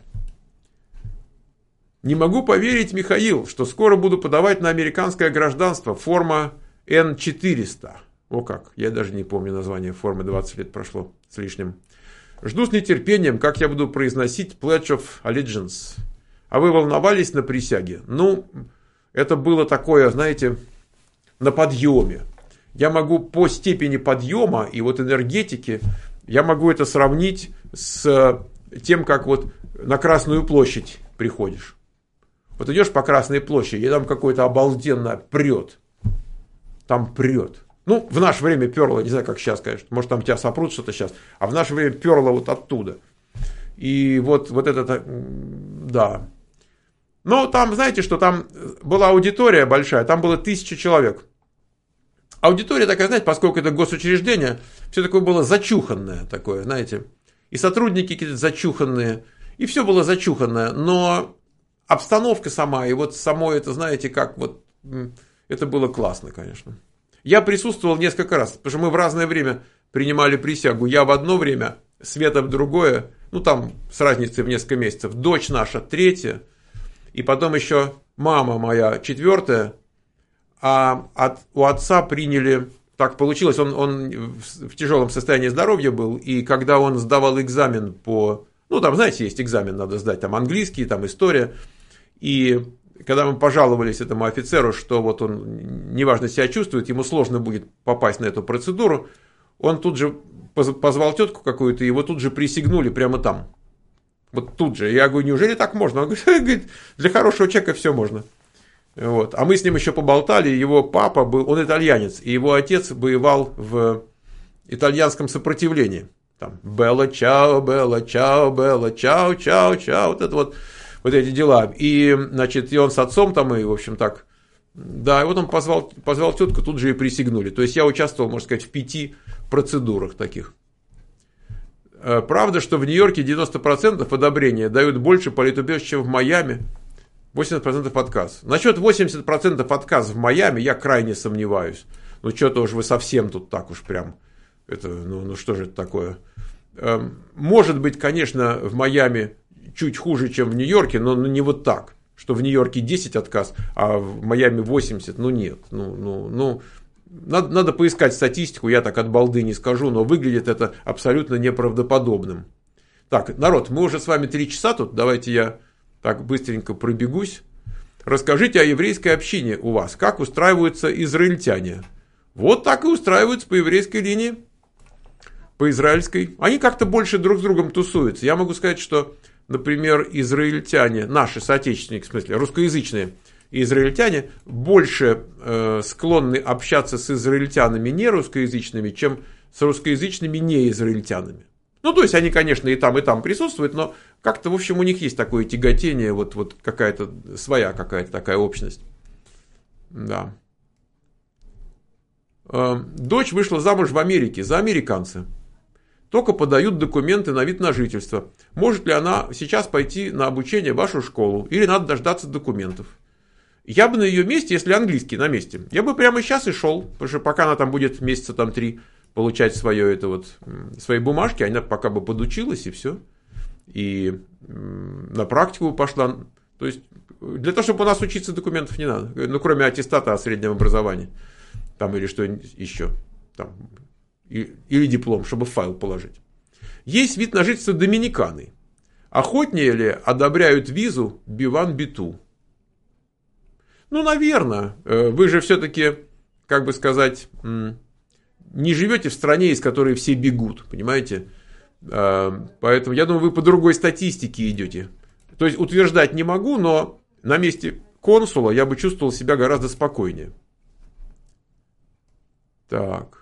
Не могу поверить, Михаил, что скоро буду подавать на американское гражданство, форма N400. О как, я даже не помню название формы, 20 лет прошло с лишним. Жду с нетерпением, как я буду произносить Pledge of Allegiance. А вы волновались на присяге? Ну, это было такое, знаете, на подъеме. Я могу по степени подъема и вот энергетики, я могу это сравнить с тем, как вот на Красную площадь приходишь. Вот идешь по Красной площади, и там какое-то обалденно прет. Там прет. Ну, в наше время перло, не знаю, как сейчас, конечно. Может, там тебя сопрут что-то сейчас. А в наше время перло вот оттуда. И вот это, да. Но там, знаете, что там была аудитория большая, там было 1000 человек. Аудитория такая, знаете, поскольку это госучреждение, все такое было зачуханное такое, знаете. И сотрудники какие-то зачуханные, и все было зачуханное. Но обстановка сама, и вот само это, знаете, как вот, это было классно, конечно. Я присутствовал несколько раз, потому что мы в разное время принимали присягу. Я в одно время, Света в другое, ну там с разницей в несколько месяцев. Дочь наша 3-я, и потом еще мама моя 4-я. А у отца приняли, так получилось, он в тяжелом состоянии здоровья был, и когда он сдавал экзамен по, ну там, знаете, есть экзамен, надо сдать, там английский, там история, и когда мы пожаловались этому офицеру, что вот он неважно себя чувствует, ему сложно будет попасть на эту процедуру, он тут же позвал тетку какую-то, и его тут же присягнули прямо там. Вот тут же. Я говорю, неужели так можно? Он говорит, для хорошего человека все можно. Вот. А мы с ним еще поболтали, его папа был, он итальянец, и его отец воевал в итальянском сопротивлении. Там «Белла чао, Белла чао, Белла чао, чао, чао», вот это вот эти дела. И, значит, и он с отцом там, и, в общем, так, да, и вот он позвал тетку, тут же и присягнули. То есть я участвовал, можно сказать, в 5 процедурах таких. Правда, что в Нью-Йорке 90% одобрения дают больше политубежищ, чем в Майами. 80% отказ. Насчет 80% отказ в Майами я крайне сомневаюсь. Ну, что-то уж вы совсем тут так уж прям. Это, ну что же это такое? Может быть, конечно, в Майами чуть хуже, чем в Нью-Йорке, но не вот так. Что в Нью-Йорке 10 отказ, а в Майами 80. Ну, нет. Надо поискать статистику, я так от балды не скажу, но выглядит это абсолютно неправдоподобным. Так, народ, мы уже с вами 3 часа тут, давайте я так быстренько пробегусь. Расскажите о еврейской общине у вас, как устраиваются израильтяне. Вот так и устраиваются по еврейской линии. по израильской. Они как-то больше друг с другом тусуются. Я могу сказать, что, например, израильтяне, наши соотечественники, в смысле, русскоязычные израильтяне, больше склонны общаться с израильтянами не русскоязычными, чем с русскоязычными не израильтянами. Ну, то есть, они, конечно, и там присутствуют, но как-то, в общем, у них есть такое тяготение, вот какая-то своя какая-то такая общность. Да. Дочь вышла замуж в Америке за американца. Только подают документы на вид на жительство. Может ли она сейчас пойти на обучение в вашу школу? Или надо дождаться документов? Я бы на ее месте, если английский на месте, я бы прямо сейчас и шел. Потому что пока она там будет месяца 3 получать свои бумажки, она пока бы подучилась и все. И на практику пошла. То есть, для того, чтобы у нас учиться, документов не надо. Ну, кроме аттестата о среднем образовании. Там или что-нибудь еще. Там. Или диплом, чтобы в файл положить. Есть вид на жительство Доминиканы. Охотнее ли одобряют визу B1, B2? Ну, наверное. Вы же все-таки, как бы сказать, не живете в стране, из которой все бегут. Понимаете? Поэтому, я думаю, вы по другой статистике идете. То есть, утверждать не могу, но на месте консула я бы чувствовал себя гораздо спокойнее. Так.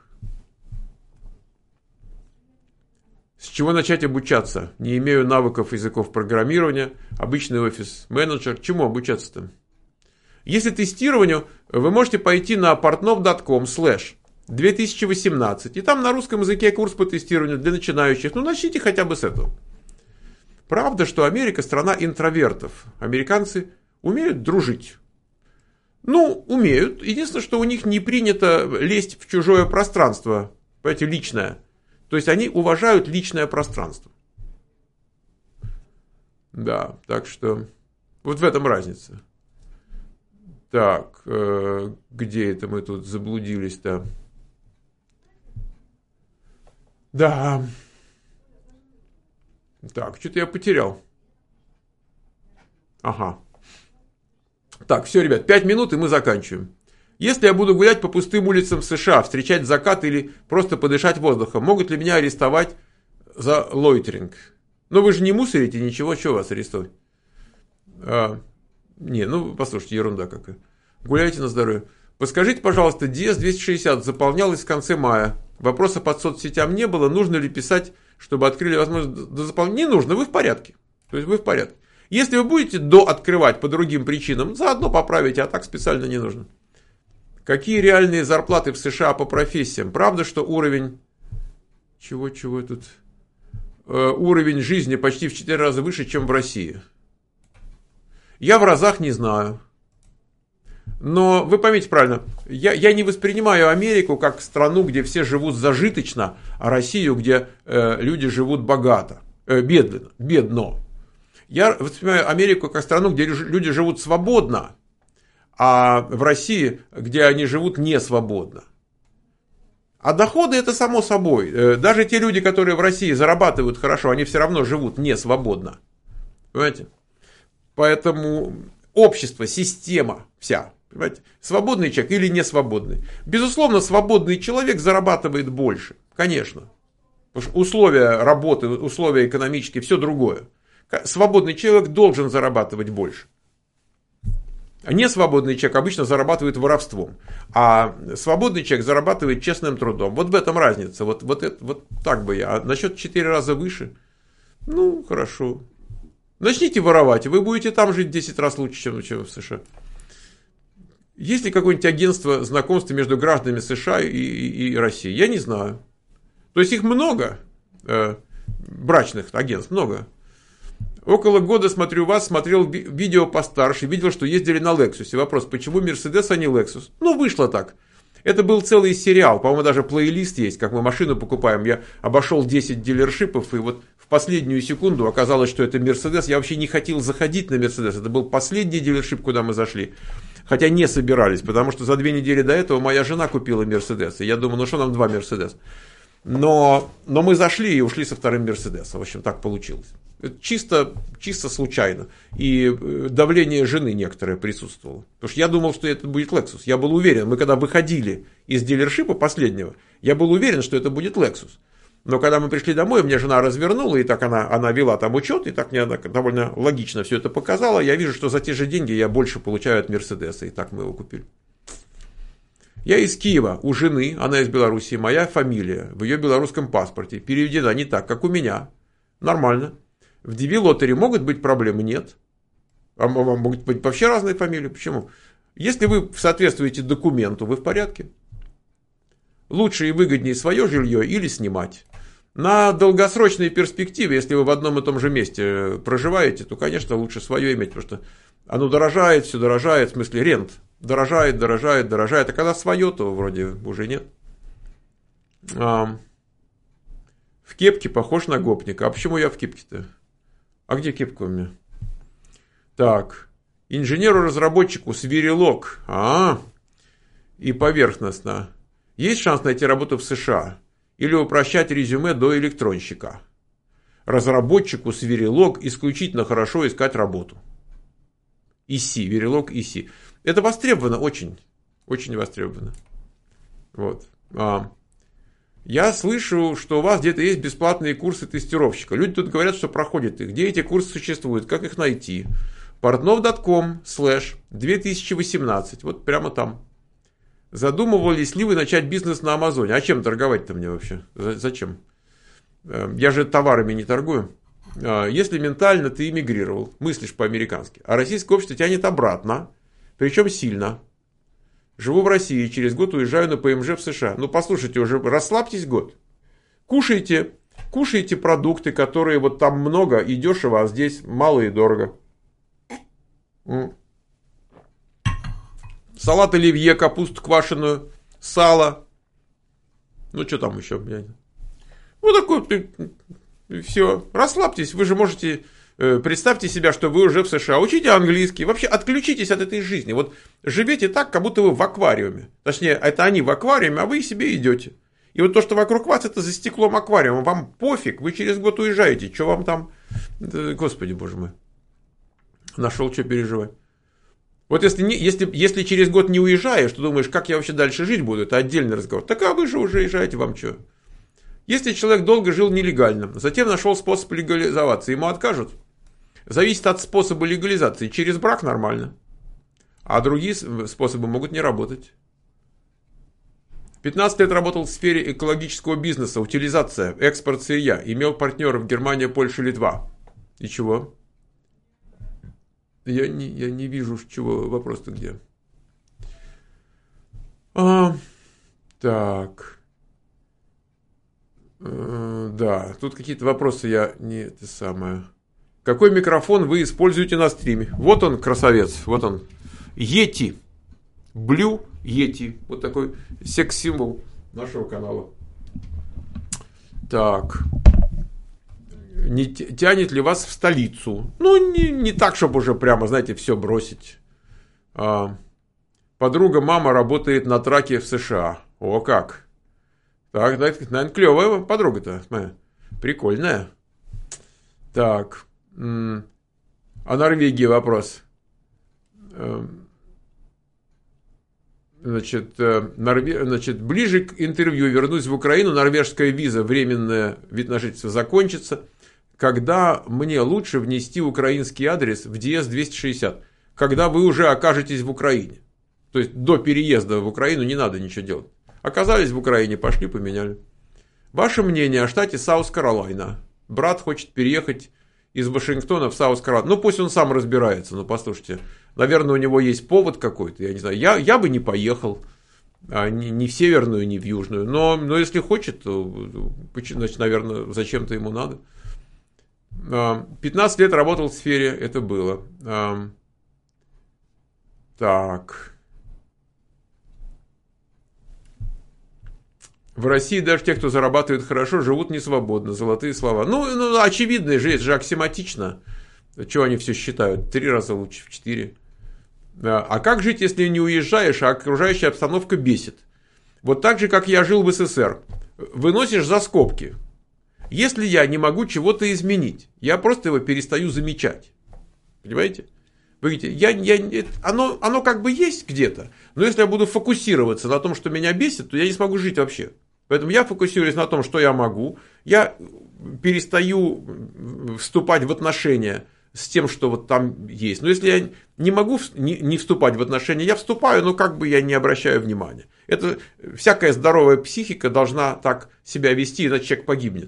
С чего начать обучаться? Не имею навыков языков программирования, обычный офис-менеджер. Чему обучаться-то? Если тестированию, вы можете пойти на portnov.com/2018, и там на русском языке курс по тестированию для начинающих. Ну, начните хотя бы с этого. Правда, что Америка страна интровертов. Американцы умеют дружить. Ну, умеют. Единственное, что у них не принято лезть в чужое пространство, понимаете, личное. То есть, они уважают личное пространство. Да, так что вот в этом разница. Так, где это мы тут заблудились-то? Да. Так, что-то я потерял. Ага. Так, все, ребят, 5 минут, и мы заканчиваем. Если я буду гулять по пустым улицам США, встречать закат или просто подышать воздухом, могут ли меня арестовать за лойтеринг? Ну, вы же не мусорите, ничего, что вас арестовать? Не, ну, послушайте, ерунда какая. Гуляйте на здоровье. Подскажите, пожалуйста, DS-260 заполнялась в конце мая. Вопросов по соцсетям не было. Нужно ли писать, чтобы открыли возможность до заполнения? Не нужно, вы в порядке. То есть, вы в порядке. Если вы будете дооткрывать по другим причинам, заодно поправите, а так специально не нужно. Какие реальные зарплаты в США по профессиям? Правда, что уровень... Чего тут? Уровень жизни почти в 4 раза выше, чем в России. Я в разах не знаю. Но вы поймите правильно, я не воспринимаю Америку как страну, где все живут зажиточно, а Россию, где люди живут богато, бедно. Я воспринимаю Америку как страну, где люди живут свободно, а в России, где они живут не свободно. А доходы это само собой. Даже те люди, которые в России зарабатывают хорошо, они все равно живут не свободно. Понимаете? Поэтому общество, система вся. Понимаете? Свободный человек или не свободный. Безусловно, свободный человек зарабатывает больше. Конечно. Потому что условия работы, условия экономические, все другое. Свободный человек должен зарабатывать больше. А несвободный человек обычно зарабатывает воровством. А свободный человек зарабатывает честным трудом. Вот в этом разница. Вот так бы я. А насчет 4 раза выше? Ну, хорошо. Начните воровать, и вы будете там жить 10 раз лучше, чем в США. Есть ли какое-нибудь агентство знакомства между гражданами США и России? Я не знаю. То есть их много, брачных агентств, много. Около года смотрю вас, смотрел видео постарше, видел, что ездили на Lexus. Вопрос, почему Mercedes, а не Lexus? Ну, вышло так. Это был целый сериал, по-моему, даже плейлист есть, как мы машину покупаем. Я обошел 10 дилершипов, и вот в последнюю секунду оказалось, что это Mercedes. Я вообще не хотел заходить на Mercedes. Это был последний дилершип, куда мы зашли. Хотя не собирались, потому что за 2 недели до этого моя жена купила Mercedes. И я думаю, ну что нам 2 Mercedes? Но мы зашли и ушли со вторым Мерседесом. В общем, так получилось. Чисто случайно. И давление жены некоторое присутствовало. Потому что я думал, что это будет Lexus. Я был уверен, мы когда выходили из дилершипа последнего, я был уверен, что это будет Lexus. Но когда мы пришли домой, мне жена развернула, и так она вела там учет, и так мне она довольно логично все это показала. Я вижу, что за те же деньги я больше получаю от Мерседеса, и так мы его купили. Я из Киева, у жены, она из Беларуси, моя фамилия в ее белорусском паспорте переведена не так, как у меня. Нормально. В DV Lottery могут быть проблемы? Нет. А могут быть вообще разные фамилии. Почему? Если вы соответствуете документу, вы в порядке. Лучше и выгоднее свое жилье или снимать. На долгосрочной перспективе, если вы в одном и том же месте проживаете, то, конечно, лучше свое иметь, потому что оно дорожает, все дорожает, в смысле рент. Дорожает. А когда свое, то вроде уже нет. В кепке похож на гопника. А почему я в кепке-то? А где кепка у меня? Так. Инженеру-разработчику свирелок. И поверхностно. Есть шанс найти работу в США? Или упрощать резюме до электронщика? Разработчику свирелок исключительно хорошо искать работу. ИСИ, верелок ИСИ. Это востребовано очень. Очень востребовано. Вот. Я слышу, что у вас где-то есть бесплатные курсы тестировщика. Люди тут говорят, что проходят их. Где эти курсы существуют? Как их найти? Portnov.com/2018. Вот прямо там. Задумывались ли вы начать бизнес на Амазоне? А чем торговать-то мне вообще? Зачем? Я же товарами не торгую. Если ментально ты эмигрировал, мыслишь по-американски, а российское общество тянет обратно, причем сильно. Живу в России, через год уезжаю на ПМЖ в США. Ну, послушайте, уже расслабьтесь год. Кушайте продукты, которые вот там много и дешево, а здесь мало и дорого. Салат оливье, капусту квашеную, сало. Ну, что там еще? Вот такой, все, расслабьтесь. Вы же можете, представьте себя, что вы уже в США. Учите английский. Вообще отключитесь от этой жизни. Вот живете так, как будто вы в аквариуме. Точнее, это они в аквариуме, а вы себе идете. И вот то, что вокруг вас, это за стеклом аквариума. Вам пофиг, вы через год уезжаете. Что вам там? Господи, боже мой. Нашел, что переживать. Вот если через год не уезжаешь, то думаешь, как я вообще дальше жить буду, это отдельный разговор. Так а вы же уже уезжаете, вам что? Если человек долго жил нелегально, затем нашел способ легализоваться, ему откажут? Зависит от способа легализации. Через брак нормально, а другие способы могут не работать. 15 лет работал в сфере экологического бизнеса, утилизация, экспорт сырья, имел партнеров Германия, Польша, Литва. И чего? Я не вижу, чего вопрос-то где. Так. Да, тут какие-то вопросы я не... Это самое. Какой микрофон вы используете на стриме? Вот он, красавец. Вот он. Yeti. Blue Yeti. Вот такой секс-символ нашего канала. Так. Не тянет ли вас в столицу? Ну, не так, чтобы уже прямо, знаете, все бросить. Подруга мама работает на траке в США. О, как. Так, наверное, клевая подруга-то. Прикольная. Так. О Норвегии вопрос. Значит, ближе к интервью вернусь в Украину. Норвежская виза, временная вид на жительство закончится. Когда мне лучше внести украинский адрес в DS-260? Когда вы уже окажетесь в Украине. То есть до переезда в Украину не надо ничего делать. Оказались в Украине, пошли, поменяли. Ваше мнение о штате Саус-Каролайна? Брат хочет переехать из Вашингтона в Саус-Каролайну. Ну, пусть он сам разбирается. Ну, послушайте, наверное, у него есть повод какой-то. Я не знаю. Я бы не поехал. Ни в северную, ни в южную. Но если хочет, то, значит, наверное, зачем-то ему надо. 15 лет работал в сфере, это было. Так. В России даже те, кто зарабатывает хорошо, живут несвободно. Золотые слова. Ну очевидно же, это же аксиоматично. Чего они все считают? 3 раза лучше, в 4. А как жить, если не уезжаешь, а окружающая обстановка бесит? Вот так же, как я жил в СССР. Выносишь за скобки. Если я не могу чего-то изменить, я просто его перестаю замечать. Понимаете? Вы говорите, оно как бы есть где-то, но если я буду фокусироваться на том, что меня бесит, то я не смогу жить вообще. Поэтому я фокусируюсь на том, что я могу. Я перестаю вступать в отношения с тем, что вот там есть. Но если я не могу не вступать в отношения, я вступаю, но как бы я не обращаю внимания. Это всякая здоровая психика должна так себя вести, иначе человек погибнет.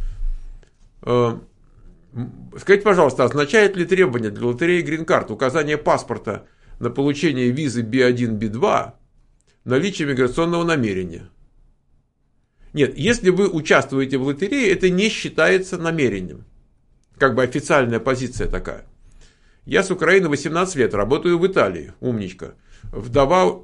Скажите, пожалуйста, означает ли требование для лотереи Green Card указание паспорта на получение визы B1, B2 наличие миграционного намерения? Нет, если вы участвуете в лотерее, это не считается намерением. Как бы официальная позиция такая. Я с Украины 18 лет, работаю в Италии. Умничка. Вдова...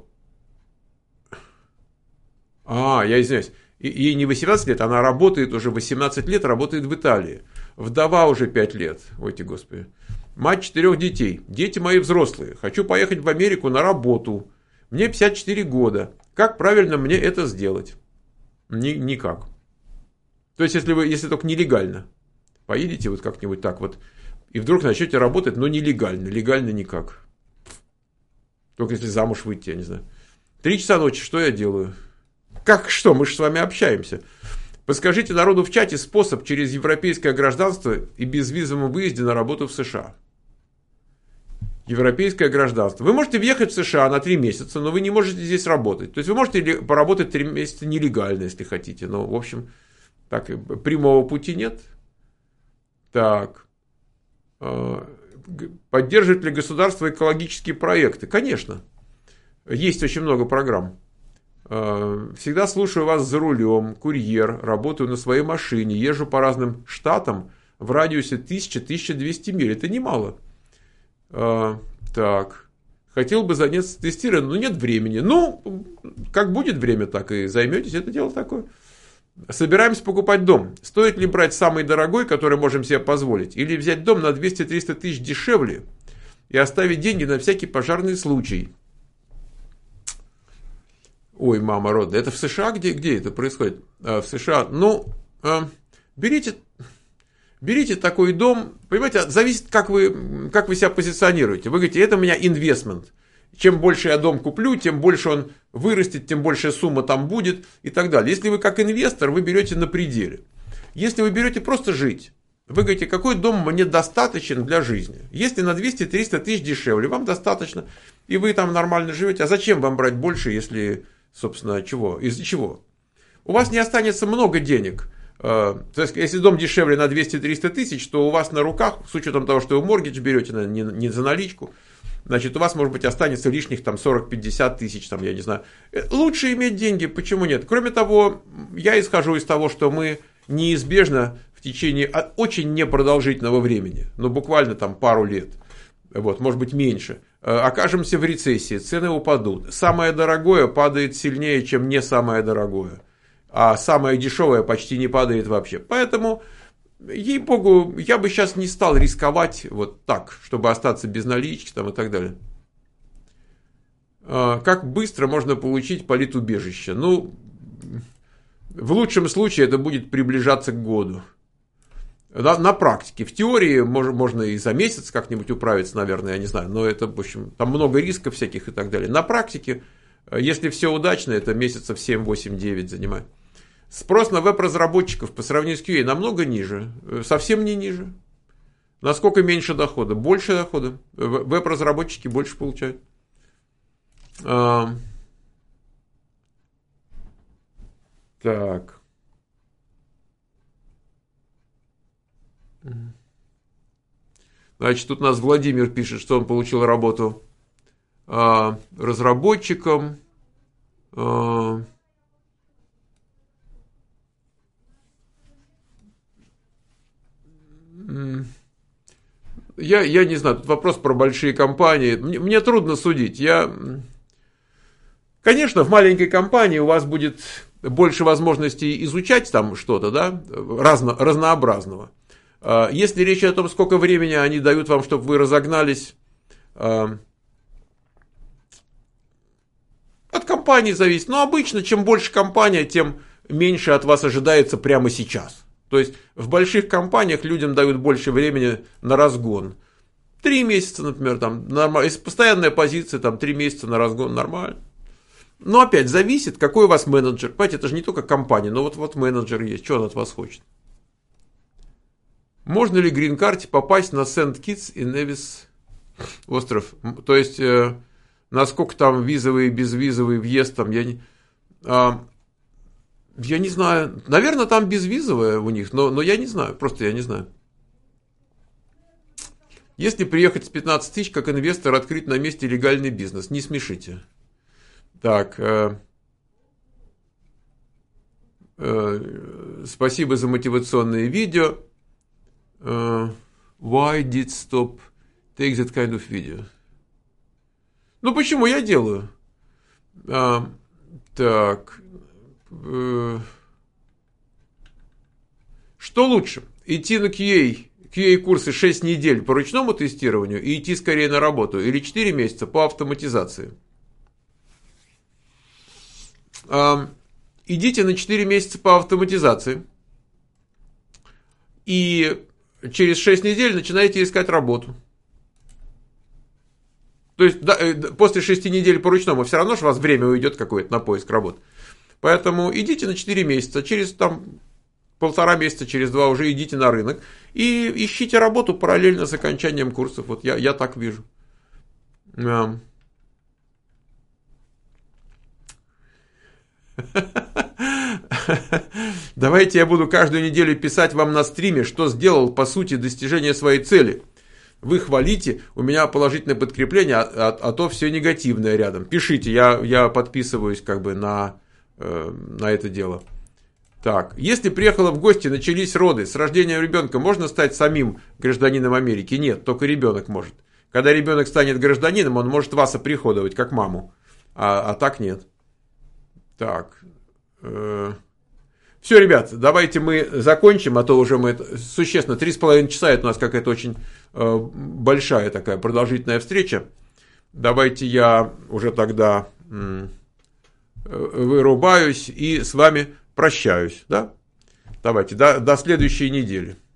я извиняюсь. Ей не 18 лет, она работает уже 18 лет, работает в Италии. Вдова уже 5 лет. Ой-те, господи. Мать 4 детей. Дети мои взрослые. Хочу поехать в Америку на работу. Мне 54 года. Как правильно мне это сделать? Никак. То есть, если только нелегально. Поедете вот как-нибудь так вот, и вдруг начнете работать, но нелегально. Легально никак. Только если замуж выйти, я не знаю. 3 часа ночи, что я делаю? Как что? Мы же с вами общаемся. Подскажите народу в чате способ через европейское гражданство и безвизовом выезде на работу в США. Европейское гражданство. Вы можете въехать в США на 3 месяца, но вы не можете здесь работать. То есть вы можете поработать 3 месяца нелегально, если хотите. Но, в общем, так прямого пути нет. Так. Поддерживает ли государство экологические проекты? Конечно. Есть очень много программ. Всегда слушаю вас за рулем, курьер, работаю на своей машине, езжу по разным штатам в радиусе 1000-1200 миль. Это немало. Так. Хотел бы заняться тестированием, но нет времени. Ну, как будет время, так и займетесь. Это дело такое. Собираемся покупать дом. Стоит ли брать самый дорогой, который можем себе позволить? Или взять дом на 200-300 тысяч дешевле и оставить деньги на всякий пожарный случай? Ой, мама родная. Это в США? Где это происходит? В США. Ну, берите такой дом. Понимаете, зависит, как вы себя позиционируете. Вы говорите, это у меня инвестмент. Чем больше я дом куплю, тем больше он вырастет, тем большая сумма там будет и так далее. Если вы как инвестор, вы берете на пределе. Если вы берете просто жить, вы говорите, какой дом мне достаточен для жизни. Если на 200-300 тысяч дешевле, вам достаточно, и вы там нормально живете. А зачем вам брать больше, если, собственно, чего? Из-за чего? У вас не останется много денег. То есть, если дом дешевле на 200-300 тысяч, то у вас на руках, с учетом того, что вы моргидж берете не за наличку, значит, у вас, может быть, останется лишних там 40-50 тысяч, там, я не знаю. Лучше иметь деньги, почему нет? Кроме того, я исхожу из того, что мы неизбежно в течение очень непродолжительного времени, ну, буквально там пару лет, вот, может быть, меньше, окажемся в рецессии, цены упадут. Самое дорогое падает сильнее, чем не самое дорогое. А самое дешевое почти не падает вообще. Поэтому, ей-богу, я бы сейчас не стал рисковать вот так, чтобы остаться без налички там, и так далее. Как быстро можно получить политубежище? Ну, в лучшем случае это будет приближаться к году. На практике. В теории можно и за месяц как-нибудь управиться, наверное, я не знаю. Но это, в общем, там много рисков всяких и так далее. На практике, если все удачно, это месяцев 7, 8, 9 занимает. Спрос на веб-разработчиков по сравнению с QA намного ниже. Совсем не ниже. Насколько меньше дохода? Больше дохода. Веб-разработчики больше получают. Так. Значит, тут у нас Владимир пишет, что он получил работу разработчиком. Я не знаю, тут вопрос про большие компании. Мне трудно судить. Конечно, в маленькой компании у вас будет больше возможностей изучать там что-то, да, разнообразного. Если речь о том, сколько времени они дают вам, чтобы вы разогнались, от компании зависит. Но обычно, чем больше компания, тем меньше от вас ожидается прямо сейчас. То есть, в больших компаниях людям дают больше времени на разгон. 3 месяца, например, там, нормально. Если постоянная позиция, там, 3 месяца на разгон, нормально. Но опять зависит, какой у вас менеджер. Понимаете, это же не только компания, но вот менеджер есть, что он от вас хочет. Можно ли грин-карте попасть на Сент-Китс и Невис остров? То есть, насколько там визовый и безвизовый въезд, там, я не знаю. Наверное, там безвизовое у них, но я не знаю, просто я не знаю. Если приехать с 15 тысяч, как инвестор, открыть на месте легальный бизнес, не смешите. Так, спасибо за мотивационные видео. Why did stop take that kind of video? Ну, почему я делаю? Так. Что лучше? Идти на QA-курсы 6 недель по ручному тестированию и идти скорее на работу? Или 4 месяца по автоматизации? Идите на 4 месяца по автоматизации. И через 6 недель начинаете искать работу. То есть, после 6 недель по ручному все равно же у вас время уйдет какое-то на поиск работы. Поэтому идите на 4 месяца, через там 1,5 месяца, через 2 уже идите на рынок и ищите работу параллельно с окончанием курсов. Вот я так вижу. Давайте я буду каждую неделю писать вам на стриме, что сделал по сути достижения своей цели. Вы хвалите, у меня положительное подкрепление, а то все негативное рядом. Пишите, я подписываюсь как бы на это дело. Так, если приехала в гости, начались роды, с рождением ребенка можно стать самим гражданином Америки? Нет, только ребенок может. Когда ребенок станет гражданином, он может вас оприходовать, как маму, а так нет. Так, все, ребят, давайте мы закончим, а то уже мы существенно 3,5 часа, это у нас какая-то очень большая такая продолжительная встреча. Давайте я уже тогда вырубаюсь и с вами прощаюсь, да? Давайте, до следующей недели.